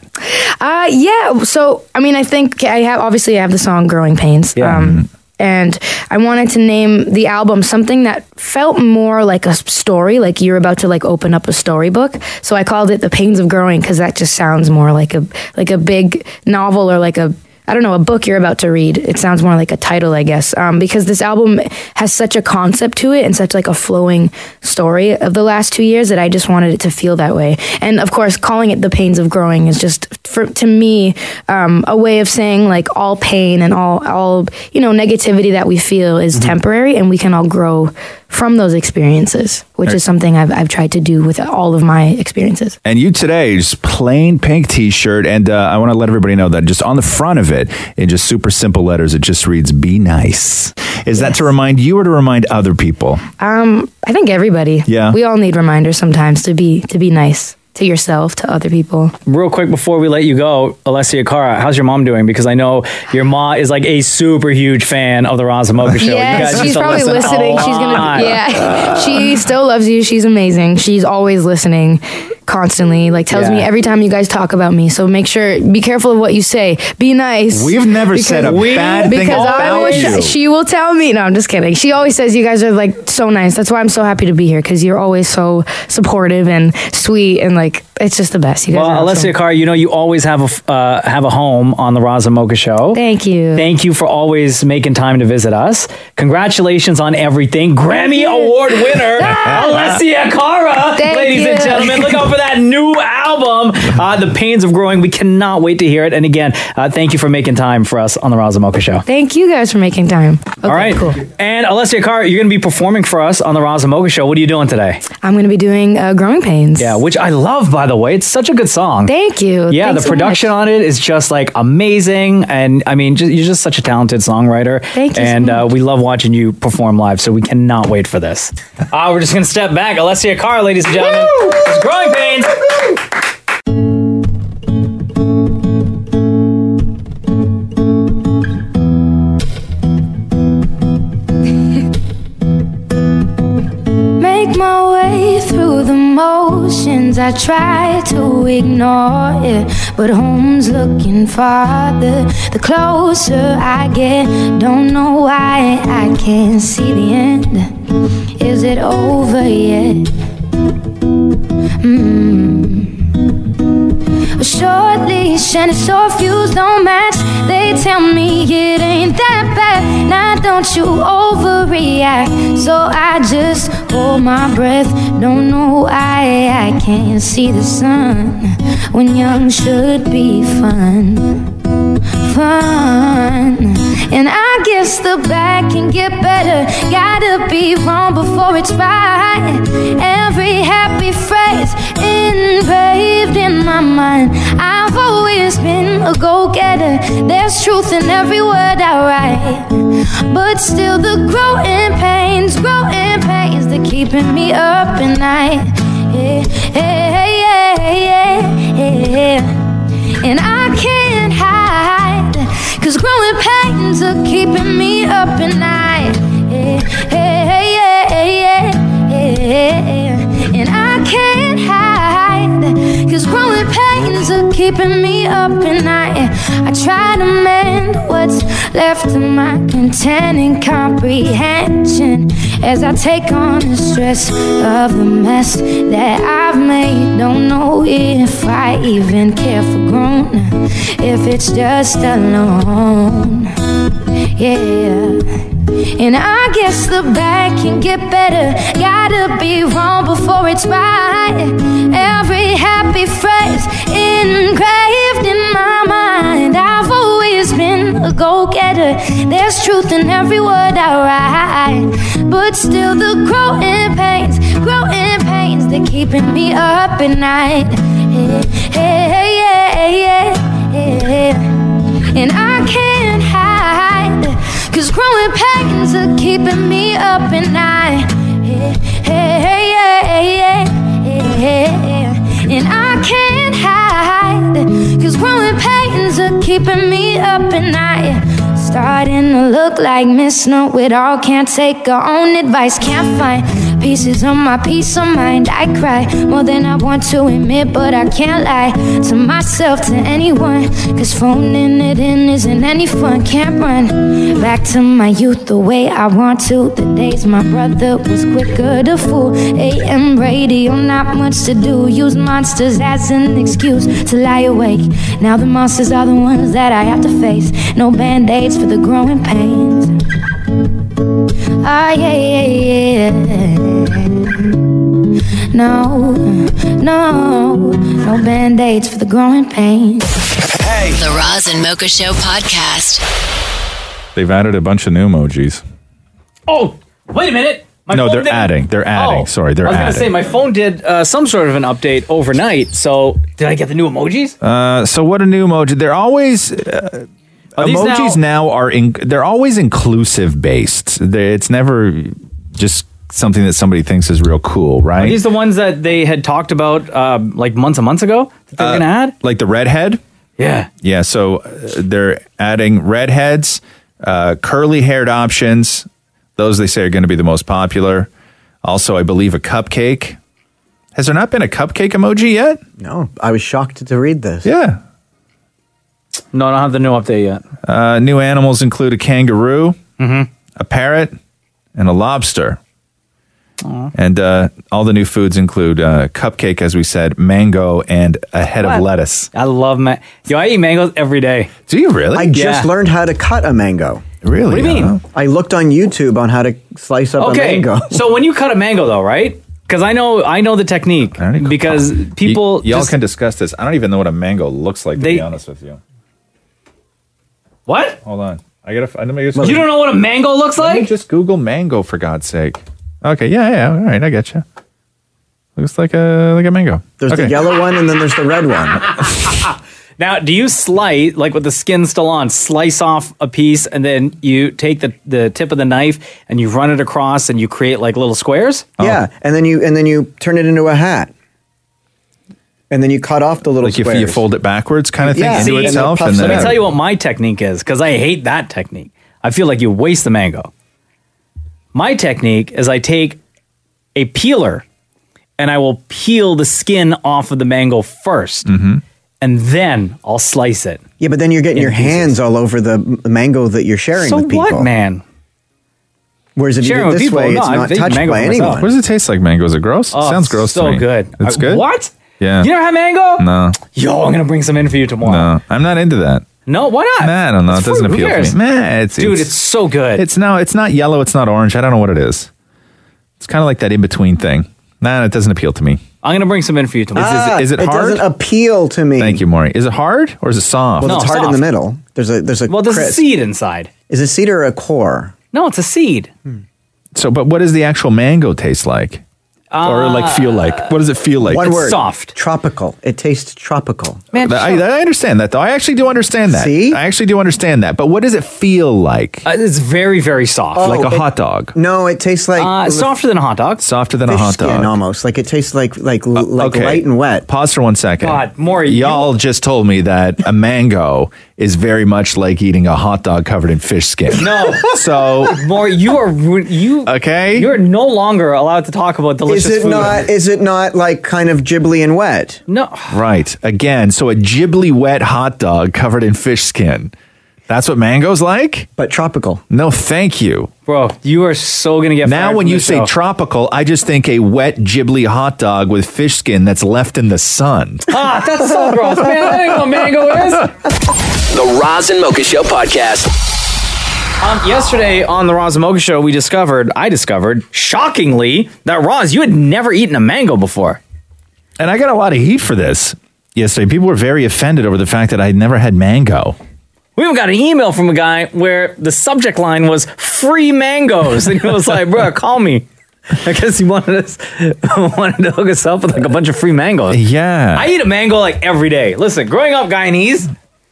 Yeah. So, I mean, I think I have the song Growing Pains. Yeah. And I wanted to name the album something that felt more like a story, like you're about to like open up a storybook. So I called it The Pains of Growing because that just sounds more like a big novel or like a book you're about to read. It sounds more like a title, I guess, because this album has such a concept to it and such like a flowing story of the last 2 years that I just wanted it to feel that way. And of course, calling it The Pains of Growing is just, to me, a way of saying like all pain and all negativity that we feel is temporary, and we can all grow from those experiences, which is something I've tried to do with all of my experiences. And you today, just plain pink t-shirt, and I want to let everybody know that just on the front of it, in just super simple letters, it just reads, "Be nice." Is that to remind you or to remind other people? I think everybody. Yeah. We all need reminders sometimes to be nice. To yourself, to other people. Real quick before we let you go, Alessia Cara, how's your mom doing? Because I know your mom is like a super huge fan of the Roz and Mocha Show. Yes, she's probably listening. She's gonna, she still loves you. She's amazing. She's always listening. Constantly, like tells me every time you guys talk about me. So be careful of what you say. Be nice. We've never said a bad thing about you. She will tell me. No, I'm just kidding. She always says you guys are like so nice. That's why I'm so happy to be here, because you're always so supportive and sweet, and like it's just the best. You guys are awesome. Alessia Cara, you always have a home on the Roz and Mocha Show. Thank you. Thank you for always making time to visit us. Congratulations on everything, Grammy Award winner Alessia Cara, ladies and gentlemen. Look out for that new album, The Pains of Growing. We cannot wait to hear it. And again, thank you for making time for us on the Roz and Mocha Show. Thank you guys for making time. Okay, all right. Cool. And Alessia Cara, you're going to be performing for us on the Roz and Mocha Show. What are you doing today? I'm going to be doing Growing Pains. Yeah, which I love, by the way. It's such a good song. Thank you. Yeah, Thanks the production on it is just like amazing. And I mean, you're just such a talented songwriter. Thank you. And we love watching you perform live. So we cannot wait for this. We're just going to step back. Alessia Cara, ladies and gentlemen. It's Growing Pains. Make my way through the motions signs I try to ignore it, but home's looking farther the closer I get. Don't know why I can't see the end. Is it over yet? A short leash and a short fuse don't match. They tell me it ain't that bad. Now don't you overreact. So I just hold my breath. Don't know why I can't see the sun when young should be fun. And I guess the bad can get better. Gotta be wrong before it's right. Every happy phrase engraved in my mind. I've always been a go-getter. There's truth in every word I write. But still the growing pains, they're keeping me up at night. And I can't hide, 'cause growing pains are keeping me up at night. And I can't hide, 'cause growing pains are keeping me up at night. I try to mend what's left of my content and comprehension as I take on the stress of the mess that I've made. Don't know if I even care for grown, if it's just alone. Yeah. And I guess the bad can get better. Gotta be wrong before it's right. Every happy phrase engraved in my mind. I've always been a go-getter. There's truth in every word I write. But still the growing pains, they're keeping me up at night. And I can't hide, 'cause growing pains are keeping me up at night. And I can't hide, 'cause growing pains are keeping me up at night. Starting to look like Miss Know-It-All. Can't take her own advice. Can't find pieces of my peace of mind. I cry more than I want to admit, but I can't lie to myself, to anyone, 'cause phoning it in isn't any fun. Can't run back to my youth the way I want to. The days my brother was quicker to fool. AM radio, not much to do. Use monsters as an excuse to lie awake. Now the monsters are the ones that I have to face. No band-aids for the growing pains. Ah, yeah. No band-aids for the growing pains. Hey! The Roz and Mocha Show podcast. They've added a bunch of new emojis. Oh, wait a minute. They're adding. They're adding. Oh, Sorry, they're I was adding. going to say, my phone did some sort of an update overnight, so did I get the new emojis? So what a new emoji. They're always... emojis now are they're always inclusive based. It's never just something that somebody thinks is real cool, right? Are these the ones that they had talked about like months and months ago that they're going to add? Like the redhead? Yeah. Yeah, so they're adding redheads, curly haired options. Those they say are going to be the most popular. Also, I believe a cupcake. Has there not been a cupcake emoji yet? No, I was shocked to read this. Yeah. No, I don't have the new update yet. New animals include a kangaroo, a parrot, and a lobster. Aww. And all the new foods include cupcake, as we said, mango, and a head of lettuce. I love Yo, I eat mangoes every day. Do you really? I just learned how to cut a mango. Really? What do you mean? I looked on YouTube on how to slice up a mango. So when you cut a mango, though, right? Because I know the technique. Because people y'all can discuss this. I don't even know what a mango looks like, to be honest with you. What? Hold on. You don't know what a mango looks like? Let me just Google mango, for God's sake. Okay, yeah. All right, I get you. Looks like a mango. There's the yellow one, and then there's the red one. Now, do you slice, like with the skin still on, slice off a piece, and then you take the tip of the knife and you run it across, and you create like little squares? Yeah, and then you turn it into a hat. And then you cut off the little squares. Like if you fold it backwards kind of thing into See, itself? Let me tell you what my technique is, because I hate that technique. I feel like you waste the mango. My technique is I take a peeler and I will peel the skin off of the mango first, Mm-hmm. and then I'll slice it. Yeah, but then you're getting in your pieces. hands all over the mango that you're sharing So with people. what, man? Whereas if you Sharing do it with this people, way, it's no, not I've eaten touched mango by for anyone. myself. What does it taste like? Mango? Is it gross? Oh, Sounds gross to so me. good. It's good? What? Yeah. You never had mango? No. Yo, I'm gonna bring some in for you tomorrow. No. I'm not into that. No, why not? Nah, I don't know. It's It doesn't fruit. Who appeal to cares? me. Nah, it's so good. It's not yellow. It's not orange. I don't know what it is. It's kind of like that in between thing. Nah, it doesn't appeal to me. I'm gonna bring some in for you tomorrow. Is it hard? doesn't appeal to me. Thank you, Maury. Is it hard or is it soft? Well, No, it's hard in soft. the middle. There's a Well, there's a crisp. seed inside. Is a seed or a core? No, it's a seed. So, but what does the actual mango taste like? Or like feel like? What does it feel like? One word. Soft. Tropical. It tastes tropical. Man, I understand that though. I actually do understand that. See? I actually do understand that. But what does it feel like? It's very, very soft. Oh, Like a hot dog. No, it tastes like softer than a hot dog. Softer than a fish hot skin dog. almost. Like it tastes like Okay. light and wet. Pause for 1 second. God, Maury, Y'all just told me that a mango is very much like eating a hot dog covered in fish skin. No. So, Maury, okay? You're no longer allowed to talk about delicious Is it food. not? Is it not like kind of gibbly and wet? No. Right. Again, so a gibbly wet hot dog covered in fish skin. That's what mango's like? But tropical. No, thank you. Bro, you are so going to get Now, fired when from you this say show. tropical, I just think a wet, gibbly hot dog with fish skin that's left in the sun. That's so gross, man. That ain't what mango is. The Roz and Mocha Show podcast. Yesterday on the Roz and Mocha Show, I discovered, shockingly, that Roz, you had never eaten a mango before. And I got a lot of heat for this yesterday. People were very offended over the fact that I'd never had mango. We even got an email from a guy where the subject line was free mangoes. And he was like, bro, call me. I guess he wanted to hook us up with like a bunch of free mangoes. Yeah. I eat a mango like every day. Listen, growing up Guyanese,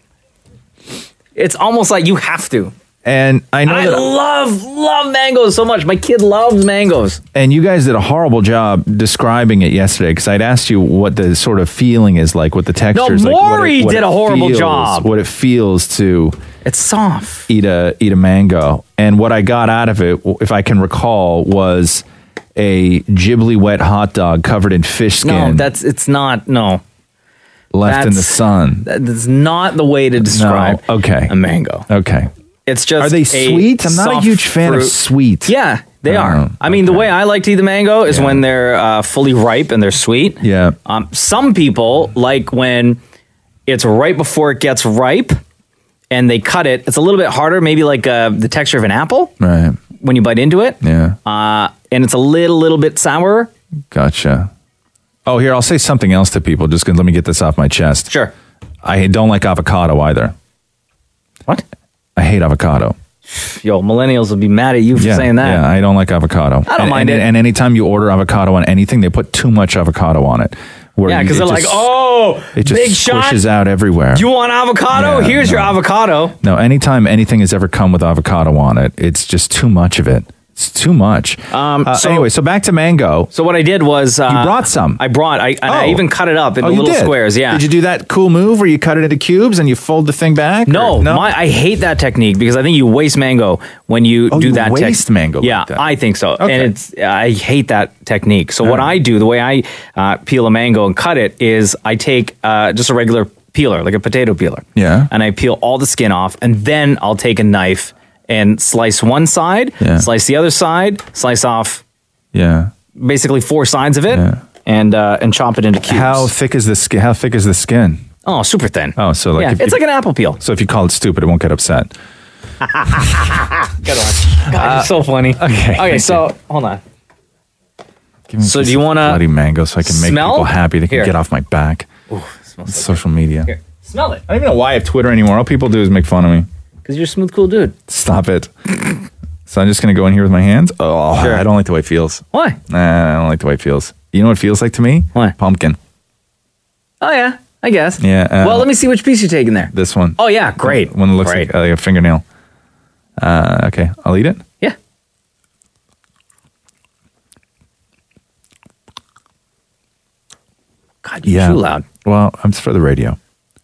it's almost like you have to. And I know I that love mangoes so much. My kid loves mangoes. And you guys did a horrible job describing it yesterday because I'd asked you what the sort of feeling is like, what the texture is like. Maury what did a horrible job. What it feels to It's soft. eat a mango. And what I got out of it, if I can recall, was a gibbly wet hot dog covered in fish skin. It's not. left in the sun. That's not the way to describe a mango. Okay. It's just Are they sweet? I'm not a soft huge fan of fruit. sweet. Yeah, they are. Oh, I mean, the way I like to eat the mango is when they're fully ripe and they're sweet. Yeah. Some people like when it's right before it gets ripe and they cut it. It's a little bit harder, maybe like the texture of an apple. Right. When you bite into it. Yeah. And it's a little bit sour. Gotcha. Oh, here, I'll say something else to people. Just let me get this off my chest. Sure. I don't like avocado either. What? I hate avocado. Yo, millennials will be mad at you for saying that. Yeah, I don't like avocado. I don't mind it. And anytime you order avocado on anything, they put too much avocado on it. where Yeah, you- because it they're like, just- oh, it just big shot. squishes out everywhere. You want avocado? Yeah, Here's your no. avocado. No, anytime anything has ever come with avocado on it, it's just too much of it. It's too much. Anyway, so back to mango. So what I did was you brought some. I even cut it up into you little did? squares. Yeah. Did you do that cool move where you cut it into cubes and you fold the thing back? No, or- I hate that technique because I think you waste mango when you do you that. waste mango like Yeah, that. I think so. Okay. And I hate that technique. So what I do, the way I peel a mango and cut it is I take just a regular peeler, like a potato peeler. Yeah. And I peel all the skin off, and then I'll take a knife and slice one side, Yeah. slice the other side, slice off Yeah. basically four sides of it, and chop it into cubes. How thick is the skin? How thick is the skin? Oh, super thin. Oh, so like Yeah, it's like an apple peel. So if you call it stupid, it won't get upset. Good one. God, you're so funny. Okay, so hold on. Give me So this do you wanna bloody mango so I can make smell? people happy? They can Here. get off my back. Ooh, smells It's so social media. Here, smell it. I don't even know why I have Twitter anymore. All people do is make fun of me. Because you're a smooth, cool dude. Stop it. So I'm just going to go in here with my hands. Oh, Sure. I don't like the way it feels. Why? Nah, I don't like the way it feels. You know what it feels like to me? What? Pumpkin. Oh, yeah, I guess. Yeah. Well, let me see which piece you're taking there. This one. Oh, yeah, great. One that looks Great. like a fingernail. Okay, I'll eat it. Yeah. God, you're too loud. Well, it's for the radio.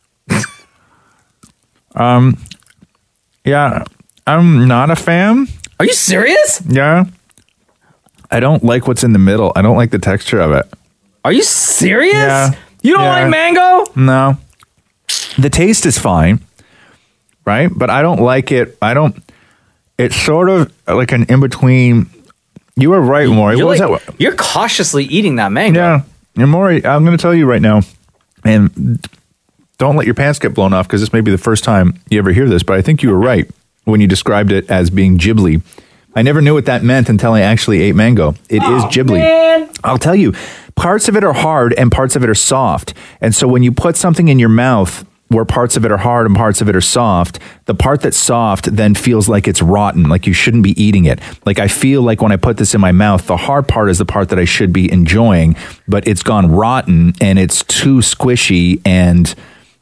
Yeah, I'm not a fan. Are you serious? Yeah. I don't like what's in the middle. I don't like the texture of it. Are you serious? Yeah. You don't Yeah. like mango? No. The taste is fine, right? But I don't like it. It's sort of like an in-between. You were right, Maury. You're, What was like- that? you're cautiously eating that mango. Yeah. And Maury, I'm going to tell you right now, and don't let your pants get blown off because this may be the first time you ever hear this, but I think you were right when you described it as being Ghibli. I never knew what that meant until I actually ate mango. It is Ghibli. Man. I'll tell you, parts of it are hard and parts of it are soft. And so when you put something in your mouth where parts of it are hard and parts of it are soft, the part that's soft then feels like it's rotten, like you shouldn't be eating it. Like I feel like when I put this in my mouth, the hard part is the part that I should be enjoying, but it's gone rotten and it's too squishy and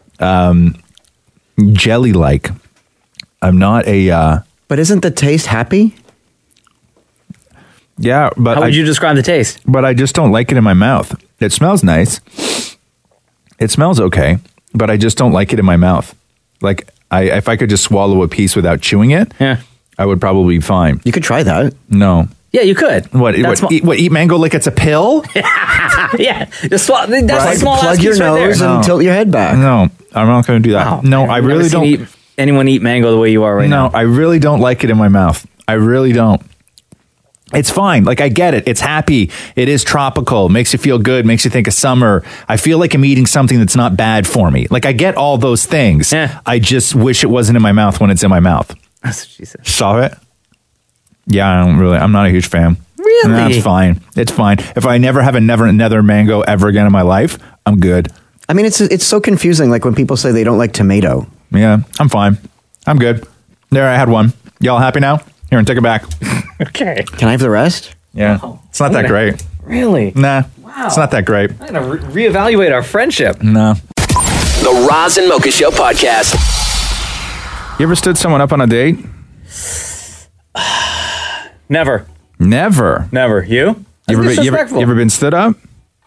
jelly-like. I'm not a... But isn't the taste happy? Yeah, but How would you describe the taste? But I just don't like it in my mouth. It smells nice. It smells okay, but I just don't like it in my mouth. Like if I could just swallow a piece without chewing it, I would probably be fine. You could try that. No. Yeah, you could. What? Eat mango like it's a pill? Yeah, just swallow. That's a small Plug your piece right nose there. and tilt your head back. No, I'm not going to do that. Wow, no, man, I I've really never don't. seen anyone eat mango the way you are right now. No, I really don't like it in my mouth. I really don't. It's fine. Like, I get it. It's happy. It is tropical. Makes you feel good. Makes you think of summer. I feel like I'm eating something that's not bad for me. Like, I get all those things. I just wish it wasn't in my mouth when it's in my mouth. That's what she said. Saw it? Yeah, I'm not a huge fan. Really? That's fine. It's fine. If I never have another mango ever again in my life, I'm good. I mean, it's so confusing. Like when people say they don't like tomato. Yeah, I'm fine. I'm good. There, I had one. Y'all happy now? Here, and take it back. Okay. Can I have the rest? Yeah. It's not that great. Really? Nah. Wow. It's not that great. I'm going to reevaluate our friendship. No. The Roz and Mocha Show podcast. You ever stood someone up on a date? Never. Never. Never. You? You That's disrespectful. ever been stood up?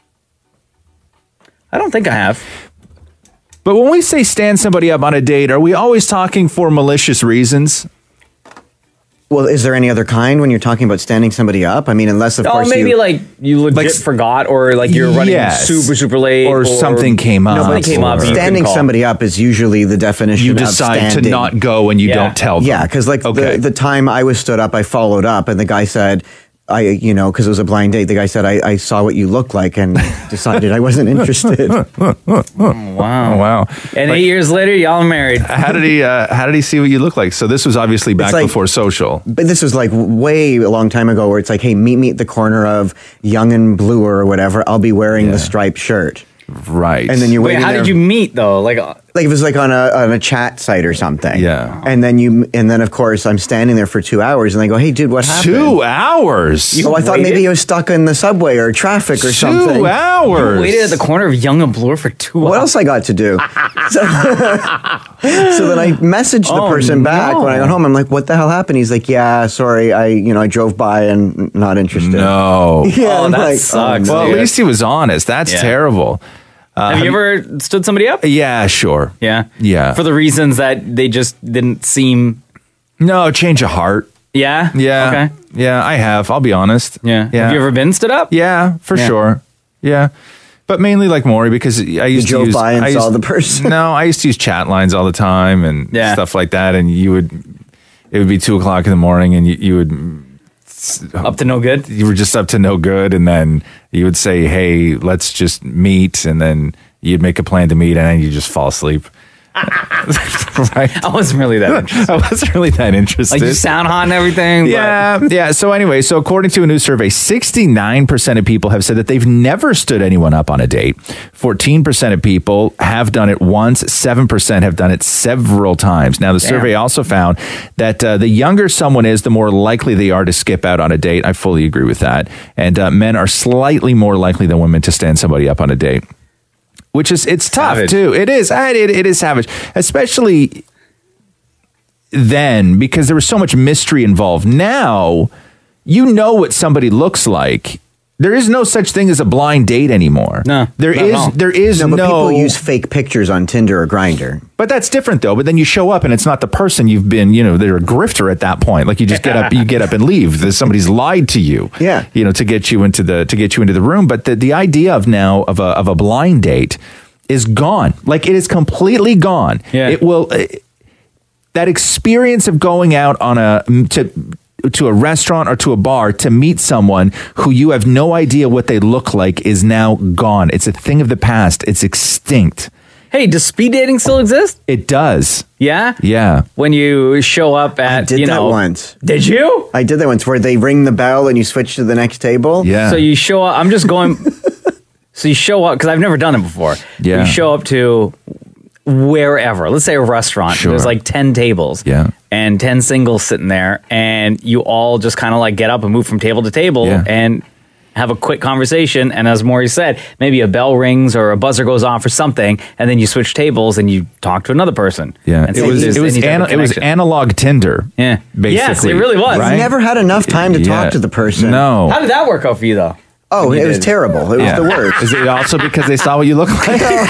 I don't think I have. But when we say stand somebody up on a date, are we always talking for malicious reasons? Well, is there any other kind when you're talking about standing somebody up? I mean, unless of course maybe you, like you legit forgot, or like you're running Yes. super late, Or something came up. Nobody came up. Or- and you couldn't standing call. somebody up is usually the definition. You of decide to standing. not go and you Yeah. don't tell them. Yeah, because like the time I was stood up, I followed up, and the guy said, because it was a blind date, the guy said, I saw what you look like and decided I wasn't interested. Wow. Oh, wow. And 8 years later, y'all are married. How did he see what you look like? So this was obviously back like- before social. But this was like way a long time ago where it's like, hey, meet me at the corner of Young and Bluer or whatever. I'll be wearing the striped shirt. Right. And then you're Wait, waiting how there. did you meet though? Like Like it was like on a chat site or something. Yeah. And then of course I'm standing there for 2 hours and they go, hey dude, what happened? 2 hours? I thought maybe you was stuck in the subway or traffic or 2 something. hours? you waited at the corner of Young and Bloor for 2 hours. What else I got to do? So then I messaged the person back when I got home. I'm like, what the hell happened? He's like, yeah, sorry. I drove by and not interested. No. Yeah, I'm that like, sucks. Well, at dude. least he was honest. That's Yeah. terrible. Have you ever stood somebody up? Yeah, sure. Yeah. Yeah. For the reasons that they just didn't seem. No, change of heart. Yeah. Yeah. Okay. Yeah, I have. I'll be honest. Yeah. Have you ever been stood up? Yeah, for Yeah. sure. Yeah. But mainly like Maury because I used to drove use, by and I used- saw the person. No, I used to use chat lines all the time and Yeah. stuff like that. And it would be 2:00 in the morning and you would, Up to no good? you were just up to no good. And then you would say, hey, let's just meet. And then you'd make a plan to meet and then you just fall asleep. Right? I wasn't really that interested. I wasn't really that interested. Like you sound hot and everything. Yeah. So anyway, according to a new survey, 69% of people have said that they've never stood anyone up on a date. 14% of people have done it once. 7% have done it several times. Now, the survey also found that the younger someone is, the more likely they are to skip out on a date. I fully agree with that. And men are slightly more likely than women to stand somebody up on a date. Which is, it's tough Savage. too. It is. It is savage. Especially then, because there was so much mystery involved. Now, you know what somebody looks like There is no such thing as a blind date anymore. No, there is no. But no. people use fake pictures on Tinder or Grindr. But that's different though. But then you show up and it's not the person you've been. They're a grifter at that point. Like you just get up, and leave. Somebody's lied to you. Yeah. To get you into the room. But the idea of now of a blind date is gone. Like it is completely gone. Yeah. It will. That experience of going out on to a restaurant or to a bar to meet someone who you have no idea what they look like is now gone. It's a thing of the past. It's extinct. Hey, does speed dating still exist? It does. Yeah? Yeah. When you show up at, I did that once. Did you? I did that once where they ring the bell and you switch to the next table. Yeah. So you show up, I'm just going, so you show up, because I've never done it before. Yeah. You show up to wherever, let's say a restaurant, Sure. there's like 10 tables. Yeah. And 10 singles sitting there, and you all just kind of like get up and move from table to table and have a quick conversation. And as Maury said, maybe a bell rings or a buzzer goes off or something, and then you switch tables and you talk to another person. Yeah, and it was analog Tinder. Yeah, basically. Yes, it really was. I never had enough time to talk to the person. No. How did that work out for you though? Oh, it was terrible. It was the worst. Is it also because they saw what you look like? Here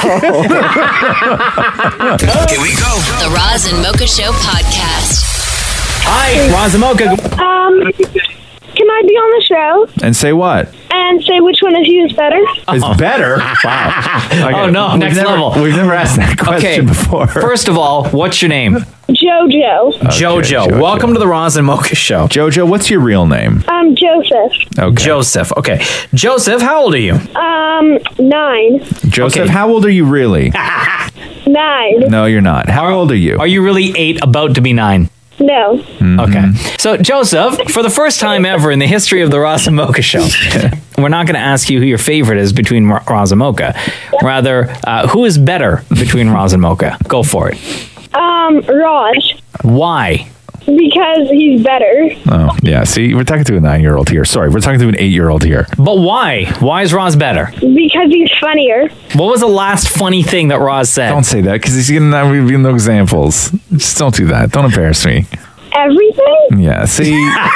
we go. The Roz and Mocha Show podcast. Hi, Roz and Mocha. Can I be on the show And say what? and say which one of you is better? Is better? Wow. Okay. Oh no, next level. We've never asked that question before. First of all, what's your name? Jojo. Jojo. Welcome to the Roz and Mocha Show. Jojo, what's your real name? Joseph. Okay. Joseph. Okay. Joseph, how old are you? 9. Joseph, how old are you really? 9. No, you're not. How old are you? Are you really 8, about to be 9? No. Mm-hmm. Okay. So, Joseph, for the first time ever in the history of the Roz and Mocha Show, we're not going to ask you who your favorite is between Roz and Mocha. Rather, who is better between Roz and Mocha? Go for it. Raj. Why? Because he's better. Oh, yeah. See, we're talking to a 9-year-old here. Sorry, we're talking to an 8-year-old here. But why? Why is Roz better? Because he's funnier. What was the last funny thing that Roz said? Don't say that, because he's going to give you no examples. Just don't do that. Don't embarrass me. Everything? Yeah, see?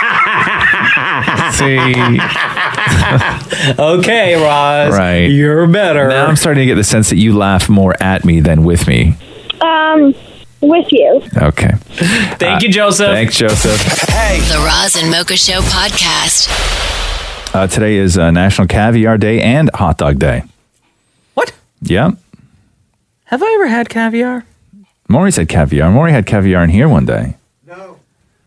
Okay, Roz. Right. You're better. Now I'm starting to get the sense that you laugh more at me than with me. With you. Okay. Thank you, Joseph. Thanks, Joseph. Hey. The Roz and Mocha Show podcast. Today is National Caviar Day and Hot Dog Day. What? Yeah. Have I ever had caviar? Maury said caviar. Maury had caviar in here one day. No.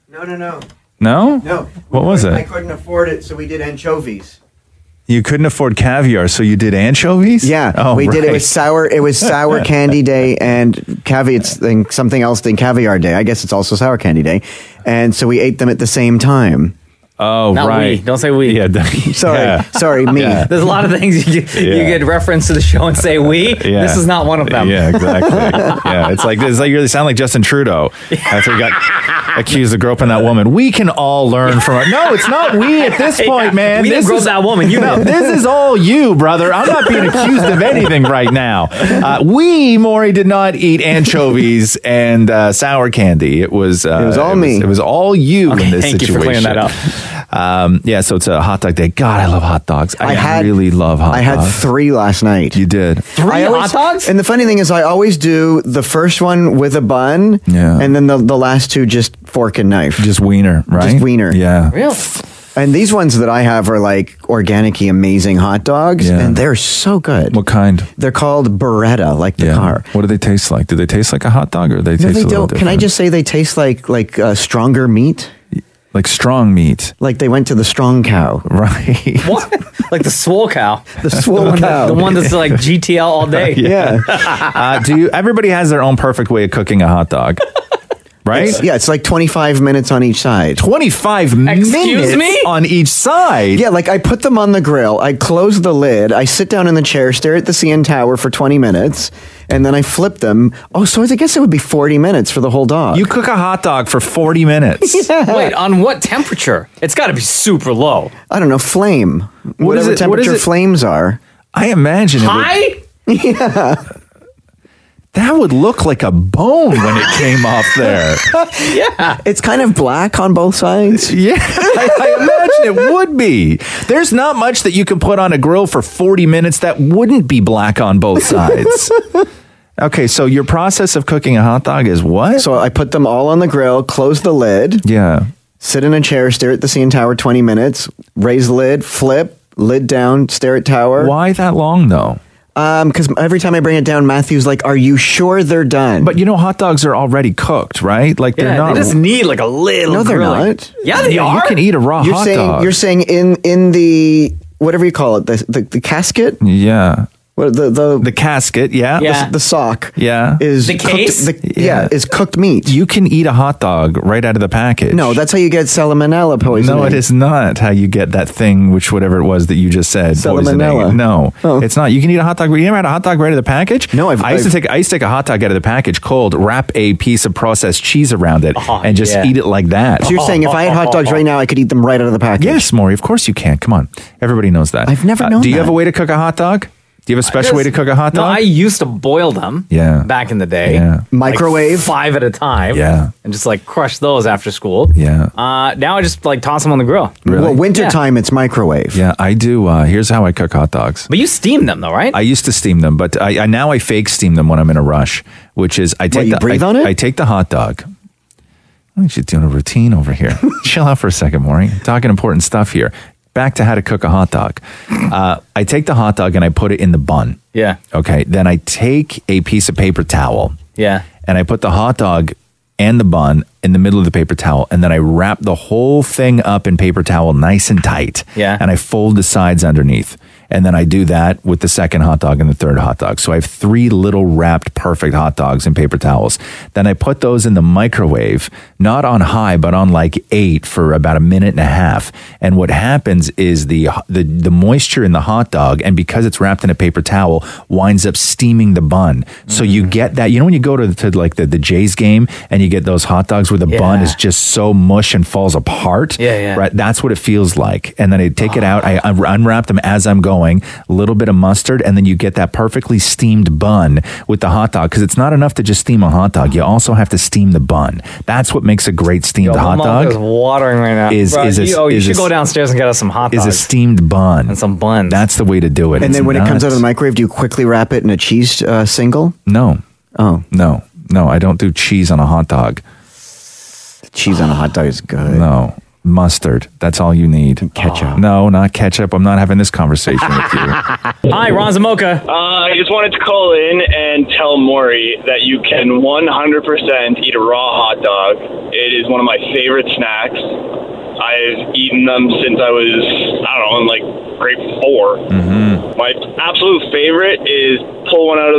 No? No. What was I it? couldn't afford it, so we did anchovies. You couldn't afford caviar, so you did anchovies? Yeah, Oh, we did. It right. was sour. It was sour candy day and caviar. It's something else than caviar day. I guess it's also sour candy day, and so we ate them at the same time. Oh, Not right. we. Don't say we. Yeah. Sorry, me. Yeah. There's a lot of things you get reference to the show and say we. Yeah. This is not one of them. Yeah, exactly. Yeah, it's like you really sound like Justin Trudeau. After he got accused of groping that woman. We can all learn from it. No, it's not we at this point, man. We didn't grope that woman. You know. This is all you, brother. I'm not being accused of anything right now. Maury, did not eat anchovies and sour candy. It was all me. It was all you in this thank situation. you for clearing that up. Yeah, so it's a hot dog day. God, I love hot dogs. I really love hot dogs. I had 3 last night. You did? 3 hot dogs? And the funny thing is, I always do the first one with a bun, and then the last 2 just fork and knife. Just wiener, right? Just wiener. Yeah. Really? And these ones that I have are like organic-y, amazing hot dogs, and they're so good. What kind? They're called Beretta, like the car. What do they taste like? Do they taste like a hot dog, or do they taste a little different? Can I just say they taste like stronger meat? Like strong meat. Like they went to the strong cow. Right. What? Like the swole cow. The swole cow. The one that's like GTL all day. Yeah. Everybody has their own perfect way of cooking a hot dog. Right? It's like 25 minutes on each side. 25 minutes on each side? Yeah, like I put them on the grill, I close the lid, I sit down in the chair, stare at the CN Tower for 20 minutes, and then I flip them. Oh, so I guess it would be 40 minutes for the whole dog. You cook a hot dog for 40 minutes? Yeah. Wait, on what temperature? It's got to be super low. I don't know, flame. Whatever temperature flames are. I imagine High? Yeah. That would look like a bone when it came off there. Yeah. It's kind of black on both sides. Yeah, I imagine it would be. There's not much that you can put on a grill for 40 minutes that wouldn't be black on both sides. Okay, so your process of cooking a hot dog is what? So I put them all on the grill, close the lid. Yeah. Sit in a chair, stare at the CN Tower 20 minutes, raise lid, flip, lid down, stare at tower. Why that long though? Because every time I bring it down, Matthew's like, "Are you sure they're done?" But you know, hot dogs are already cooked, right? Like they're not. They just need like a little. No, they're grilling. not. Yeah, they are. You can eat a raw You're hot saying dog. you're saying in the whatever you call it, the casket. Yeah. What the casket, yeah. The sock, yeah. is The cooked, case? is cooked meat. You can eat a hot dog right out of the package. No, that's how you get salmonella poisoning. No, it is not how you get that thing, which whatever it was that you just said. Salmonella. Poisoning. No, Oh. it's not. You can eat a hot dog. You never had a hot dog right out of the package? No, I used to take a hot dog out of the package cold, wrap a piece of processed cheese around it, and just eat it like that. So you're saying if I had hot dogs right now, I could eat them right out of the package? Yes, Maury, of course you can. Come on. Everybody knows that. I've never known Do you that. have a way to cook a hot dog? Do you have a special way to cook a hot No, dog? I used to boil them. Yeah. Back in the day. Yeah. Microwave? Like 5 at a time. Yeah. And just like crush those after school. Yeah. Now I just like toss them on the grill. Well, wintertime, it's microwave. Yeah, I do. Here's how I cook hot dogs. But you steam them though, right? I used to steam them, but I now I fake steam them when I'm in a rush, which is I take you breathe on it? I take the hot dog. I think she's doing a routine over here. Chill out for a second, Maury. Talking important stuff here. Back to how to cook a hot dog. I take the hot dog and I put it in the bun. Yeah. Okay. Then I take a piece of paper towel. Yeah. And I put the hot dog and the bun in the middle of the paper towel. And then I wrap the whole thing up in paper towel nice and tight. Yeah. And I fold the sides underneath. And then I do that with the second hot dog and the third hot dog. So I have 3 little wrapped perfect hot dogs in paper towels. Then I put those in the microwave, not on high, but on like 8 for about a minute and a half. And what happens is the moisture in the hot dog, and because it's wrapped in a paper towel, winds up steaming the bun. So you get that, you know, when you go to like the Jays game and you get those hot dogs where the bun is just so mush and falls apart. Yeah. Right. That's what it feels like. And then I take it out, I unwrap them as I'm going, a little bit of mustard, and then you get that perfectly steamed bun with the hot dog. Because it's not enough to just steam a hot dog. You also have to steam the bun. That's what makes a great steamed My hot mouth dog. is watering right now. Is- Bro, is a- you is should a- go downstairs and get us some hot dogs. Is a steamed bun. And some buns. That's the way to do it. And It's then when it comes out nuts. of the microwave, do you quickly wrap it in a cheese single? No. Oh. No, I don't do cheese on a hot dog. The cheese on a hot dog is good. No. Mustard. That's all you need. Ketchup. No, not ketchup. I'm not having this conversation with you. Hi, Ron Zamoka. I just wanted to call in and tell Maury that you can 100% eat a raw hot dog. It is one of my favorite snacks. I've eaten them since I was, I don't know, in like grade 4. Mm-hmm. My absolute favorite is pull one out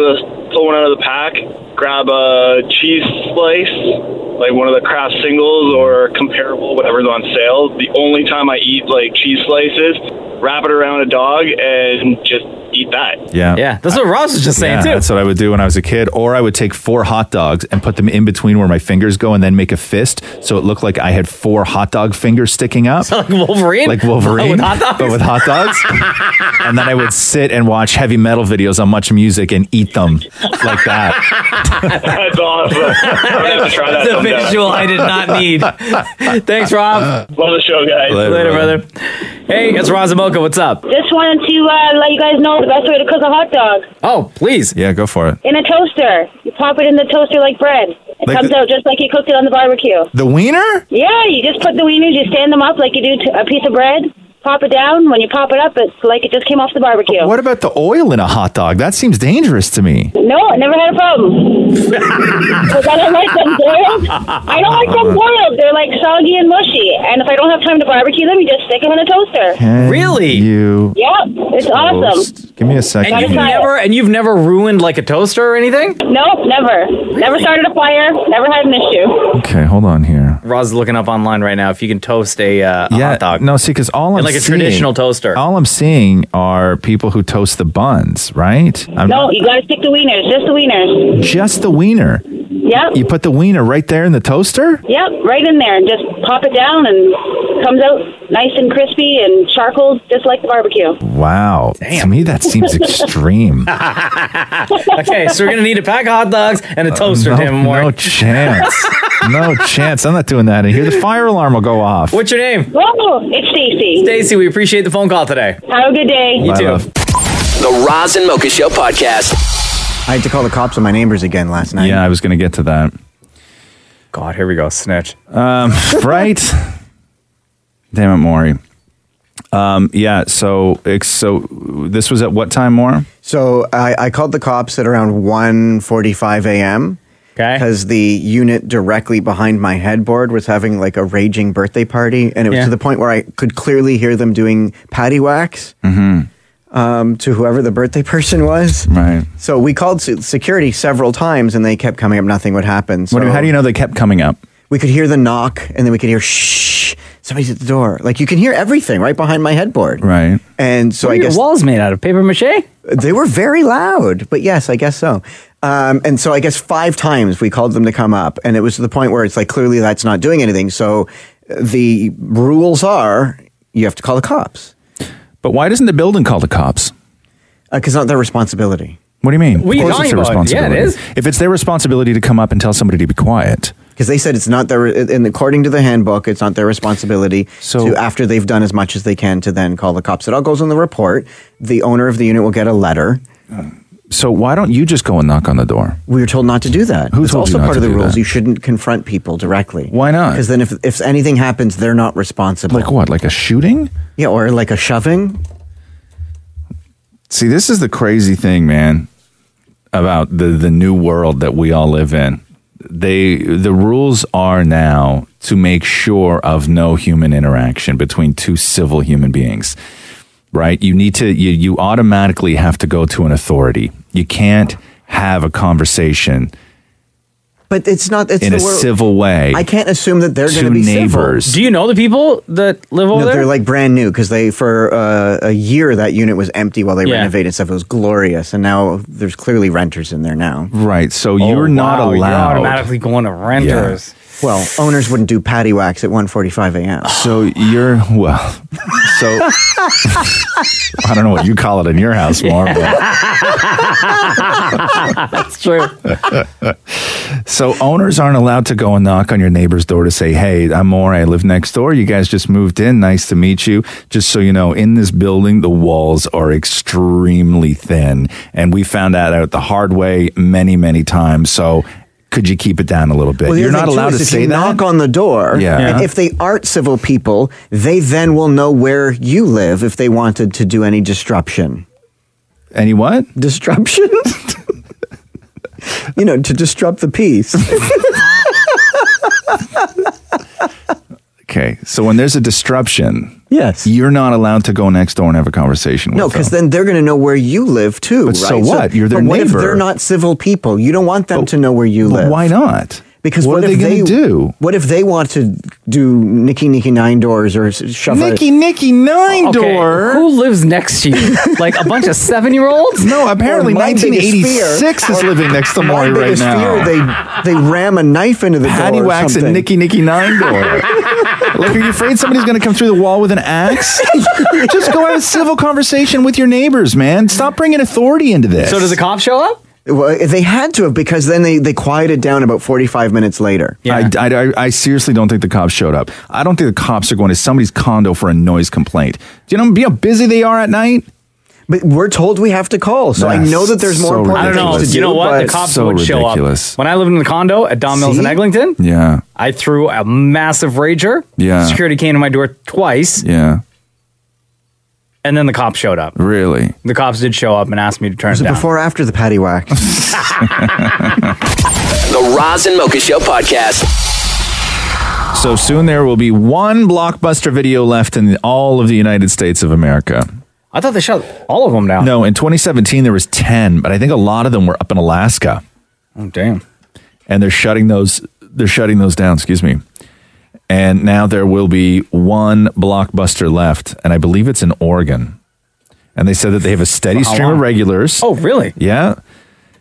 of the pack, grab a cheese slice, like one of the Kraft singles or comparable, whatever's on sale. The only time I eat like cheese slices, wrap it around a dog and just eat that. Yeah. That's what Ross was just saying too. That's what I would do when I was a kid. Or I would take 4 hot dogs and put them in between where my fingers go and then make a fist so it looked like I had 4 hot dog fingers sticking up. So like Wolverine? Like Wolverine. With hot dogs? But with hot dogs. And then I would sit and watch heavy metal videos on Much Music and eat them like that. That's awesome. I'm gonna have to try that The someday. visual I did not need. Thanks, Rob. Love the show, guys. Later, brother. Hey, it's Ron Zamoka. What's up? Just wanted to let you guys know the best way to cook a hot dog. Oh, please. Yeah, go for it. In a toaster. You pop it in the toaster like bread. It Like comes the- out just like you cooked it on the barbecue. The wiener? Yeah, you just put the wieners, you stand them up like you do a piece of bread. Pop it down. When you pop it up, it's like it just came off the barbecue. What about the oil in a hot dog? That seems dangerous to me. No, I never had a problem. Because I don't like them boiled. I don't like them boiled. They're like soggy and mushy. And if I don't have time to barbecue them, you just stick them in a toaster. Really? You Yep, it's awesome. give me a second. And you've never ruined like a toaster or anything? Nope, never. Never started a fire. Never had an issue. Okay, hold on here. Roz is looking up online right now if you can toast a hot dog. No, see, because all I'm like a seeing- traditional toaster. All I'm seeing are people who toast the buns, right? No, you gotta stick to wieners. Just the wieners. Just the wiener. Yep. You put the wiener right there in the toaster? Yep, right in there, and just pop it down and Comes out nice and crispy and charcoal, just like the barbecue. Wow. To me, that seems extreme. Okay, so we're going to need a pack of hot dogs and a toaster, Tim Moore. No chance. No chance. I'm not doing that in here. The fire alarm will go off. What's your name? Oh, it's Stacy. Stacy, we appreciate the phone call today. Have a good day. You too. The Roz and Mocha Show podcast. I had to call the cops on my neighbors again last night. Yeah, I was going to get to that. God, here we go. Snitch. Right? Damn it, Maury. Yeah, so this was at what time, Maura? So I called the cops at around 1:45 a.m. Okay. Because the unit directly behind my headboard was having like a raging birthday party, and it was to the point where I could clearly hear them doing patty wax to whoever the birthday person was. Right. So we called security several times, and they kept coming up. Nothing would happen. So How do you know they kept coming up? We could hear the knock, and then we could hear shh. Somebody's at the door. Like, you can hear everything right behind my headboard. Right. And so What are I your guess walls made out of? Paper mache? they were very loud. But yes, I guess so. And so I guess 5 times we called them to come up, and it was to the point where it's like, clearly that's not doing anything. So the rules are you have to call the cops. But why doesn't the building call the cops? Because it's not their responsibility. What do you mean? What are you Of course talking it's their about? Yeah, it responsibility. is. If it's their responsibility to come up and tell somebody to be quiet. Because they said it's not their, and according to the handbook, it's not their responsibility to, after they've done as much as they can, to then call the cops. It all goes in the report. The owner of the unit will get a letter. So why don't you just go and knock on the door? We were told not to do that. Who It's told you also not part to of the do rules. that? You shouldn't confront people directly. Why not? Because then if anything happens, they're not responsible. Like what? Like a shooting? Yeah, or like a shoving. See, this is the crazy thing, man, about the new world that we all live in. The rules are now to make sure of no human interaction between two civil human beings, right? You need to, you automatically have to go to an authority. You can't have a conversation. But it's not. It's in a civil way. I can't assume that they're going to be neighbors. civil. Do you know the people that live over No, there? they're like brand new because they for a year that unit was empty while they Yeah. renovated stuff. It was glorious, and now there's clearly renters in there now. Right. So you're not wow, allowed. You're automatically going to renters. Well, owners wouldn't do patty wax at 1:45 a.m. So you're so I don't know what you call it in your house, more. That's true. So owners aren't allowed to go and knock on your neighbor's door to say, "Hey, I'm More. I live next door. You guys just moved in. Nice to meet you. Just so you know, in this building, the walls are extremely thin, and we found that out the hard way many, many times. So." Could you keep it down a little bit? Well, the You're other not thing, too, allowed is to if say you that. knock on the door, and if they aren't civil people, they then will know where you live if they wanted to do any disruption. Any what? Disruption? To disrupt the peace. Okay, so when there's a disruption, yes, you're not allowed to go next door and have a conversation with No, them. because then they're going to know where you live too. But right? so what? You're their but what neighbor. if they're not civil people? You don't want them to know where you live. Why not? Because what are if they going to do? What if they want to do Nicky Nine Doors or shove Nicky Nine Okay, Door? who lives next to you? Like a bunch of 7-year-olds? No, apparently Or my biggest 1986 fear- is living next to My Maury right biggest now. fear, they ram a knife into the Patty door or wax and something. Nicky Nine Door. Like, are you afraid somebody's going to come through the wall with an axe? Just go have a civil conversation with your neighbors, man. Stop bringing authority into this. So does the cop show up? Well, they had to have, because then they quieted down about 45 minutes later. I seriously don't think the cops showed up. I don't think the cops are going to somebody's condo for a noise complaint. Do you know how busy they are at night? But we're told we have to call, so I know that there's more important I don't know. things to You do. know what? but- The cops so would show ridiculous. up. When I lived in the condo at Don Mills in See? Eglinton, Yeah. I threw a massive rager. Yeah. Security came to my door twice, Yeah. and then the cops showed up. Really? The cops did show up and asked me to turn Was it it down. before or after the patty wax? The Roz and Mocha Show podcast. So soon there will be one blockbuster video left in all of the United States of America. I thought they shut all of them down. No, in 2017 there was 10, but I think a lot of them were up in Alaska. Oh, damn. And they're shutting those down, excuse me. And now there will be one blockbuster left, and I believe it's in Oregon. And they said that they have a steady For how stream of long? regulars. Oh, really? Yeah.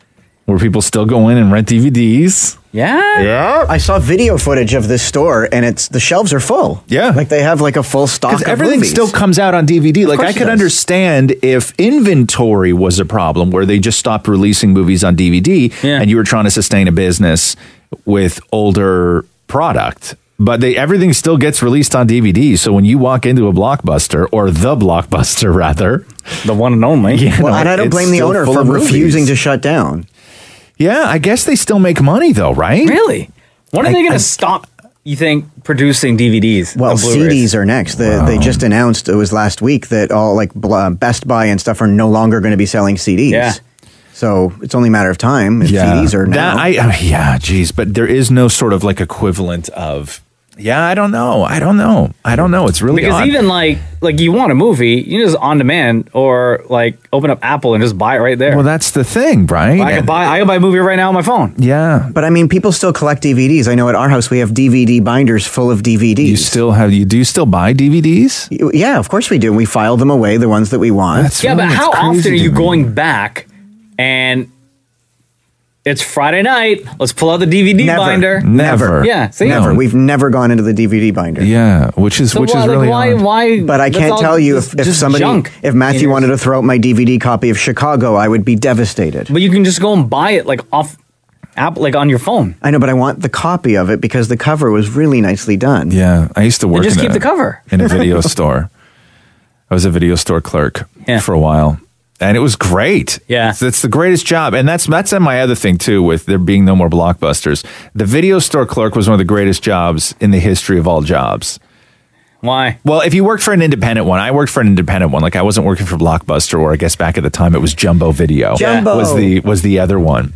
where people still go in and rent DVDs. Yeah. Yeah. I saw video footage of this store, and the shelves are full. Yeah. Like they have like a full stock of Because everything movies. still comes out on DVD. Like course I it could does. understand if inventory was a problem where they just stopped releasing movies on DVD and you were trying to sustain a business with older product. But everything still gets released on DVD. So when you walk into a Blockbuster, or the Blockbuster rather, the one and only. Yeah, Well, and I don't it's blame the still owner full for of refusing movies. to shut down. Yeah, I guess they still make money though, right? Really? When are they going to stop, you think, producing DVDs? Well, and Blu-rays? CDs are next. They just announced, it was last week, that all like Best Buy and stuff are no longer going to be selling CDs. Yeah. So it's only a matter of time if CDs are now. Geez, but there is no sort of like equivalent of. Yeah, I don't know. It's really because odd. even like you want a movie, you just on demand or like open up Apple and just buy it right there. Well, that's the thing, right? I can buy a movie right now on my phone. Yeah, but I mean, people still collect DVDs. I know at our house we have DVD binders full of DVDs. Do you still buy DVDs? Yeah, of course we do. We file them away, the ones that we want. But how often are you going back and it's Friday night, let's pull out the DVD binder? Never. Yeah, see? Never. We've never gone into the DVD binder. Yeah, which is really odd. why? But I that's can't all tell you just- if just somebody, junk if in Matthew yours. wanted to throw out my DVD copy of Chicago, I would be devastated. But you can just go and buy it like off Apple, like on your phone. I know, but I want the copy of it because the cover was really nicely done. Yeah, I used to work. just in keep the cover. in a video store. I was a video store clerk for a while. And it was great. Yeah. It's the greatest job. And that's my other thing, too, with there being no more Blockbusters. The video store clerk was one of the greatest jobs in the history of all jobs. Why? Well, if you worked for an independent one, I worked for an independent one. Like I wasn't working for Blockbuster, or I guess back at the time it was Jumbo Video. Jumbo. was the other one.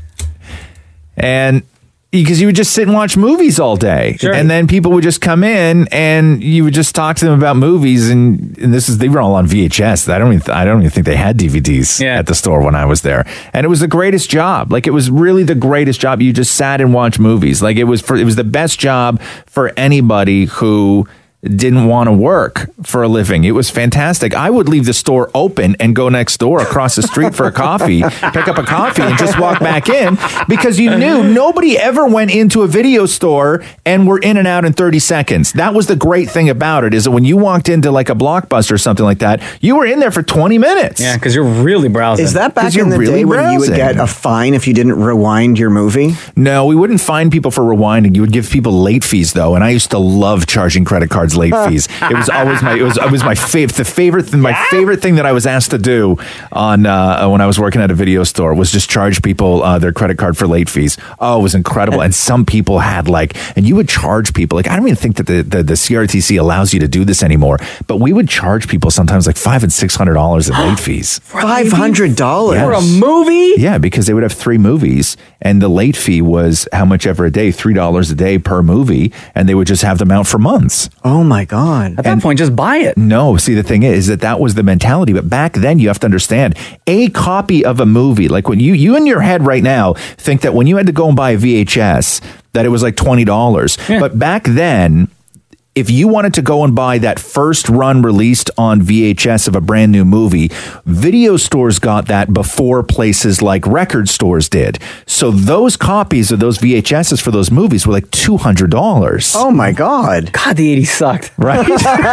And because you would just sit and watch movies all day. Sure. And then people would just come in and you would just talk to them about movies, and they were all on VHS. I don't even think they had DVDs at the store when I was there. And it was the greatest job. Like it was really the greatest job. You just sat and watched movies. Like it was the best job for anybody who didn't want to work for a living. It was fantastic. I would leave the store open and go next door across the street for a coffee, pick up a coffee and just walk back in, because you knew nobody ever went into a video store and were in and out in 30 seconds. That was the great thing about it, is that when you walked into like a Blockbuster or something like that, you were in there for 20 minutes. Yeah, because you're really browsing. Is that back 'Cause you're in the really day when you would browsing. get a fine if you didn't rewind your movie? No, we wouldn't fine people for rewinding. You would give people late fees though, and I used to love charging credit cards late fees. It was always my favorite thing that I was asked to do on when I was working at a video store was just charge people their credit card for late fees. Oh, it was incredible. And some people had and you would charge people I don't even think that the CRTC allows you to do this anymore, but we would charge people sometimes like $500 and $600 in late fees. $500 for a movie? Yeah, because they would have 3 movies, and the late fee was how much ever a day, $3 a day per movie, and they would just have them out for months. Oh my God. At that point, just buy it. No, see, the thing is that was the mentality. But back then, you have to understand, a copy of a movie, like when you in your head right now think that when you had to go and buy a VHS, that it was like $20. Yeah. But back then, if you wanted to go and buy that first run released on VHS of a brand new movie, video stores got that before places like record stores did. So those copies of those VHSs for those movies were like $200. Oh my God. God, the 80s sucked. Right?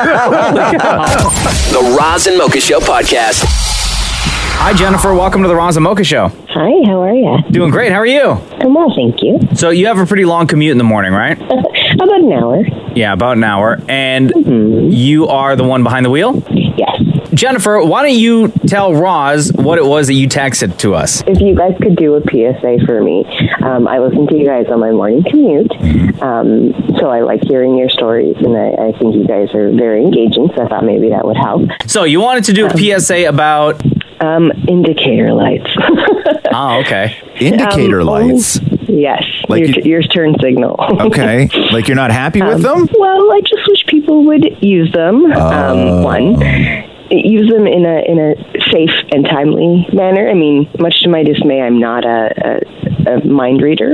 The Roz and Mocha Show podcast. Hi, Jennifer. Welcome to the Roz and Mocha Show. Hi, how are you? Doing great. How are you? I'm well, thank you. So you have a pretty long commute in the morning, right? About an hour. Yeah, about an hour. And you are the one behind the wheel? Yes. Jennifer, why don't you tell Roz what it was that you texted to us? If you guys could do a PSA for me, I listen to you guys on my morning commute, so I like hearing your stories, and I think you guys are very engaging, so I thought maybe that would help. So you wanted to do a PSA about... indicator lights. Oh, okay. Indicator lights? Yes, Like your turn signal. Okay. Like you're not happy with them? Well, I just wish people would use them. One, use them in a safe and timely manner. I mean, much to my dismay, I'm not a a mind reader.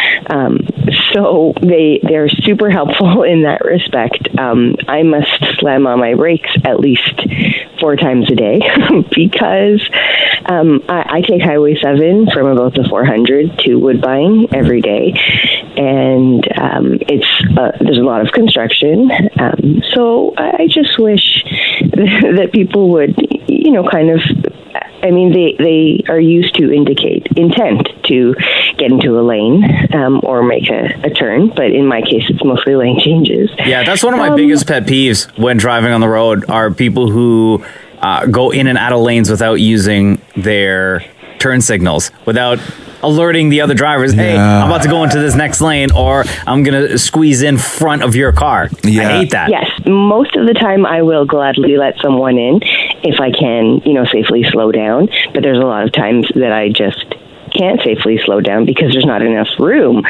So they're super helpful in that respect. I must slam on my brakes at least 4 times a day because I take Highway 7 from about the 400 to Woodbine every day, and there's a lot of construction. So I just wish that people would, kind of. I mean, they are used to indicate intent to get into a lane or make a turn, but in my case, it's mostly lane changes. Yeah, that's one of my biggest pet peeves when driving on the road are people who go in and out of lanes without using their turn signals, without alerting the other drivers, hey, I'm about to go into this next lane, or I'm going to squeeze in front of your car. I hate that. Yes, most of the time I will gladly let someone in if I can, safely slow down. But there's a lot of times that I just can't safely slow down because there's not enough room.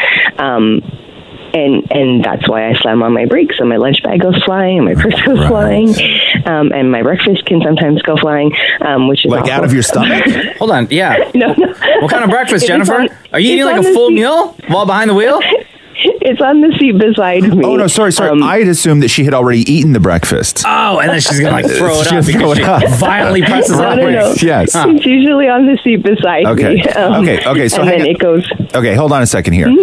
And that's why I slam on my brakes. So my lunch bag goes flying, and my purse goes flying, and my breakfast can sometimes go flying, which is like awful. out of your stomach. Hold on, yeah. No. What kind of breakfast, Jennifer? Are you eating like a full meal while behind the wheel? It's on the seat beside me. Oh no, sorry. I had assumed that she had already eaten the breakfast. Oh, and then she's gonna throw it up She's because gonna she violently presses on the brakes. Yes. It's usually on the seat beside Okay. me. Okay. So and then it goes. Okay, hold on a second here.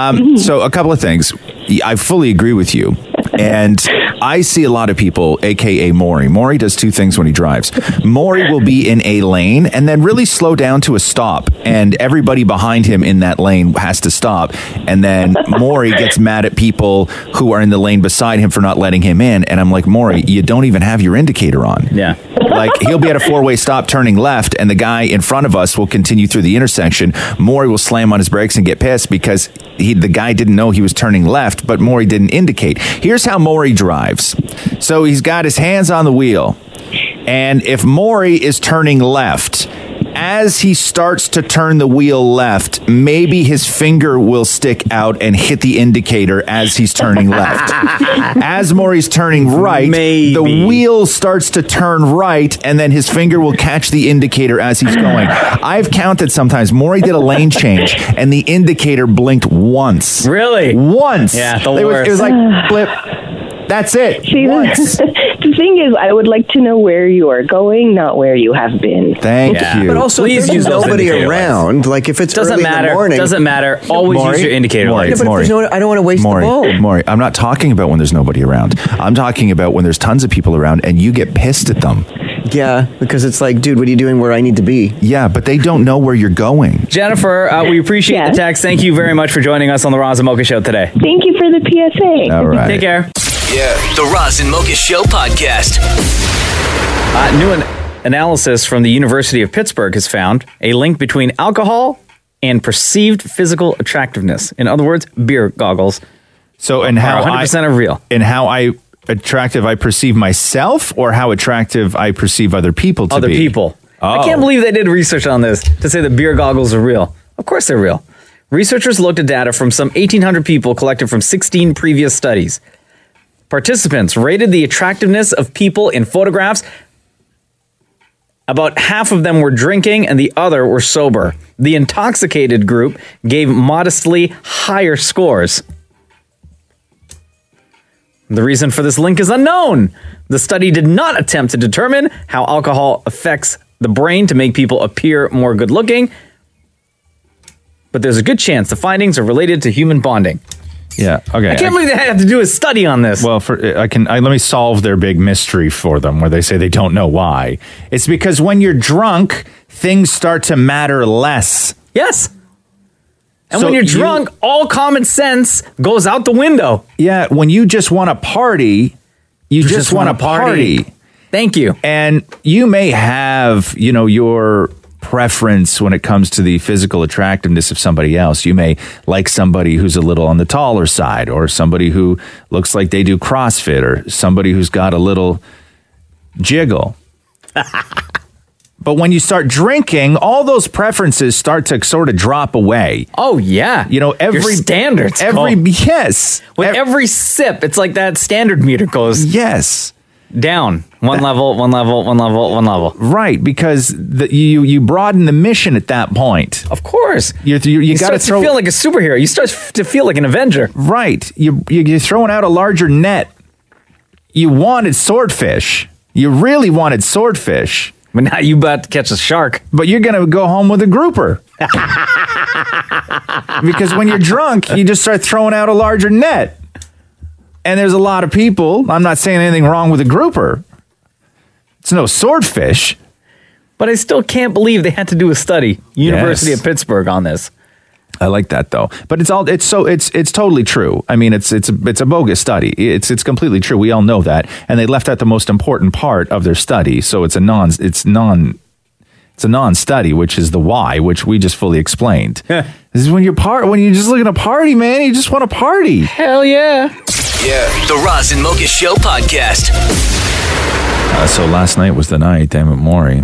So a couple of things. I fully agree with you. And I see a lot of people, a.k.a. Maury. Maury does 2 things when he drives. Maury will be in a lane and then really slow down to a stop. And everybody behind him in that lane has to stop. And then Maury gets mad at people who are in the lane beside him for not letting him in. And I'm like, Maury, you don't even have your indicator on. Yeah. Like, he'll be at a 4-way stop turning left, and the guy in front of us will continue through the intersection. Maury will slam on his brakes and get pissed because the guy didn't know he was turning left, but Maury didn't indicate. Here's how Maury drives. So he's got his hands on the wheel, and if Maury is turning left, as he starts to turn the wheel left, maybe his finger will stick out and hit the indicator as he's turning left. As Maury's turning right, the wheel starts to turn right, and then his finger will catch the indicator as he's going. I've counted sometimes. Maury did a lane change, and the indicator blinked once. Really? Once. Yeah, the It worst. was like, blip. That's it. See, the thing is, I would like to know where you are going, not where you have been. Thank you. But also, if there's nobody around, like if it's Doesn't early matter. in the morning, Doesn't matter. Always use your indicator Maury, lights. Yeah, but if there's I don't want to waste the bulb. Maury, I'm not talking about when there's nobody around. I'm talking about when there's tons of people around and you get pissed at them. Yeah, because it's like, dude, what are you doing where I need to be? Yeah, but they don't know where you're going. Jennifer, we appreciate the text. Thank you very much for joining us on the Roz and Mocha Show today. Thank you for the PSA. All right. Take care. Yeah. The Roz and Mocha Show podcast. New analysis from the University of Pittsburgh has found a link between alcohol and perceived physical attractiveness. In other words, beer goggles. So, and how 100% are real. And how attractive I perceive myself, or how attractive I perceive other people to be? Other people. Oh. I can't believe they did research on this to say that beer goggles are real. Of course they're real. Researchers looked at data from some 1,800 people collected from 16 previous studies. Participants rated the attractiveness of people in photographs. About half of them were drinking and the other were sober. The intoxicated group gave modestly higher scores. The reason for this link is unknown. The study did not attempt to determine how alcohol affects the brain to make people appear more good-looking, but there's a good chance the findings are related to human bonding. Yeah. Okay. I can't believe they had to do a study on this. Well, let me solve their big mystery for them, where they say they don't know why. It's because when you're drunk, things start to matter less. Yes. And when you're drunk, all common sense goes out the window. Yeah. When you just want to party, you just want to party. Thank you. And you may have, your preference when it comes to the physical attractiveness of somebody else. You may like somebody who's a little on the taller side, or somebody who looks like they do CrossFit, or somebody who's got a little jiggle. But when you start drinking, all those preferences start to sort of drop away. Oh, yeah. Every Your standards. Yes. With every sip, it's like that standard meter goes. Yes. Down. One level, one level, one level, one level. Right, because you broaden the mission at that point. Of course. You got to feel like a superhero. You start to feel like an Avenger. Right. You're throwing out a larger net. You wanted swordfish. You really wanted swordfish. But now you about to catch a shark. But you're going to go home with a grouper. Because when you're drunk, you just start throwing out a larger net. And there's a lot of people. I'm not saying anything wrong with a grouper. It's no swordfish. But I still can't believe they had to do a study. University of Pittsburgh on this. I like that though. But it's totally true. I mean, it's a bogus study. It's completely true. We all know that. And they left out the most important part of their study. So it's a non-study, which is the why, which we just fully explained. This is when you're just looking to party, man. You just want to party. Hell yeah. Yeah. The Roz and Mocha Show podcast. So last night was the night Dammit Maury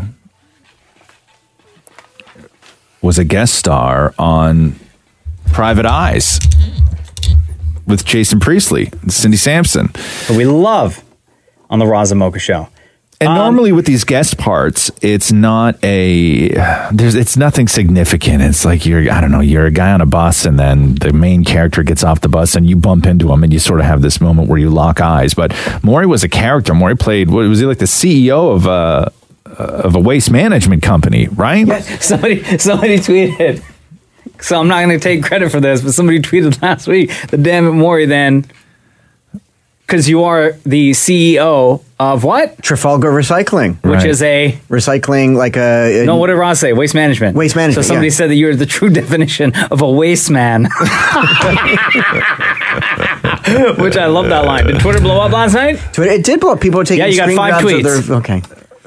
was a guest star on Private Eyes with Jason Priestley and Cindy Sampson. We love on the Roz and Mocha Show. And normally with these guest parts, it's not it's nothing significant. It's like you're a guy on a bus and then the main character gets off the bus and you bump into him and you sort of have this moment where you lock eyes. But Maury was a character. Maury played, was he like the CEO of a waste management company, right? Yes. Somebody tweeted. So I'm not going to take credit for this, but somebody tweeted last week that Dammit Maury then, because you are the CEO of what? Trafalgar Recycling. Which is a... Recycling like a... No, what did Ross say? Waste management. Waste management, So somebody said that you're the true definition of a waste man. Which I love that line. Did Twitter blow up last night? It did blow up. People are taking you got screen 5 grabs tweets. of their... Okay.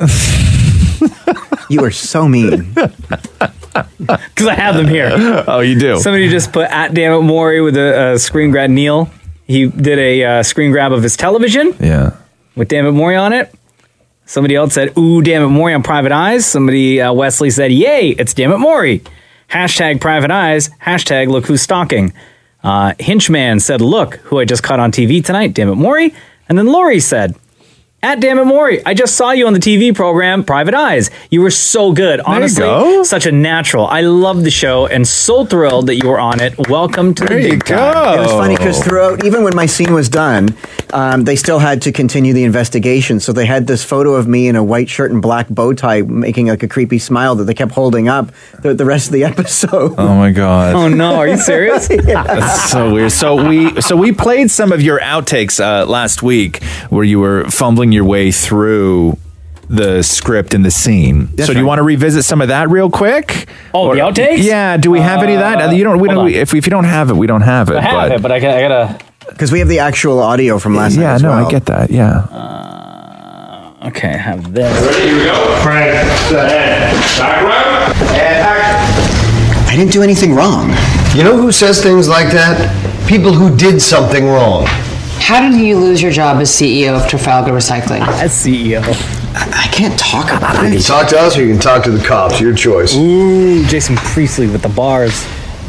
You are so mean. Because I have them here. Oh, you do? Somebody just put at Dammit Maury with a screen grab. Neil, he did a screen grab of his television. Yeah. With Dammit Maury on it. Somebody else said, ooh, Dammit Maury on Private Eyes. Somebody, Wesley said, yay, it's Dammit Maury. Hashtag Private Eyes. Hashtag look who's stalking. Hinchman said, look who I just caught on TV tonight, Dammit Maury. And then Lori said, at Dammit Maury, I just saw you on the TV program Private Eyes. You were so good. Honestly, such a natural. I love the show and so thrilled that you were on it. Welcome to the big time. It was funny because throughout, even when my scene was done, they still had to continue the investigation. So they had this photo of me in a white shirt and black bow tie making like a creepy smile that they kept holding up the rest of the episode. Oh my God. Oh no, are you serious? Yeah. That's so weird. So we played some of your outtakes last week where you were fumbling your way through the script and the scene. So do you want to revisit some of that real quick? Oh, the outtakes? Yeah. Do we have any of that? If you don't have it, we don't have it. I have it, but I gotta... Because we have the actual audio from last night as well. I get that. Yeah. Okay, I have this. Ready? Here we go. Frank, set, background, and action. I didn't do anything wrong. You know who says things like that? People who did something wrong. How did you lose your job as CEO of Trafalgar Recycling? As CEO. I can't talk about it. You can talk to us or you can talk to the cops. Your choice. Ooh, Jason Priestley with the bars.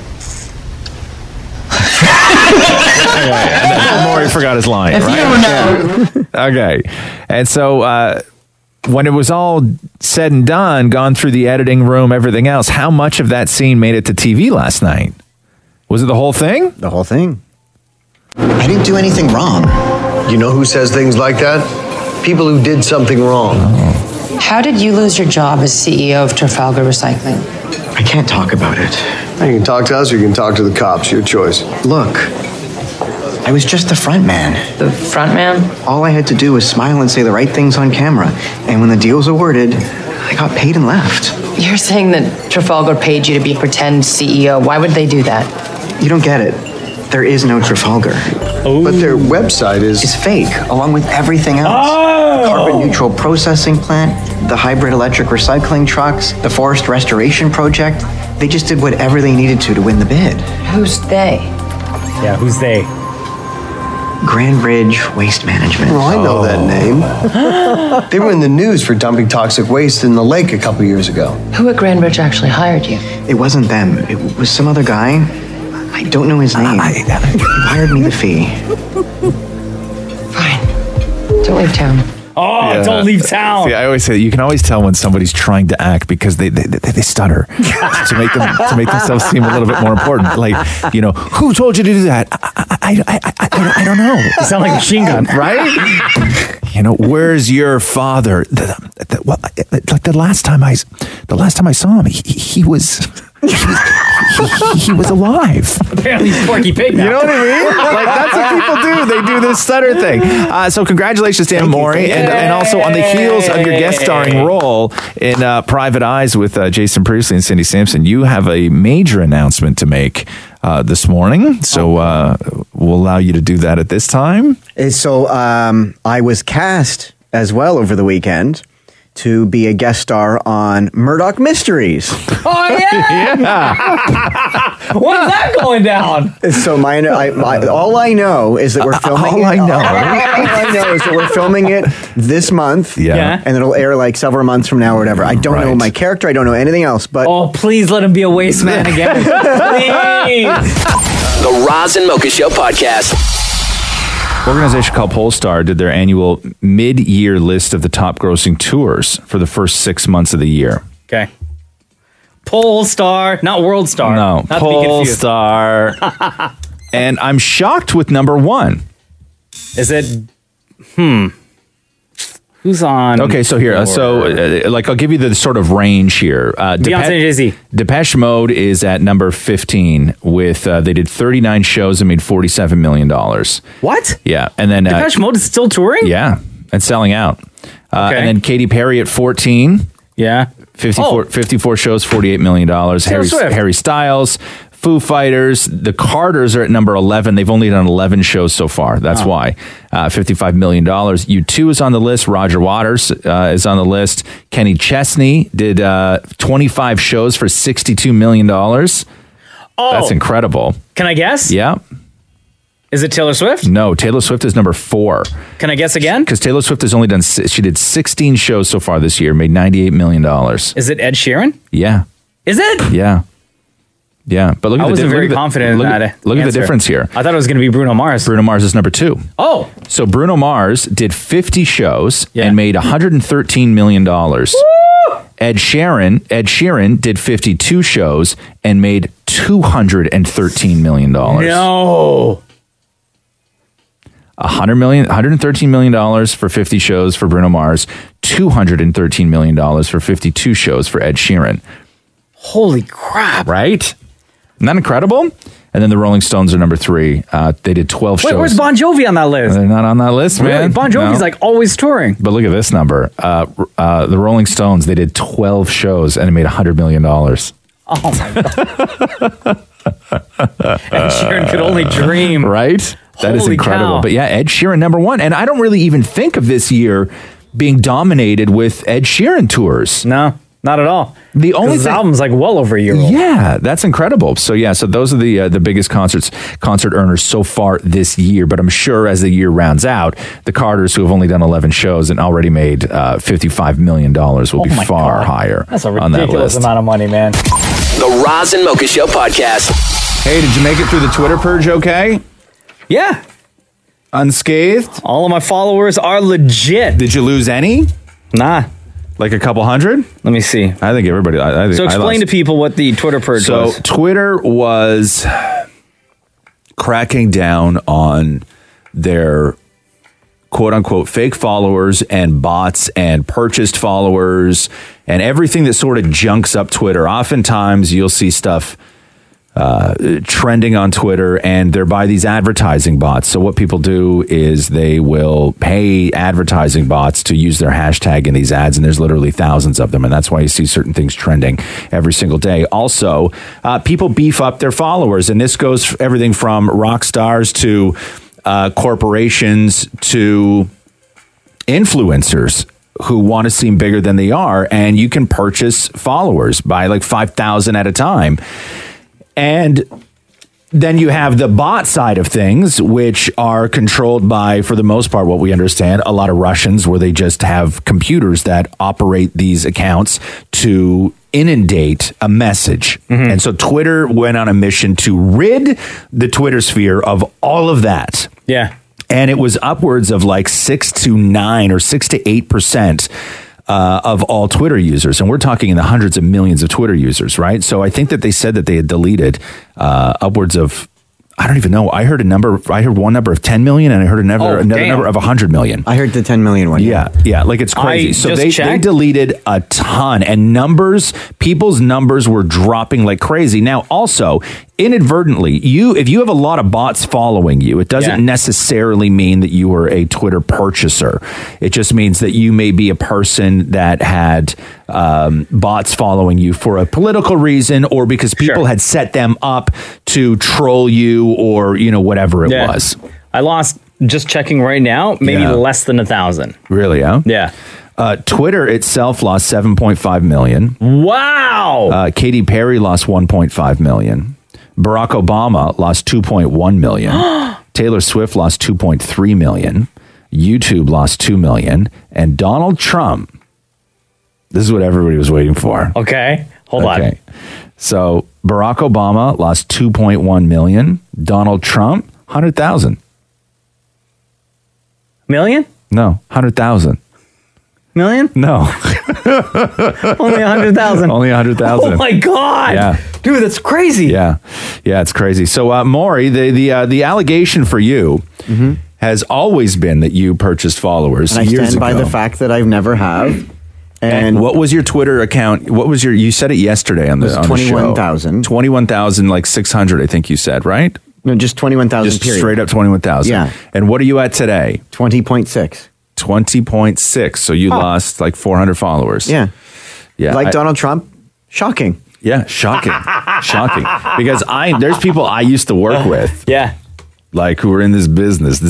Maury forgot his line. If you know. Okay. And so when it was all said and done, gone through the editing room, everything else, how much of that scene made it to TV last night? Was it the whole thing? The whole thing. I didn't do anything wrong. You know who says things like that? People who did something wrong. Oh. How did you lose your job as CEO of Trafalgar Recycling? I can't talk about it. You can talk to us or you can talk to the cops. Your choice. Look, I was just the front man. The front man? All I had to do was smile and say the right things on camera. And when the deal was awarded, I got paid and left. You're saying that Trafalgar paid you to be a pretend CEO. Why would they do that? You don't get it. There is no Trafalgar. Oh. But their website is fake, along with everything else. Oh. The carbon-neutral processing plant, the hybrid electric recycling trucks, the forest restoration project. They just did whatever they needed to win the bid. Who's they? Yeah, who's they? Grand Ridge Waste Management. Oh, I know that name. They were in the news for dumping toxic waste in the lake a couple years ago. Who at Grand Ridge actually hired you? It wasn't them. It was some other guy. I don't know his name. He wired me the fee. Fine. Don't leave town. Oh, don't leave town. See, I always say you can always tell when somebody's trying to act because they stutter to make themselves seem a little bit more important. Like, who told you to do that? I don't know. You sound like Machine Gun, right? Where's your father? The last time I saw him, he was. He was alive. Apparently he's Porky Pig now. You know what I mean? Like, that's what people do. They do this stutter thing. So congratulations to Maury. And also on the heels of your guest starring role in Private Eyes with Jason Priestley and Cindy Sampson, you have a major announcement to make this morning. So we'll allow you to do that at this time. So I was cast as well over the weekend to be a guest star on Murdoch Mysteries. Oh, yeah! When is that going down? So all I know is that we're filming all I know is that we're filming it this month. Yeah. And it'll air like several months from now or whatever. I don't know my character. I don't know anything else. But oh, please let him be a waste man again. Please. The Roz and Mocha Show podcast. Organization called Polestar did their annual mid-year list of the top grossing tours for the first 6 months of the year. Okay. Polestar, not World Star. No, not Polestar. And I'm shocked with number one. Is it? Who's on? Okay, so here, I'll give you the sort of range here. Beyonce and Jay-Z. Depeche Mode is at number 15 with, they did 39 shows and made $47 million. What? Yeah, and then... Depeche Mode is still touring? Yeah, and selling out. Okay. And then Katy Perry at 14. Yeah. 54 shows, $48 million. Harry Styles, Foo Fighters, the Carters are at number 11. They've only done 11 shows so far. That's why. $55 million. U2 is on the list. Roger Waters is on the list. Kenny Chesney did 25 shows for $62 million. Oh, that's incredible. Can I guess? Yeah. Is it Taylor Swift? No, Taylor Swift is number 4. Can I guess again? Because Taylor Swift has only done, she did 16 shows so far this year, made $98 million. Is it Ed Sheeran? Yeah. Is it? Yeah. Yeah, but look at I wasn't very confident in that. Look at the difference here. I thought it was going to be Bruno Mars. Bruno Mars is number 2. Oh. So Bruno Mars did 50 shows and made $113 million. Woo! Ed Sheeran did 52 shows and made $213 million. No. $113 million for 50 shows for Bruno Mars, $213 million for 52 shows for Ed Sheeran. Holy crap. Right? Isn't that incredible? And then the Rolling Stones are number 3. They did 12 shows. Wait, where's Bon Jovi on that list? They're not on that list, man. Really? Bon Jovi's like always touring. But look at this number. The Rolling Stones, they did 12 shows and it made $100 million. Oh, my God. Ed Sheeran could only dream. Right? That is Holy incredible. cow. But yeah, Ed Sheeran, number 1. And I don't really even think of this year being dominated with Ed Sheeran tours. No, not at all. The only his album's like well over a year old. Yeah, that's incredible. So yeah, so those are the biggest concert earners so far this year. But I'm sure as the year rounds out, the Carters, who have only done 11 shows and already made $55 million, will be far higher. That's a on that ridiculous list. amount of money, man. The Roz and Mocha Show podcast. Hey, did you make it through the Twitter purge okay? Yeah. Unscathed? All of my followers are legit. Did you lose any? Nah. Like a couple hundred? Let me see. I think everybody... So explain to people what the Twitter purge was. So Twitter was cracking down on their quote-unquote fake followers and bots and purchased followers and everything that sort of junks up Twitter. Oftentimes you'll see stuff trending on Twitter and they're by these advertising bots. So what people do is they will pay advertising bots to use their hashtag in these ads, and there's literally thousands of them, and that's why you see certain things trending every single day. Also, people beef up their followers, and this goes everything from rock stars to corporations to influencers who want to seem bigger than they are, and you can purchase followers by like 5,000 at a time. And then you have the bot side of things, which are controlled by, for the most part, what we understand, a lot of Russians, where they just have computers that operate these accounts to inundate a message. Mm-hmm. And so Twitter went on a mission to rid the Twitter sphere of all of that. Yeah. And it was upwards of like 6 to 9 or 6 to 8% of all Twitter users. And we're talking in the hundreds of millions of Twitter users, right? So I think that they said that they had deleted upwards of, I don't even know. I heard one number of 10 million, and I heard another number of 100 million. I heard the 10 million one. Yeah, like it's crazy. So they checked. a ton, and people's numbers were dropping like crazy. Now, also, inadvertently, if you have a lot of bots following you, it doesn't necessarily mean that you are a Twitter purchaser. It just means that you may be a person that had bots following you for a political reason, or because people had set them up to troll you, or whatever it was. I lost, just checking right now, maybe less than 1,000. Really? Huh? Yeah. Twitter itself lost 7.5 million. Wow. Katy Perry lost 1.5 million. Barack Obama lost 2.1 million. Taylor Swift lost 2.3 million. YouTube lost 2 million. And Donald Trump, this is what everybody was waiting for. Okay. Hold on. So Barack Obama lost 2.1 million. Donald Trump, 100,000. Million? No, 100,000. Million? No. Only 100,000. Only 100,000. Oh my God. Yeah. Dude, that's crazy. Yeah, it's crazy. So, Maury, the allegation for you has always been that you purchased followers. And I stand by the fact that I've never have. And what was your Twitter account? You said it yesterday on the show. 21,000. 21,000, like 600, I think you said, right? No, just 21,000. Just straight up 21,000. Yeah. And what are you at today? 20.6. 20.6. So you lost like 400 followers. Yeah. Yeah. Like Donald Trump. Shocking. Yeah, shocking. Shocking. Because there's people I used to work with. Yeah. Like who are in this business,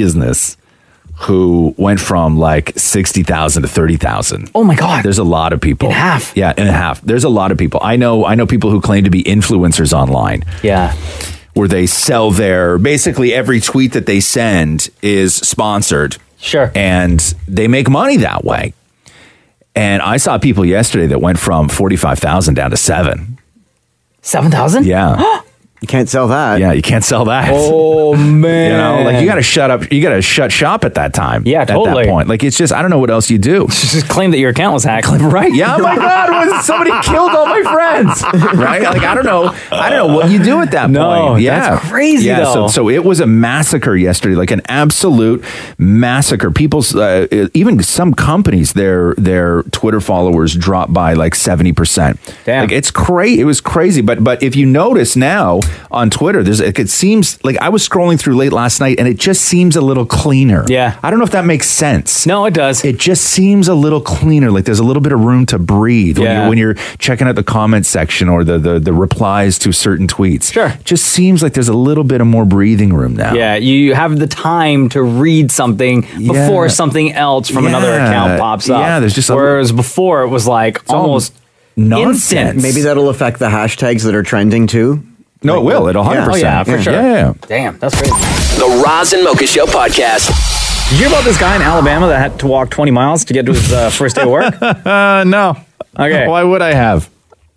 who went from like 60,000 to 30,000. Oh my God. There's a lot of people. In half. Yeah, in half. There's a lot of people. I know people who claim to be influencers online. Yeah. Where they sell basically every tweet that they send is sponsored. Sure. And they make money that way. And I saw people yesterday that went from 45,000 down to 7. 7,000? Yeah. You can't sell that. Yeah, you can't sell that. Oh man. Like you got to shut up. You got to shut shop at that time. Yeah, totally. At that point, like it's just I don't know what else you do. Just claim that your account was hacked. Right? Yeah. Oh my God! Somebody killed all my friends. Right? Like I don't know what you do at that point. Yeah, that's crazy. Yeah. Though. So it was a massacre yesterday, like an absolute massacre. People's even some companies, their Twitter followers dropped by like 70%. Damn. Like it's crazy. It was crazy. But if you notice now on Twitter, it seems like I was scrolling through late last night and it just seems a little cleaner. Yeah. I don't know if that makes sense. No, it does. It just seems a little cleaner. Like there's a little bit of room to breathe when you're checking out the comment section or the replies to certain tweets. Sure. It just seems like there's a little bit of more breathing room now. Yeah. You have the time to read something before something else from another account pops up. Yeah. There's just whereas before it was like almost nonsense. Maybe that'll affect the hashtags that are trending too. No, it will. It'll 100%. Oh, yeah, for sure. Yeah. Damn, that's crazy. The Roz and Mocha Show podcast. Did you hear about this guy in Alabama that had to walk 20 miles to get to his first day of work? No. Okay. Why would I have?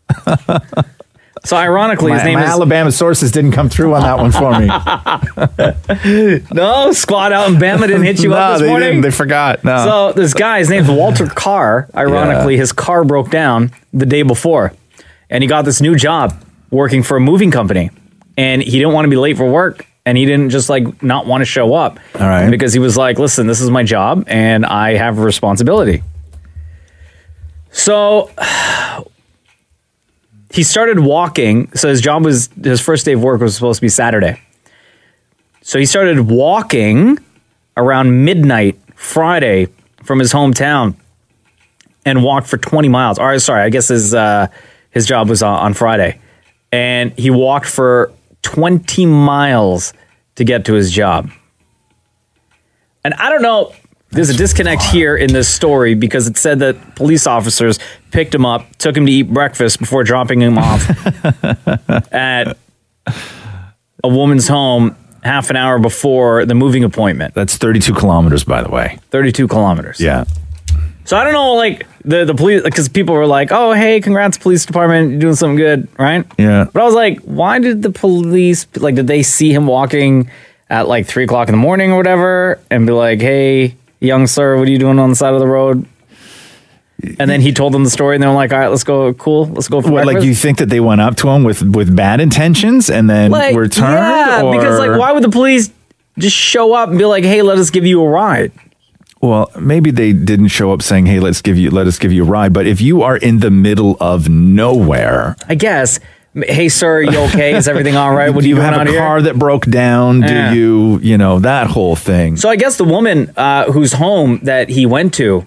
So ironically, his name my is... Alabama sources didn't come through on that one for me. No, squad out in Bama didn't hit you up this morning? Didn't. They forgot. No. So this guy, his name's Walter Carr. Ironically, his car broke down the day before. And he got this new job working for a moving company. And he didn't want to be late for work. And he didn't just like not want to show up. All right. Because he was like, listen, this is my job and I have a responsibility. So he started walking. So his first day of work was supposed to be Saturday. So he started walking around midnight Friday from his hometown and walked for 20 miles. All right, sorry, I guess his job was on Friday. And he walked for 20 miles to get to his job. And I don't know, there's a disconnect here in this story because it said that police officers picked him up, took him to eat breakfast before dropping him off at a woman's home half an hour before the moving appointment. That's 32 kilometers, by the way. 32 kilometers. Yeah. So I don't know, like, the police, because people were like, oh, hey, congrats, police department, you're doing something good, right? Yeah. But I was like, why did the police, like, did they see him walking at like 3 o'clock in the morning or whatever and be like, hey, young sir, what are you doing on the side of the road? And then he told them the story and they're like, all right, let's go. Cool. Let's go for breakfast. Like, you think that they went up to him with bad intentions and then like, were turned? Yeah, or? Because like, why would the police just show up and be like, hey, let us give you a ride? Well, maybe they didn't show up saying, hey, let us give you a ride. But if you are in the middle of nowhere, I guess, hey, sir, are you okay? Is everything all right? What do you have a car that broke down? Yeah. Do you know, that whole thing? So I guess the woman whose home that he went to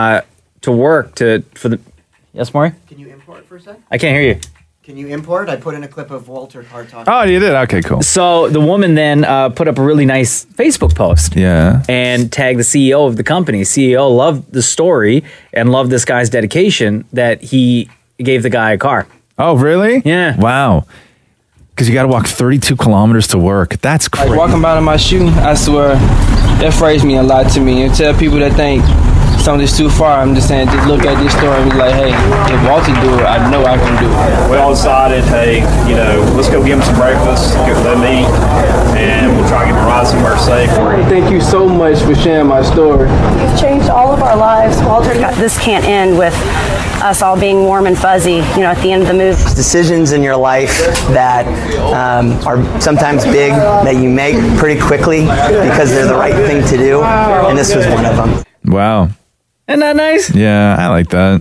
work for the... Yes, Maury? Can you import for a sec? I can't hear you. Can you import? I put in a clip of Walter Carr talking. Oh, you did? Okay, cool. So the woman then put up a really nice Facebook post. Yeah. And tagged the CEO of the company. CEO loved the story and loved this guy's dedication that he gave the guy a car. Oh, really? Yeah. Wow. Because you got to walk 32 kilometers to work. That's crazy. Like walking by in my shoe, I swear, that phrase means a lot to me. And tell people that think something's too far, I'm just saying, just look at this story and be like, hey, if Walter do it, I know I can do it. We all decided, hey, let's go get him some breakfast, get them eat, and we'll try to get the ride somewhere safe. Thank you so much for sharing my story. You've changed all of our lives, Walter. This can't end with us all being warm and fuzzy, at the end of the movie. Decisions in your life that are sometimes big, that you make pretty quickly because they're the right thing to do, and this was one of them. Wow. Isn't that nice? Yeah, I like that.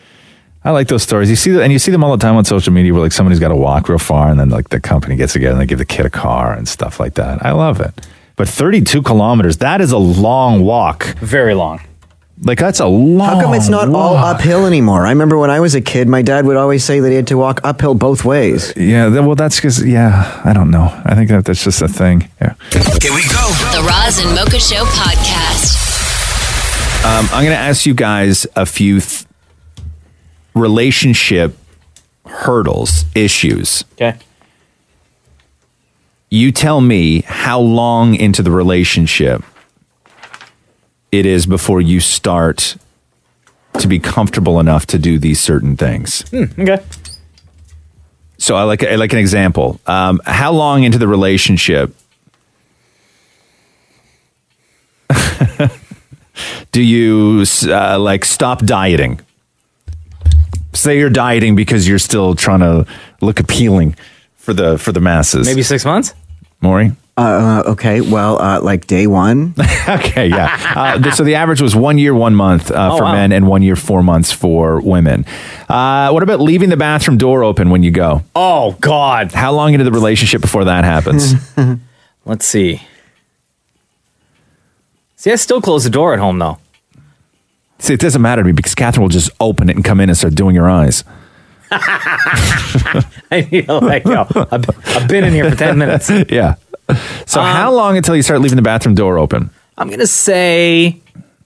I like those stories. You see them all the time on social media where like somebody's got to walk real far and then like the company gets together and they give the kid a car and stuff like that. I love it. But 32 kilometers, that is a long walk. Very long. Like, that's a long How come it's not all uphill anymore? I remember when I was a kid, my dad would always say that he had to walk uphill both ways. Yeah, well, that's because, I don't know. I think that's just a thing. Yeah. Here we go. The Roz and Mocha Show podcast. I'm going to ask you guys a few relationship hurdles, issues. Okay. You tell me how long into the relationship it is before you start to be comfortable enough to do these certain things. Okay. So I like an example. How long into the relationship do you stop dieting? Say you're dieting because you're still trying to look appealing for the masses. Maybe 6 months? Maury? Okay, well, like day one. Okay, yeah. So the average was 1 year, 1 month for men and 1 year, 4 months for women. What about leaving the bathroom door open when you go? Oh, God. How long into the relationship before that happens? Let's see. See, I still close the door at home, though. See, it doesn't matter to me because Catherine will just open it and come in and start doing your eyes. I feel like, I've been in here for 10 minutes. Yeah. So how long until you start leaving the bathroom door open? I'm going to say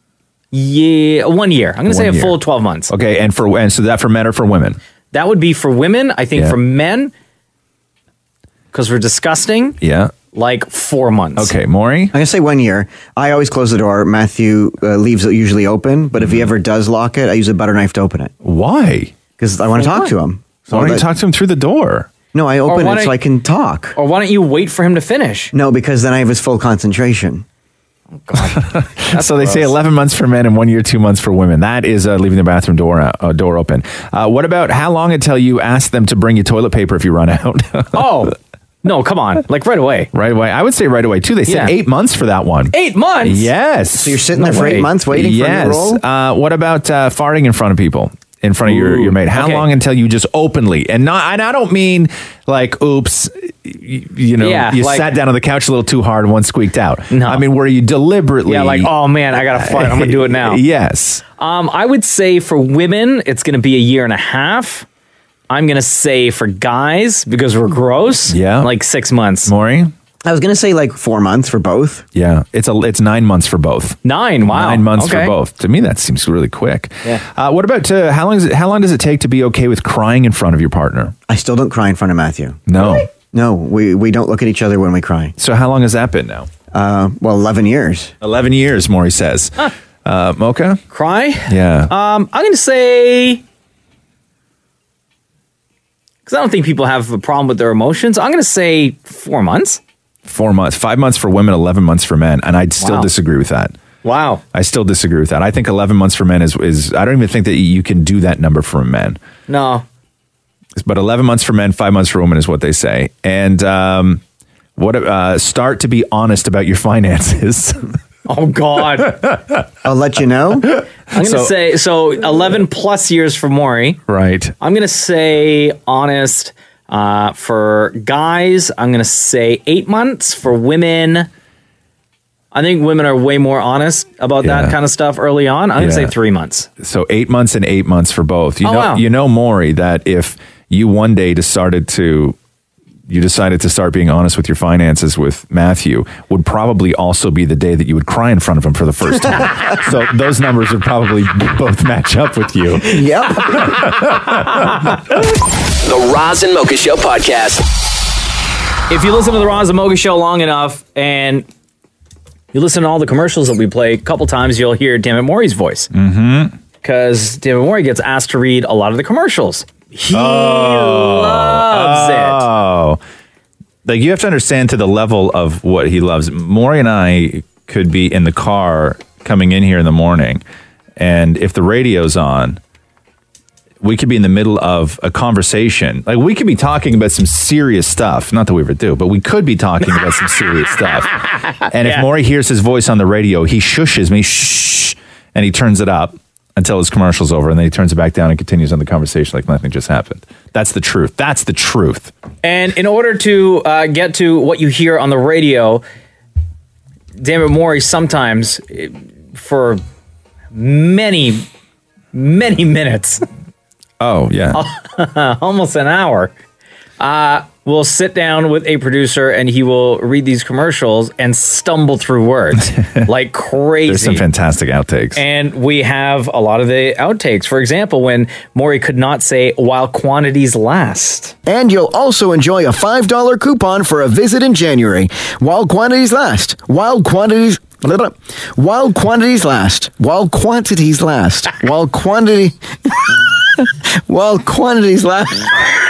1 year. I'm going to say a full 12 months. Okay, and so that for men or for women? That would be for women. I think for men, because we're disgusting. Yeah. Like 4 months. Okay, Maury? I'm going to say 1 year. I always close the door. Matthew leaves it usually open, but if he ever does lock it, I use a butter knife to open it. Why? Because I want to talk to him. So why don't you talk to him through the door? No, I open it so I can talk. Or why don't you wait for him to finish? No, because then I have his full concentration. So they say 11 months for men and 1 year, 2 months for women. That is leaving the bathroom door open. What about how long until you ask them to bring you toilet paper if you run out? Oh, no, come on. Like right away. Right away. I would say right away, too. They said 8 months for that one. 8 months? Yes. So you're sitting there for 8 months waiting for a roll? What about farting in front of people? In front of your mate. How long until you just openly and I don't mean like, oops, you sat down on the couch a little too hard and one squeaked out. No. I mean, where you deliberately. Yeah, like, oh man, I got to fart. I'm going to do it now. Yes. I would say for women, it's going to be 1.5 years. I'm going to say for guys, because we're gross, like 6 months. Maury? I was going to say like 4 months for both. Yeah, it's 9 months for both. 9, wow. 9 months for both. To me, that seems really quick. Yeah. What about how long does it take to be okay with crying in front of your partner? I still don't cry in front of Matthew. No. Really? No, we don't look at each other when we cry. So how long has that been now? 11 years. 11 years, Maury says. Mocha? Cry? Yeah. I'm going to say, because I don't think people have a problem with their emotions, I'm going to say 4 months. 4 months, 5 months for women, 11 months for men. And I'd still Wow. disagree with that. Wow. I still disagree with that. I think 11 months for men is I don't even think that you can do that number for men. No. But 11 months for men, 5 months for women is what they say. And start to be honest about your finances. Oh, God. I'll let you know. I'm going to say, 11 plus years for Maury. Right. I'm going to say honest for guys. I'm going to say 8 months. For women, I think women are way more honest about that kind of stuff early on. I'm going to say 3 months. So 8 months and 8 months for both. Wow. You know, Maury, that if you one day decided to start being honest with your finances with Matthew, would probably also be the day that you would cry in front of him for the first time. So those numbers would probably both match up with you. Yep. The Roz and Mocha Show podcast. If you listen to the Roz and Mocha Show long enough and you listen to all the commercials that we play, a couple times you'll hear Dammit Maury's voice. Mm-hmm. Because Dammit Maury gets asked to read a lot of the commercials. He loves it. Oh. Like, you have to understand to the level of what he loves. Maury and I could be in the car coming in here in the morning, and if the radio's on, we could be in the middle of a conversation. Like, we could be talking about some serious stuff. Not that we ever do, but we could be talking about some serious stuff. And if Maury hears his voice on the radio, he shushes me, shh, and he turns it up until his commercial's over, and then he turns it back down and continues on the conversation like nothing just happened. That's the truth. That's the truth. And in order to get to what you hear on the radio, Dammit Maury sometimes, for many, many minutes, oh, yeah, almost an hour, will sit down with a producer and he will read these commercials and stumble through words like crazy. There's some fantastic outtakes. And we have a lot of the outtakes. For example, when Maury could not say, while quantities last. And you'll also enjoy a $5 coupon for a visit in January. While quantities last. While quantities last. While quantities last. While quantities last. While quantities last.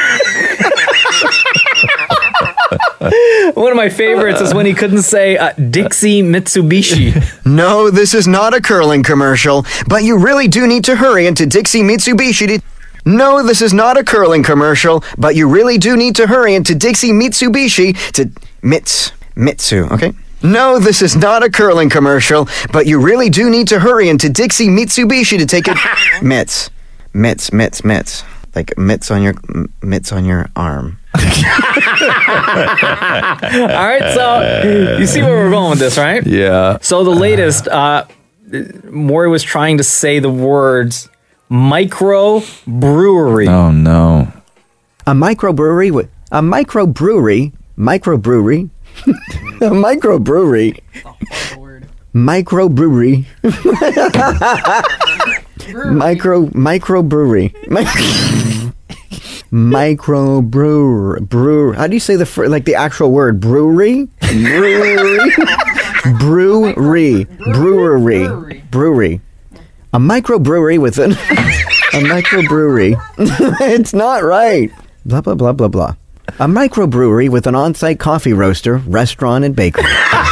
One of my favorites is when he couldn't say Dixie Mitsubishi. No, this is not a curling commercial, but you really do need to hurry into Dixie Mitsubishi. No, this is not a curling commercial, but you really do need to hurry into Dixie Mitsubishi to Mitsu, okay? No, this is not a curling commercial, but you really do need to hurry into Dixie Mitsubishi to take it. Mitts. Like mitts on your arm. All right, so you see where we're going with this, right? Yeah. So the latest, Maury was trying to say the words microbrewery. Oh, no. A microbrewery. A microbrewery. Microbrewery. Microbrewery. How do you say the actual word? Brewery? Brewery. A microbrewery with a microbrewery. It's not right. Blah, blah, blah, blah, blah. A microbrewery with an on-site coffee roaster, restaurant, and bakery.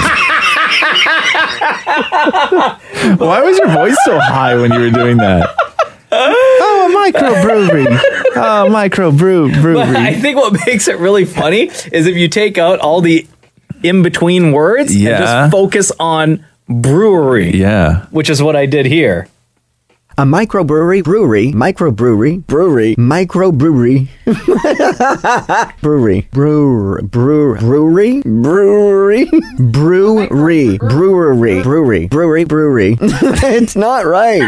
Why was your voice so high when you were doing that? Oh, a microbrewery. Oh, microbrewery. But I think what makes it really funny is if you take out all the in-between words and just focus on brewery. Yeah. Which is what I did here. A microbrewery, microbrewery, brewery. It's not right.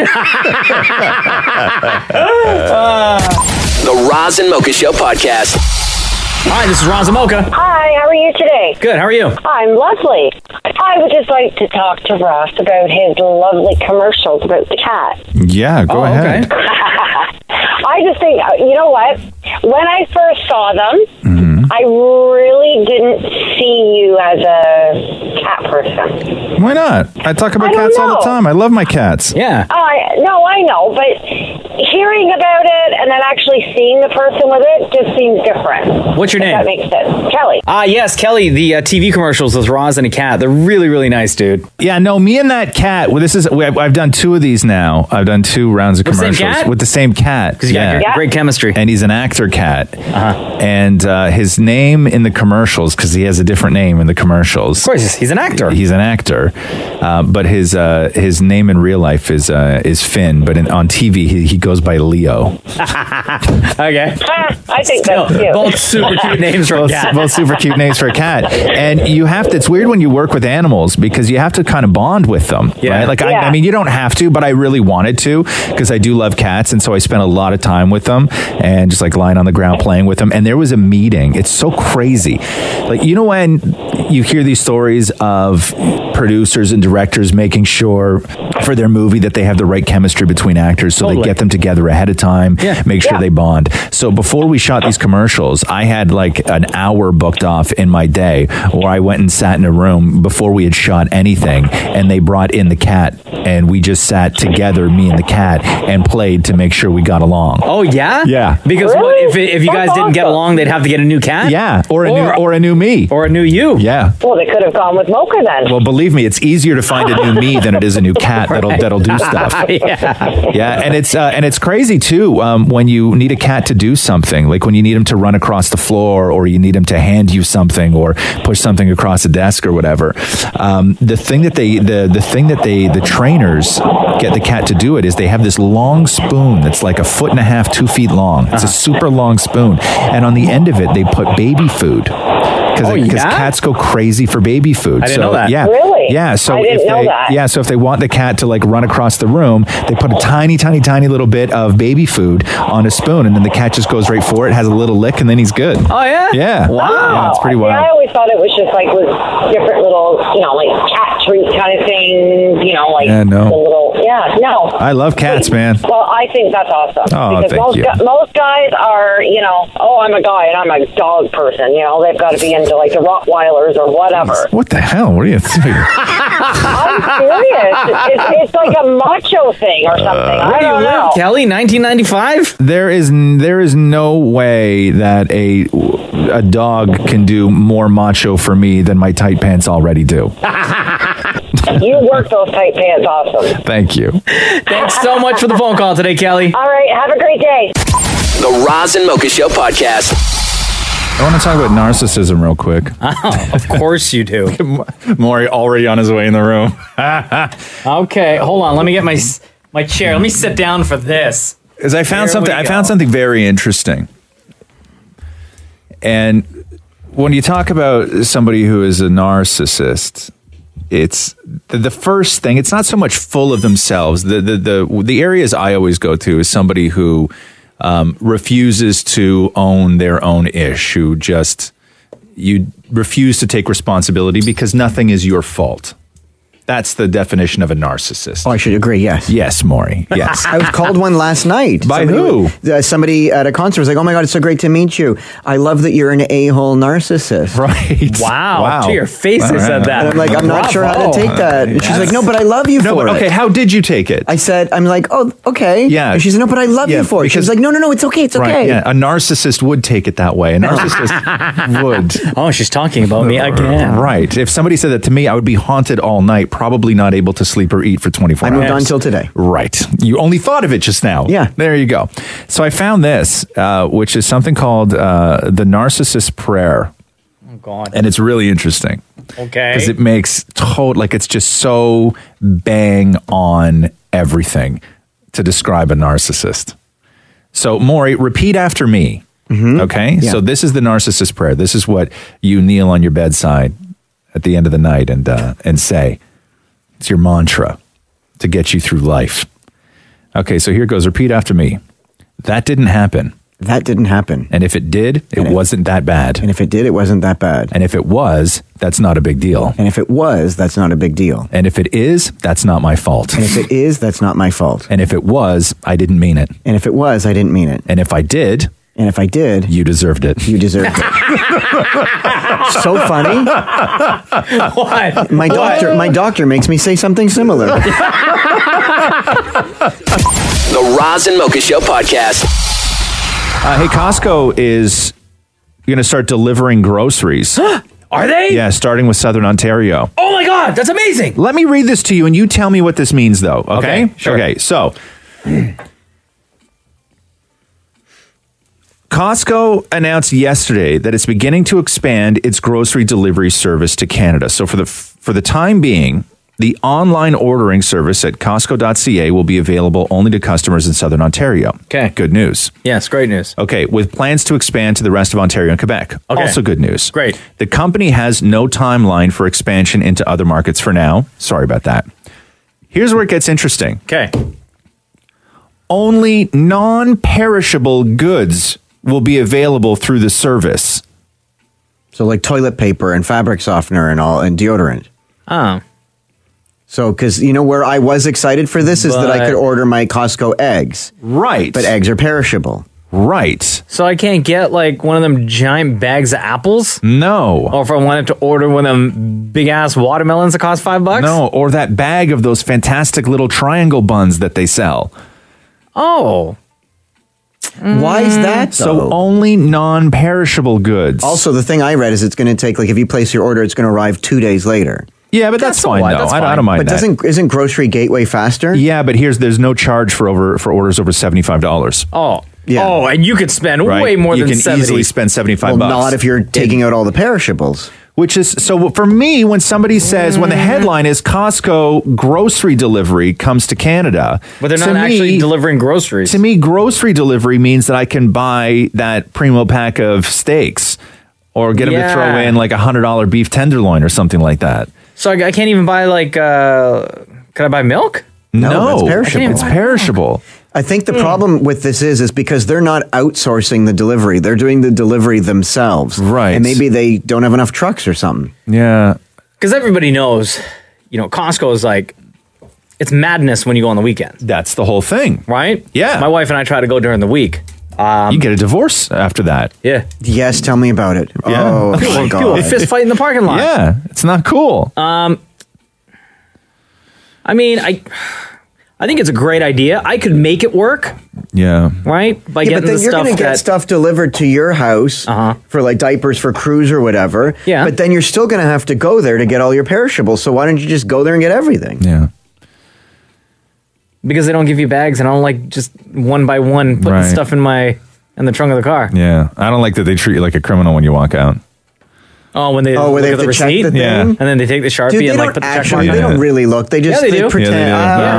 The Roz and Mocha Show podcast. Hi, this is Roz and Mocha. Hi, how are you today? Good, how are you? I'm lovely. I would just like to talk to Ross about his lovely commercials about the cat. Yeah, go ahead. Okay. I just think, you know what? When I first saw them, I really didn't see you as a cat person. Why not? I talk about I don't cats all the know. time. I love my cats. Yeah. I know, but hearing about it and then actually seeing the person with it just seems different. What's your if name? That makes sense. Kelly. Yes, Kelly, the TV commercials with Roz and a cat. They're really, really nice, dude. Yeah, no, me and that cat. Well, I've done 2 of these now. I've done 2 rounds of With the same commercials cat? with the same cat. Because you got great chemistry. And he's an actor cat. Uh-huh. And his name in the commercials, because he has a different name in the commercials. Of course, he's an actor. He's an actor. But his name in real life is Finn. But on TV, he goes by Leo. Okay. I think that's cute. Both super cute names for a cat. Both super cute names for a cat. And you have to, it's weird when you work with animals because you have to kind of bond with them. Right? Like, I mean, you don't have to, but I really wanted to because I do love cats. And so I spent a lot of time with them and just like lying on the ground playing with them. And there was a meeting. It's so crazy. Like, you know, when you hear these stories of producers and directors making sure for their movie that they have the right chemistry between actors, so they get them together ahead of time, make sure they bond. So before we shot these commercials, I had like an hour booked off in my day where I went and sat in a room before we had shot anything, and they brought in the cat, and we just sat together, me and the cat, and played to make sure we got along. Oh yeah, yeah. Because what, if you guys didn't get along, they'd have to get a new cat. Yeah, or a new me, or a new you. Yeah. Well, they could have gone with Mocha then. Well, believe me, it's easier to find a new me than it is a new cat that'll do stuff. Yeah, and it's crazy too when you need a cat to do something, like when you need him to run across the floor, or you need him to hand you something, or push something across a desk, or whatever. The thing that the trainers get the cat to do it is they have this long spoon that's like 1.5 feet, 2 feet long. It's a super long spoon, and on the end of it they put baby food. Because cats go crazy for baby food. I didn't know that. Yeah, really? Yeah. So I didn't know that. Yeah. So if they want the cat to like run across the room, they put a tiny little bit of baby food on a spoon, and then the cat just goes right for it, has a little lick, and then he's good. Oh yeah. Yeah. Wow. Yeah, it's pretty See, wild. I always thought it was just like with different little, like cat treat kind of things, like Yeah, no. the little, no. I love cats, man. Well, I think that's awesome. Oh, because thank you. most guys are, I'm a guy and I'm a dog person. They've got to be into like the Rottweilers or whatever. What the hell? What are you thinking? I'm serious. It's like a macho thing or something. I don't know. Kelly, 1995. There is no way that a dog can do more macho for me than my tight pants already do. You work those tight pants awesome. Thank you. Thanks so much for the phone call today, Kelly. All right. Have a great day. The Roz and Mocha Show podcast. I want to talk about narcissism real quick. Oh, of course you do. Maury already on his way in the room. Okay, hold on. Let me get my chair. Let me sit down for this. Because I found something very interesting. And when you talk about somebody who is a narcissist, it's the first thing. It's not so much full of themselves. The areas I always go to is somebody who refuses to own their own ish, who you refuse to take responsibility because nothing is your fault. That's the definition of a narcissist. Oh, I should agree, yes. Yes, Maury, yes. I was called one last night. By who? Somebody at a concert was like, oh my God, it's so great to meet you. I love that you're an a-hole narcissist. Right. Wow. To your face you said that. And I'm like, I'm not sure how to take that. And she's like, no, but I love you for it. Okay, how did you take it? I said, I'm like, oh, okay. Yeah. And she said, no, but I love you for it. She was like, no, it's okay, it's okay. Right, yeah. A narcissist would take it that way. A narcissist would. Oh, she's talking about me again. Right. If somebody said that to me, I would be haunted all night, probably not able to sleep or eat for 24 hours. I moved on until today. Right. You only thought of it just now. Yeah. There you go. So I found this, which is something called the Narcissist Prayer. Oh, God. And it's really interesting. Okay. Because it makes it's just so bang on everything to describe a narcissist. So, Maury, repeat after me. Mm-hmm. Okay? Yeah. So this is the Narcissist Prayer. This is what you kneel on your bedside at the end of the night and say. It's your mantra to get you through life. Okay, so here goes. Repeat after me. That didn't happen. That didn't happen. And if it did, it wasn't that bad. And if it did, it wasn't that bad. And if it was, that's not a big deal. And if it was, that's not a big deal. And if it is, that's not my fault. And if it is, that's not my fault. And if it was, I didn't mean it. And if it was, I didn't mean it. And if I did, And if I did, you deserved it. You deserved it. So funny. What? My doctor makes me say something similar. The Roz and Mocha Show podcast. Hey, Costco is going to start delivering groceries. Are they? Yeah, starting with Southern Ontario. Oh my God, that's amazing. Let me read this to you, and you tell me what this means, though. Okay? Okay, sure. Okay, so Costco announced yesterday that it's beginning to expand its grocery delivery service to Canada. So for the time being, the online ordering service at Costco.ca will be available only to customers in Southern Ontario. Okay. Good news. Yes, great news. Okay, with plans to expand to the rest of Ontario and Quebec. Okay. Also good news. Great. The company has no timeline for expansion into other markets for now. Sorry about that. Here's where it gets interesting. Okay. Only non-perishable goods will be available through the service. So like toilet paper and fabric softener and deodorant. Oh. So, because you know where I was excited for this is that I could order my Costco eggs. Right. But eggs are perishable. Right. So I can't get like one of them giant bags of apples? No. Or if I wanted to order one of them big ass watermelons that cost $5? No, or that bag of those fantastic little triangle buns that they sell. Oh. Why is that, though? So only non-perishable goods. Also, the thing I read is it's going to take, like, if you place your order, it's going to arrive 2 days later. Yeah, but that's fine, though. I don't mind but that. Isn't Grocery Gateway faster? Yeah, but there's no charge for orders over $75. Oh. Yeah. Oh, and you could spend Right? way more you than can 70. easily spend $75. Well, not if you're taking out all the perishables. Which is, so for me, when somebody says, when the headline is Costco grocery delivery comes to Canada. But they're not to actually delivering groceries. To me, grocery delivery means that I can buy that Primo pack of steaks or get them to throw in like $100 beef tenderloin or something like that. So I can't even buy like, can I buy milk? No, that's perishable. It's perishable. I think the problem with this is because they're not outsourcing the delivery. They're doing the delivery themselves. Right. And maybe they don't have enough trucks or something. Yeah. Because everybody knows, Costco is like, it's madness when you go on the weekends. That's the whole thing. Right? Yeah. My wife and I try to go during the week. You get a divorce after that. Yeah. Yes, tell me about it. Yeah. Oh, my People God. fist fight in the parking lot. Yeah, it's not cool. I mean, I think it's a great idea. I could make it work, Yeah. right? By Yeah, getting but then the you're stuff going to get stuff delivered to your house for like diapers for cruise or whatever. Yeah. But then you're still going to have to go there to get all your perishables. So why don't you just go there and get everything? Yeah. because they don't give you bags, and I don't like just one by one putting Right. stuff in the trunk of the car. Yeah. I don't like that they treat you like a criminal when you walk out. Oh, when they where look they at have the to check receipt, the thing? Yeah. and then they take the Sharpie Dude, they and like don't put the check actually, mark they on it. don't really look. They just Yeah, they do. pretend. Yeah, they do.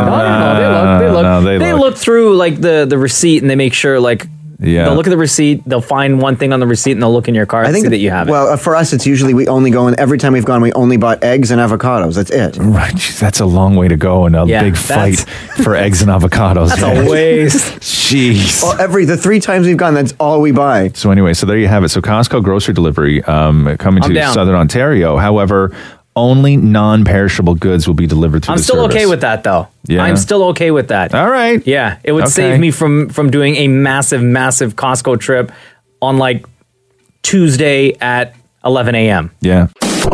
They look through like the receipt, and they make sure like Yeah. they'll look at the receipt, they'll find one thing on the receipt, and they'll look in your car and see that you have it. Well, for us, it's usually we only go in. Every time we've gone, we only bought eggs and avocados. That's it. Right. Jeez, that's a long way to go and a Yeah, big fight for eggs and avocados. That's a man. waste. Jeez. Well, the 3 times we've gone, that's all we buy. So anyway, so there you have it. So Costco grocery delivery coming I'm to down. Southern Ontario. However, only non-perishable goods will be delivered through I'm the still service. okay with that, though. Yeah. I'm still okay with that. All right. Yeah, it would Okay. save me from doing a massive Costco trip on like Tuesday at 11 a.m. Yeah.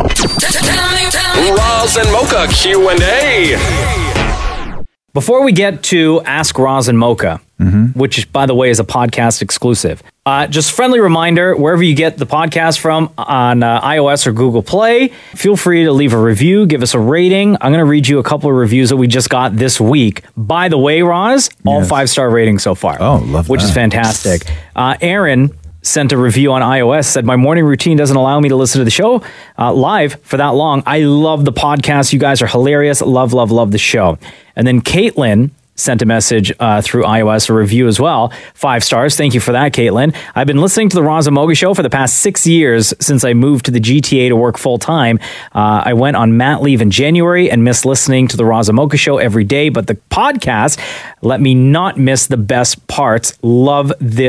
Roz and Mocha Q&A. Before we get to Ask Roz and Mocha, which, by the way, is a podcast exclusive, just friendly reminder, wherever you get the podcast from on iOS or Google Play, feel free to leave a review, give us a rating. I'm going to read you a couple of reviews that we just got this week. By the way, Roz, all 5-star ratings so far. Oh, love which is that. fantastic. Aaron sent a review on iOS, said, my morning routine doesn't allow me to listen to the show live for that long. I love the podcast. You guys are hilarious. Love, love, love the show. And then Caitlin sent a message through iOS, a review as well. 5 stars. Thank you for that, Caitlin. I've been listening to the Roz and Mocha Show for the past 6 years since I moved to the GTA to work full time. I went on mat leave in January and missed listening to the Roz and Mocha Show every day, but the podcast let me not miss the best parts. Love this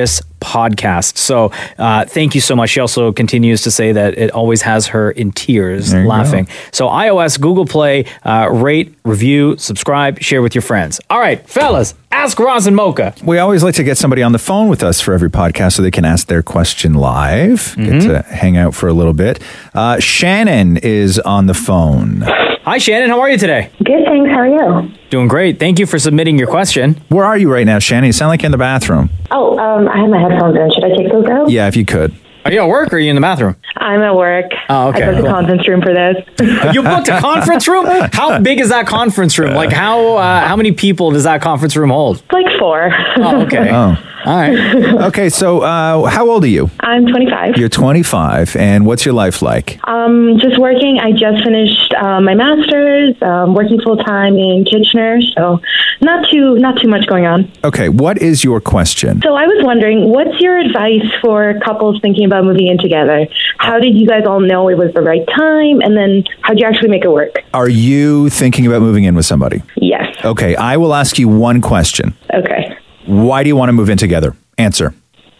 podcast. So thank you so much. She also continues to say that it always has her in tears There you laughing. go. So iOS, Google Play, rate, review, subscribe, share with your friends. All right, fellas, ask Roz and Mocha. We always like to get somebody on the phone with us for every podcast so they can ask their question live. Get to hang out for a little bit. Shannon is on the phone. Hi, Shannon. How are you today? Good, thanks. How are you? Doing great. Thank you for submitting your question. Where are you right now, Shannon? You sound like you're in the bathroom. Oh, I have my headphones in. Should I take those out? Yeah, if you could. Are you at work or are you in the bathroom? I'm at work. Oh, okay. I booked a conference room for this. You booked a conference room? How big is that conference room? Like how many people does that conference room hold? Like 4. Oh, okay. Oh. All right. Okay, so how old are you? I'm 25. You're 25, and what's your life like? Just working. I just finished my master's, working full time in Kitchener, so not too much going on. Okay, what is your question? So I was wondering, what's your advice for couples thinking about moving in together? How did you guys all know it was the right time, and then how'd you actually make it work? Are you thinking about moving in with somebody? Yes. Okay, I will ask you one question. Okay. Why do you want to move in together? Answer.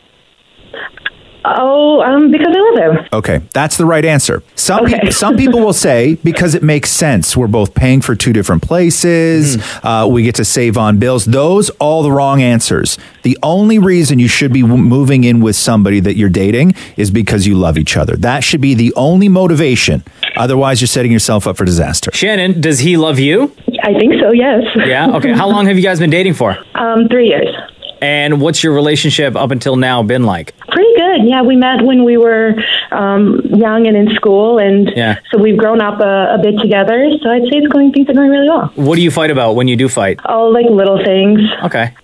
Oh, because I love him. Okay, that's the right answer. Some people will say because it makes sense. We're both paying for 2 different places. We get to save on bills. Those all the wrong answers. The only reason you should be moving in with somebody that you're dating is because you love each other. That should be the only motivation. Otherwise, you're setting yourself up for disaster. Shannon, does he love you? I think so, yes. Yeah? Okay. How long have you guys been dating for? 3 years. And what's your relationship up until now been like? Pretty good. Yeah, we met when we were young and in school, and so we've grown up a bit together. So I'd say things are going really well. What do you fight about when you do fight? Oh, like little things. Okay.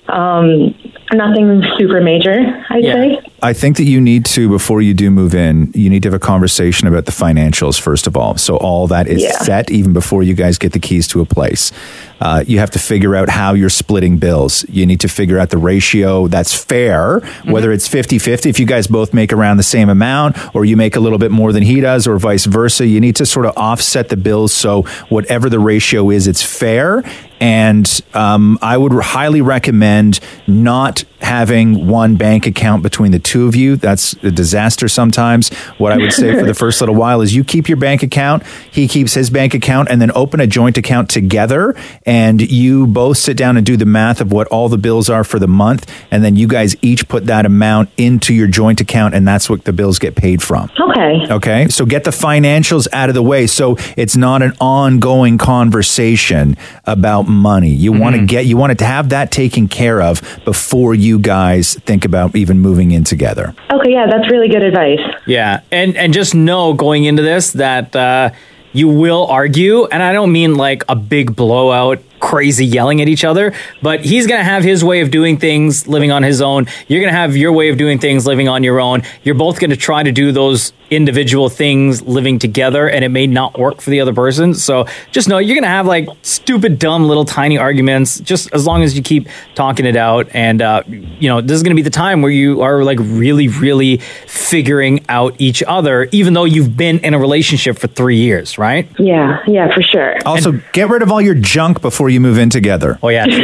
Nothing super major, I'd say. I think that you need to, before you do move in, you need to have a conversation about the financials, first of all. So all that is set even before you guys get the keys to a place. You have to figure out how you're splitting bills. You need to figure out the ratio that's fair, whether it's 50-50, if you guys both make around the same amount, or you make a little bit more than he does, or vice versa. You need to sort of offset the bills so whatever the ratio is, it's fair. And I would highly recommend not having one bank account between the two of you. That's a disaster sometimes. What I would say for the first little while is you keep your bank account, he keeps his bank account, and then open a joint account together. And you both sit down and do the math of what all the bills are for the month. And then you guys each put that amount into your joint account, and that's what the bills get paid from. Okay. Okay. So get the financials out of the way so it's not an ongoing conversation about money. You want to have that taken care of before you guys think about even moving in together. Okay, yeah, that's really good advice. Yeah, and just know going into this that you will argue, and I don't mean like a big blowout, crazy yelling at each other, but he's going to have his way of doing things living on his own. You're going to have your way of doing things living on your own. You're both going to try to do those individual things living together, and it may not work for the other person. So just know you're going to have like stupid, dumb, little tiny arguments, just as long as you keep talking it out. And, this is going to be the time where you are like really, really figuring out each other, even though you've been in a relationship for 3 years, right? Yeah, for sure. Also, get rid of all your junk before you move in together. Oh, yeah, true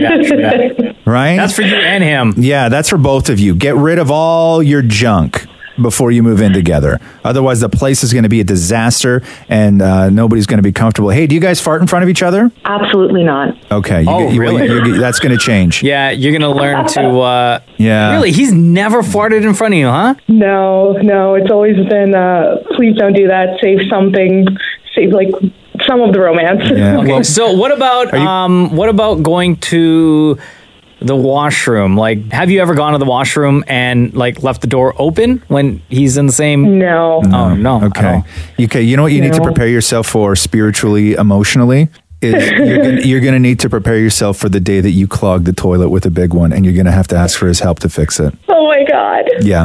that. Right? That's for you and him. Yeah, that's for both of you. Get rid of all your junk before you move in together. Otherwise, the place is going to be a disaster, and nobody's going to be comfortable. Hey, do you guys fart in front of each other? Absolutely not. Okay. Really? That's going to change. Yeah, you're going to learn to... Yeah. Really? He's never farted in front of you, huh? No. It's always been, please don't do that. Save something. Save, like... some of the romance. Yeah. Okay, so what about going to the washroom? Like, have you ever gone to the washroom and like left the door open when he's in the same? No. Oh, no. Okay. You know what you need to prepare yourself for spiritually, emotionally? Is you're going to need to prepare yourself for the day that you clog the toilet with a big one, and you're going to have to ask for his help to fix it. Oh my God. Yeah.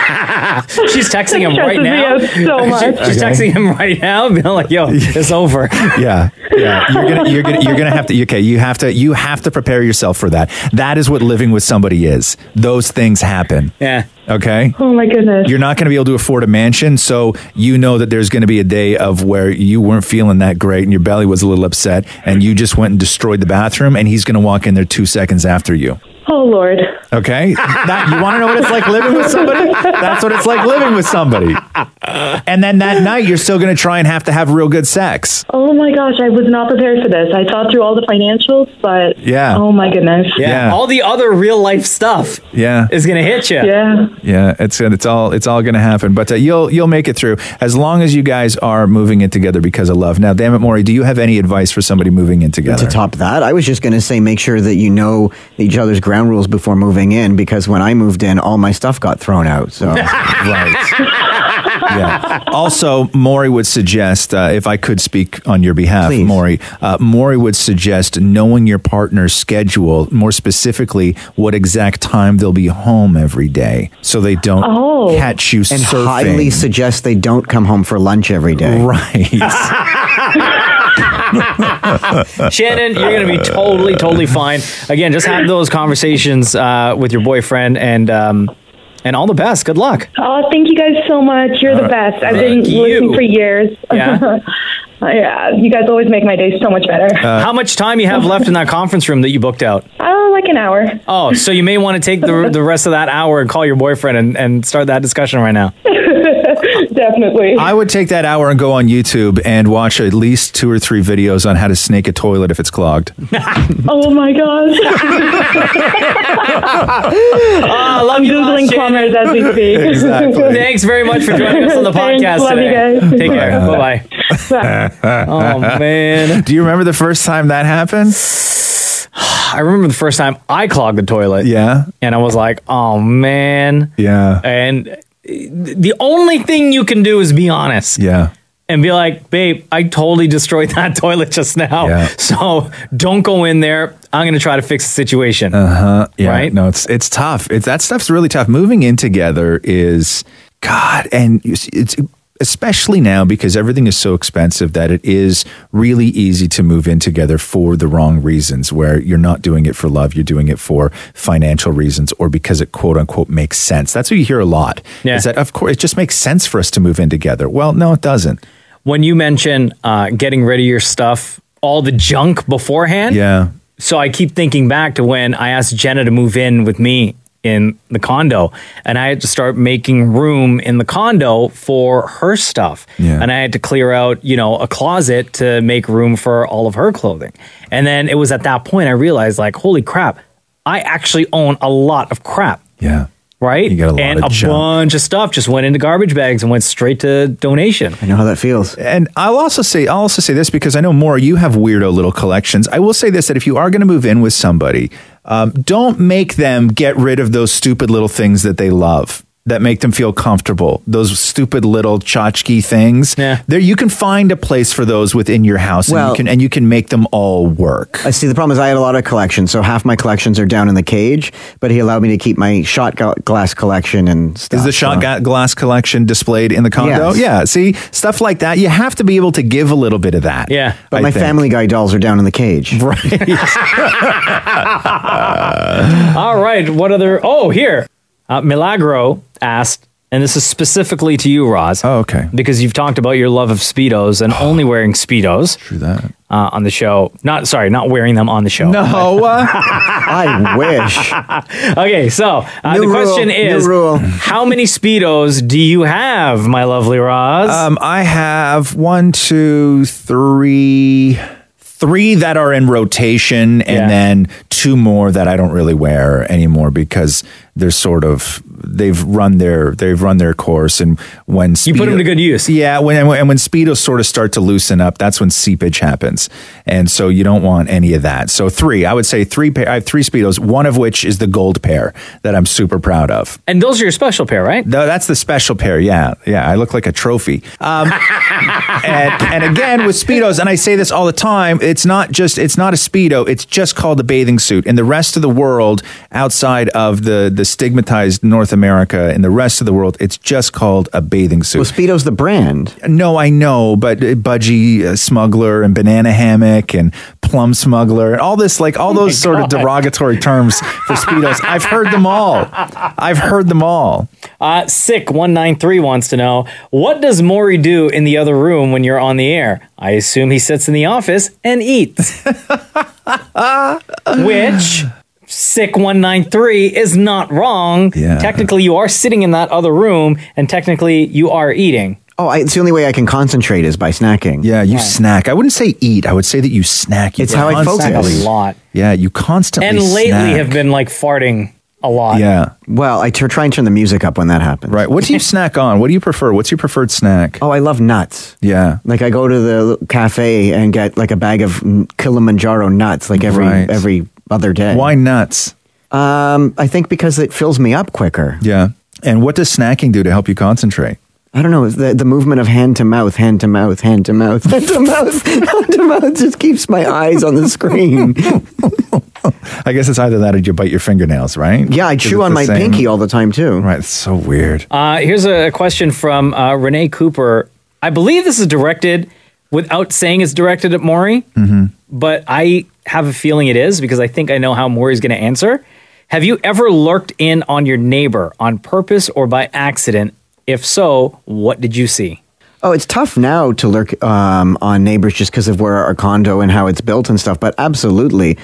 She's texting him right now. So much. She's texting him right now, being like, "Yo, it's over." Yeah. You're gonna have to. Okay, you have to prepare yourself for that. That is what living with somebody is. Those things happen. Yeah. Okay. Oh my goodness. You're not going to be able to afford a mansion, so you know that there's going to be a day of where you weren't feeling that great and your belly was a little upset, and you just went and destroyed the bathroom, and he's going to walk in there 2 seconds after you. Oh Lord. Okay? That, you want to know what it's like living with somebody? That's what it's like living with somebody. And then that night, you're still going to try and have to have real good sex. Oh my gosh, I was not prepared for this. I thought through all the financials, but Yeah. oh my goodness. Yeah. All the other real life stuff Yeah. is going to hit you. Yeah. Yeah, it's all going to happen, but you'll make it through as long as you guys are moving in together because of love. Now, damn it, Maury, do you have any advice for somebody moving in together? To top that, I was just going to say make sure that you know each other's ground rules before moving in, because when I moved in, all my stuff got thrown out. So Yeah. Also, Maury would suggest, if I could speak on your behalf, Maury would suggest knowing your partner's schedule, more specifically, what exact time they'll be home every day, so they don't catch you and surfing. highly suggest they don't come home for lunch every day. Right. Shannon, you're going to be totally fine. Again, just have those conversations with your boyfriend, and all the best. Good luck. Oh, thank you guys so much. You're the best. I've been listening for years. Yeah. Yeah, you guys always make my day so much better. How much time you have left in that conference room that you booked out? Oh, like an hour. Oh, so you may want to take the rest of that hour and call your boyfriend and start that discussion right now. Definitely. I would take that hour and go on YouTube and watch at least 2 or 3 videos on how to snake a toilet if it's clogged. Oh my gosh. I love I'm you, Googling plumbers as we speak. Exactly. Thanks very much for joining us on the Thanks, podcast love today. you guys. Take care. Bye-bye. Oh, man. Do you remember the first time that happened? I remember the first time I clogged the toilet. Yeah. And I was like, oh, man. Yeah. And the only thing you can do is be honest. Yeah. And be like, babe, I totally destroyed that toilet just now. Yeah. So don't go in there. I'm going to try to fix the situation. Yeah. Right? No, it's tough. That stuff's really tough. Moving in together is, God, and it's especially now because everything is so expensive that it is really easy to move in together for the wrong reasons, where you're not doing it for love, you're doing it for financial reasons or because it quote unquote makes sense. That's what you hear a lot. Yeah. Is that, of course, it just makes sense for us to move in together. Well, no, it doesn't. When you mention getting rid of your stuff, all the junk beforehand. Yeah. So I keep thinking back to when I asked Jenna to move in with me in the condo, and I had to start making room in the condo for her stuff. Yeah. And I had to clear out, a closet to make room for all of her clothing. And then it was at that point I realized, like, holy crap, I actually own a lot of crap. Yeah. Right? You got a lot and of a junk. bunch of stuff just went into garbage bags and went straight to donation. I know how that feels. And I'll also say this because I know more, you have weirdo little collections. I will say this, that if you are going to move in with somebody, don't make them get rid of those stupid little things that they love, that make them feel comfortable. Those stupid little tchotchke things. Yeah. There, you can find a place for those within your house, Well, and you can make them all work. I see. The problem is I had a lot of collections, so half my collections are down in the cage, but he allowed me to keep my shot glass collection and stuff. Is the shot glass collection displayed in the condo? Yes. Yeah. See, stuff like that. You have to be able to give a little bit of that. Yeah. But I my think. Family Guy dolls are down in the cage. Right. All right. What other? Oh, here. Milagro asked, and this is specifically to you, Roz. Oh, okay. Because you've talked about your love of Speedos and only wearing Speedos. True that. On the show. Not wearing them on the show. No. I wish. Okay, so the New question rule, is, new rule. how many Speedos do you have, my lovely Roz? I have 1, 2, 3 that are in rotation, and then 2 more that I don't really wear anymore because they're they've run their course, and when you put them to good use. Yeah, when Speedos sort of start to loosen up, that's when seepage happens, and so you don't want any of that. So 3, I would say 3 pair. I have 3 Speedos, one of which is the gold pair that I'm super proud of. And those are your special pair, right? No, that's the special pair. Yeah. I look like a trophy. And again with Speedos, and I say this all the time, it's not a Speedo. It's just called a bathing suit. In the rest of the world, outside of the stigmatized North America, in the rest of the world, it's just called a bathing suit. Well, Speedo's the brand. No, I know, but Budgie Smuggler and Banana Hammock and Plum Smuggler and all this, like all those sort of derogatory terms for Speedos. I've heard them all. Sick193 wants to know, what does Maury do in the other room when you're on the air? I assume he sits in the office and eats. Which, Sick 193 is not wrong. Yeah. Technically, you are sitting in that other room, and technically, you are eating. Oh, it's the only way I can concentrate is by snacking. Yeah, you snack. I wouldn't say eat. I would say that you snack. You It's how I focus. constantly- A lot. Yeah, you constantly And lately snack. have been like farting a lot. Yeah. Well, I try and turn the music up when that happens. Right. What do you snack on? What do you prefer? What's your preferred snack? Oh, I love nuts. Yeah. Like I go to the cafe and get like a bag of Kilimanjaro nuts like Right. every other day. Why nuts? I think because it fills me up quicker. Yeah. And what does snacking do to help you concentrate? I don't know. It's the movement of hand to mouth, hand to mouth, hand to mouth, hand to mouth, hand to mouth just keeps my eyes on the screen. I guess it's either that or you bite your fingernails, right? Yeah, I chew on my pinky all the time too. Right. It's so weird. Here's a question from Renee Cooper. I believe this is directed, without saying it's directed at Maury, but I have a feeling it is because I think I know how Maury's going to answer. Have you ever lurked in on your neighbor on purpose or by accident? If so, what did you see? Oh, it's tough now to lurk on neighbors just because of where our condo and how it's built and stuff, but absolutely.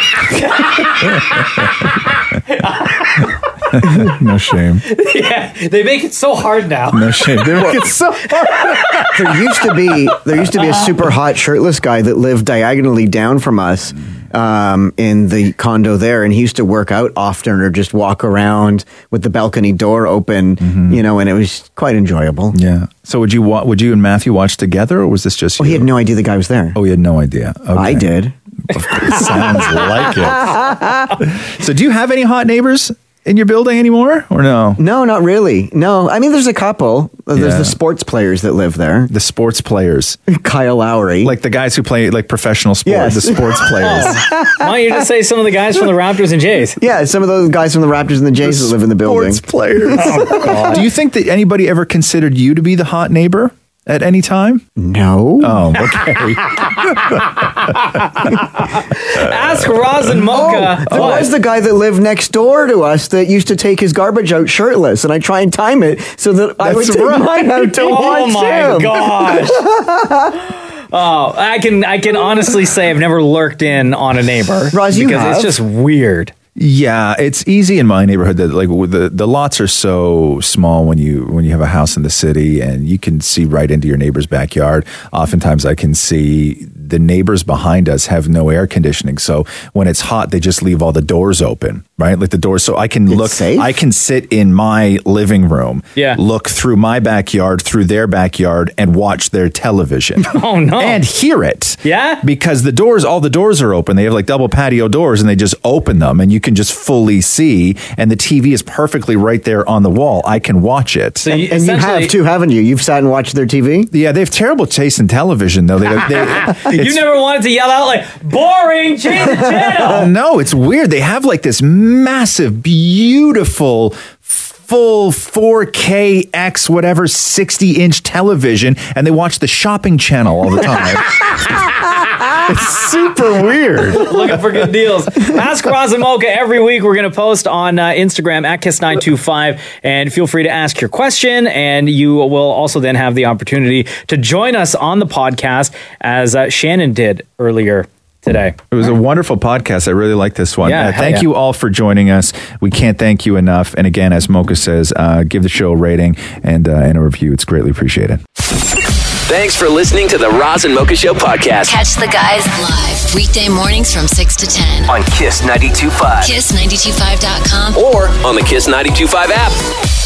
No shame. Yeah, they make it so hard now. No shame. They make it so hard. There used to be a super hot shirtless guy that lived diagonally down from us in the condo there, and he used to work out often or just walk around with the balcony door open, and it was quite enjoyable. Yeah. So would you and Matthew watch together, or was this just you? Well, he had no idea the guy was there. Oh, he had no idea. Okay. I did. Sounds like it. So do you have any hot neighbors in your building anymore, or no? No, not really. No, I mean, there's a couple. There's the sports players that live there. The sports players. Kyle Lowry. Like the guys who play like professional sports. Yes. The sports players. Why don't you just say some of the guys from the Raptors and Jays? Yeah, some of those guys from the Raptors and the Jays that live in the building. Sports players. Oh, God. Do you think that anybody ever considered you to be the hot neighbor at any time? No. Oh, okay. Ask Rosin Mocha. There was the guy that lived next door to us that used to take his garbage out shirtless, and I try and time it so that I would take mine out to watch Oh my him. gosh. Oh, I can honestly say I've never lurked in on a neighbor. Roz, you because have. it's just weird. Yeah, it's easy in my neighborhood that like the lots are so small when you have a house in the city and you can see right into your neighbor's backyard. Oftentimes I can see the neighbors behind us have no air conditioning. So when it's hot, they just leave all the doors open, right? Like the doors. So I can I can sit in my living room, look through my backyard, through their backyard and watch their television. Oh no. And hear it. Yeah. Because all the doors are open. They have like double patio doors and they just open them and you can just fully see, and the TV is perfectly right there on the wall. I can watch it. So and you have too, haven't you? You've sat and watched their TV? Yeah, they have terrible taste in television, though. You never wanted to yell out like, boring, change the channel. No, it's weird. They have like this massive, beautiful, full 4K X whatever 60-inch television, and they watch the shopping channel all the time. It's super weird. Looking for good deals. Ask Roz and Mocha every week. We're going to post on Instagram at Kiss925, and feel free to ask your question, and you will also then have the opportunity to join us on the podcast as Shannon did earlier today. It was a wonderful podcast. I really like this one. Yeah, thank you all for joining us. We can't thank you enough. And again, as Mocha says, give the show a rating and a review. It's greatly appreciated. Thanks for listening to the Roz and Mocha Show podcast. Catch the guys live weekday mornings from 6 to 10 on Kiss 92.5, Kiss925.com, or on the Kiss 92.5 app.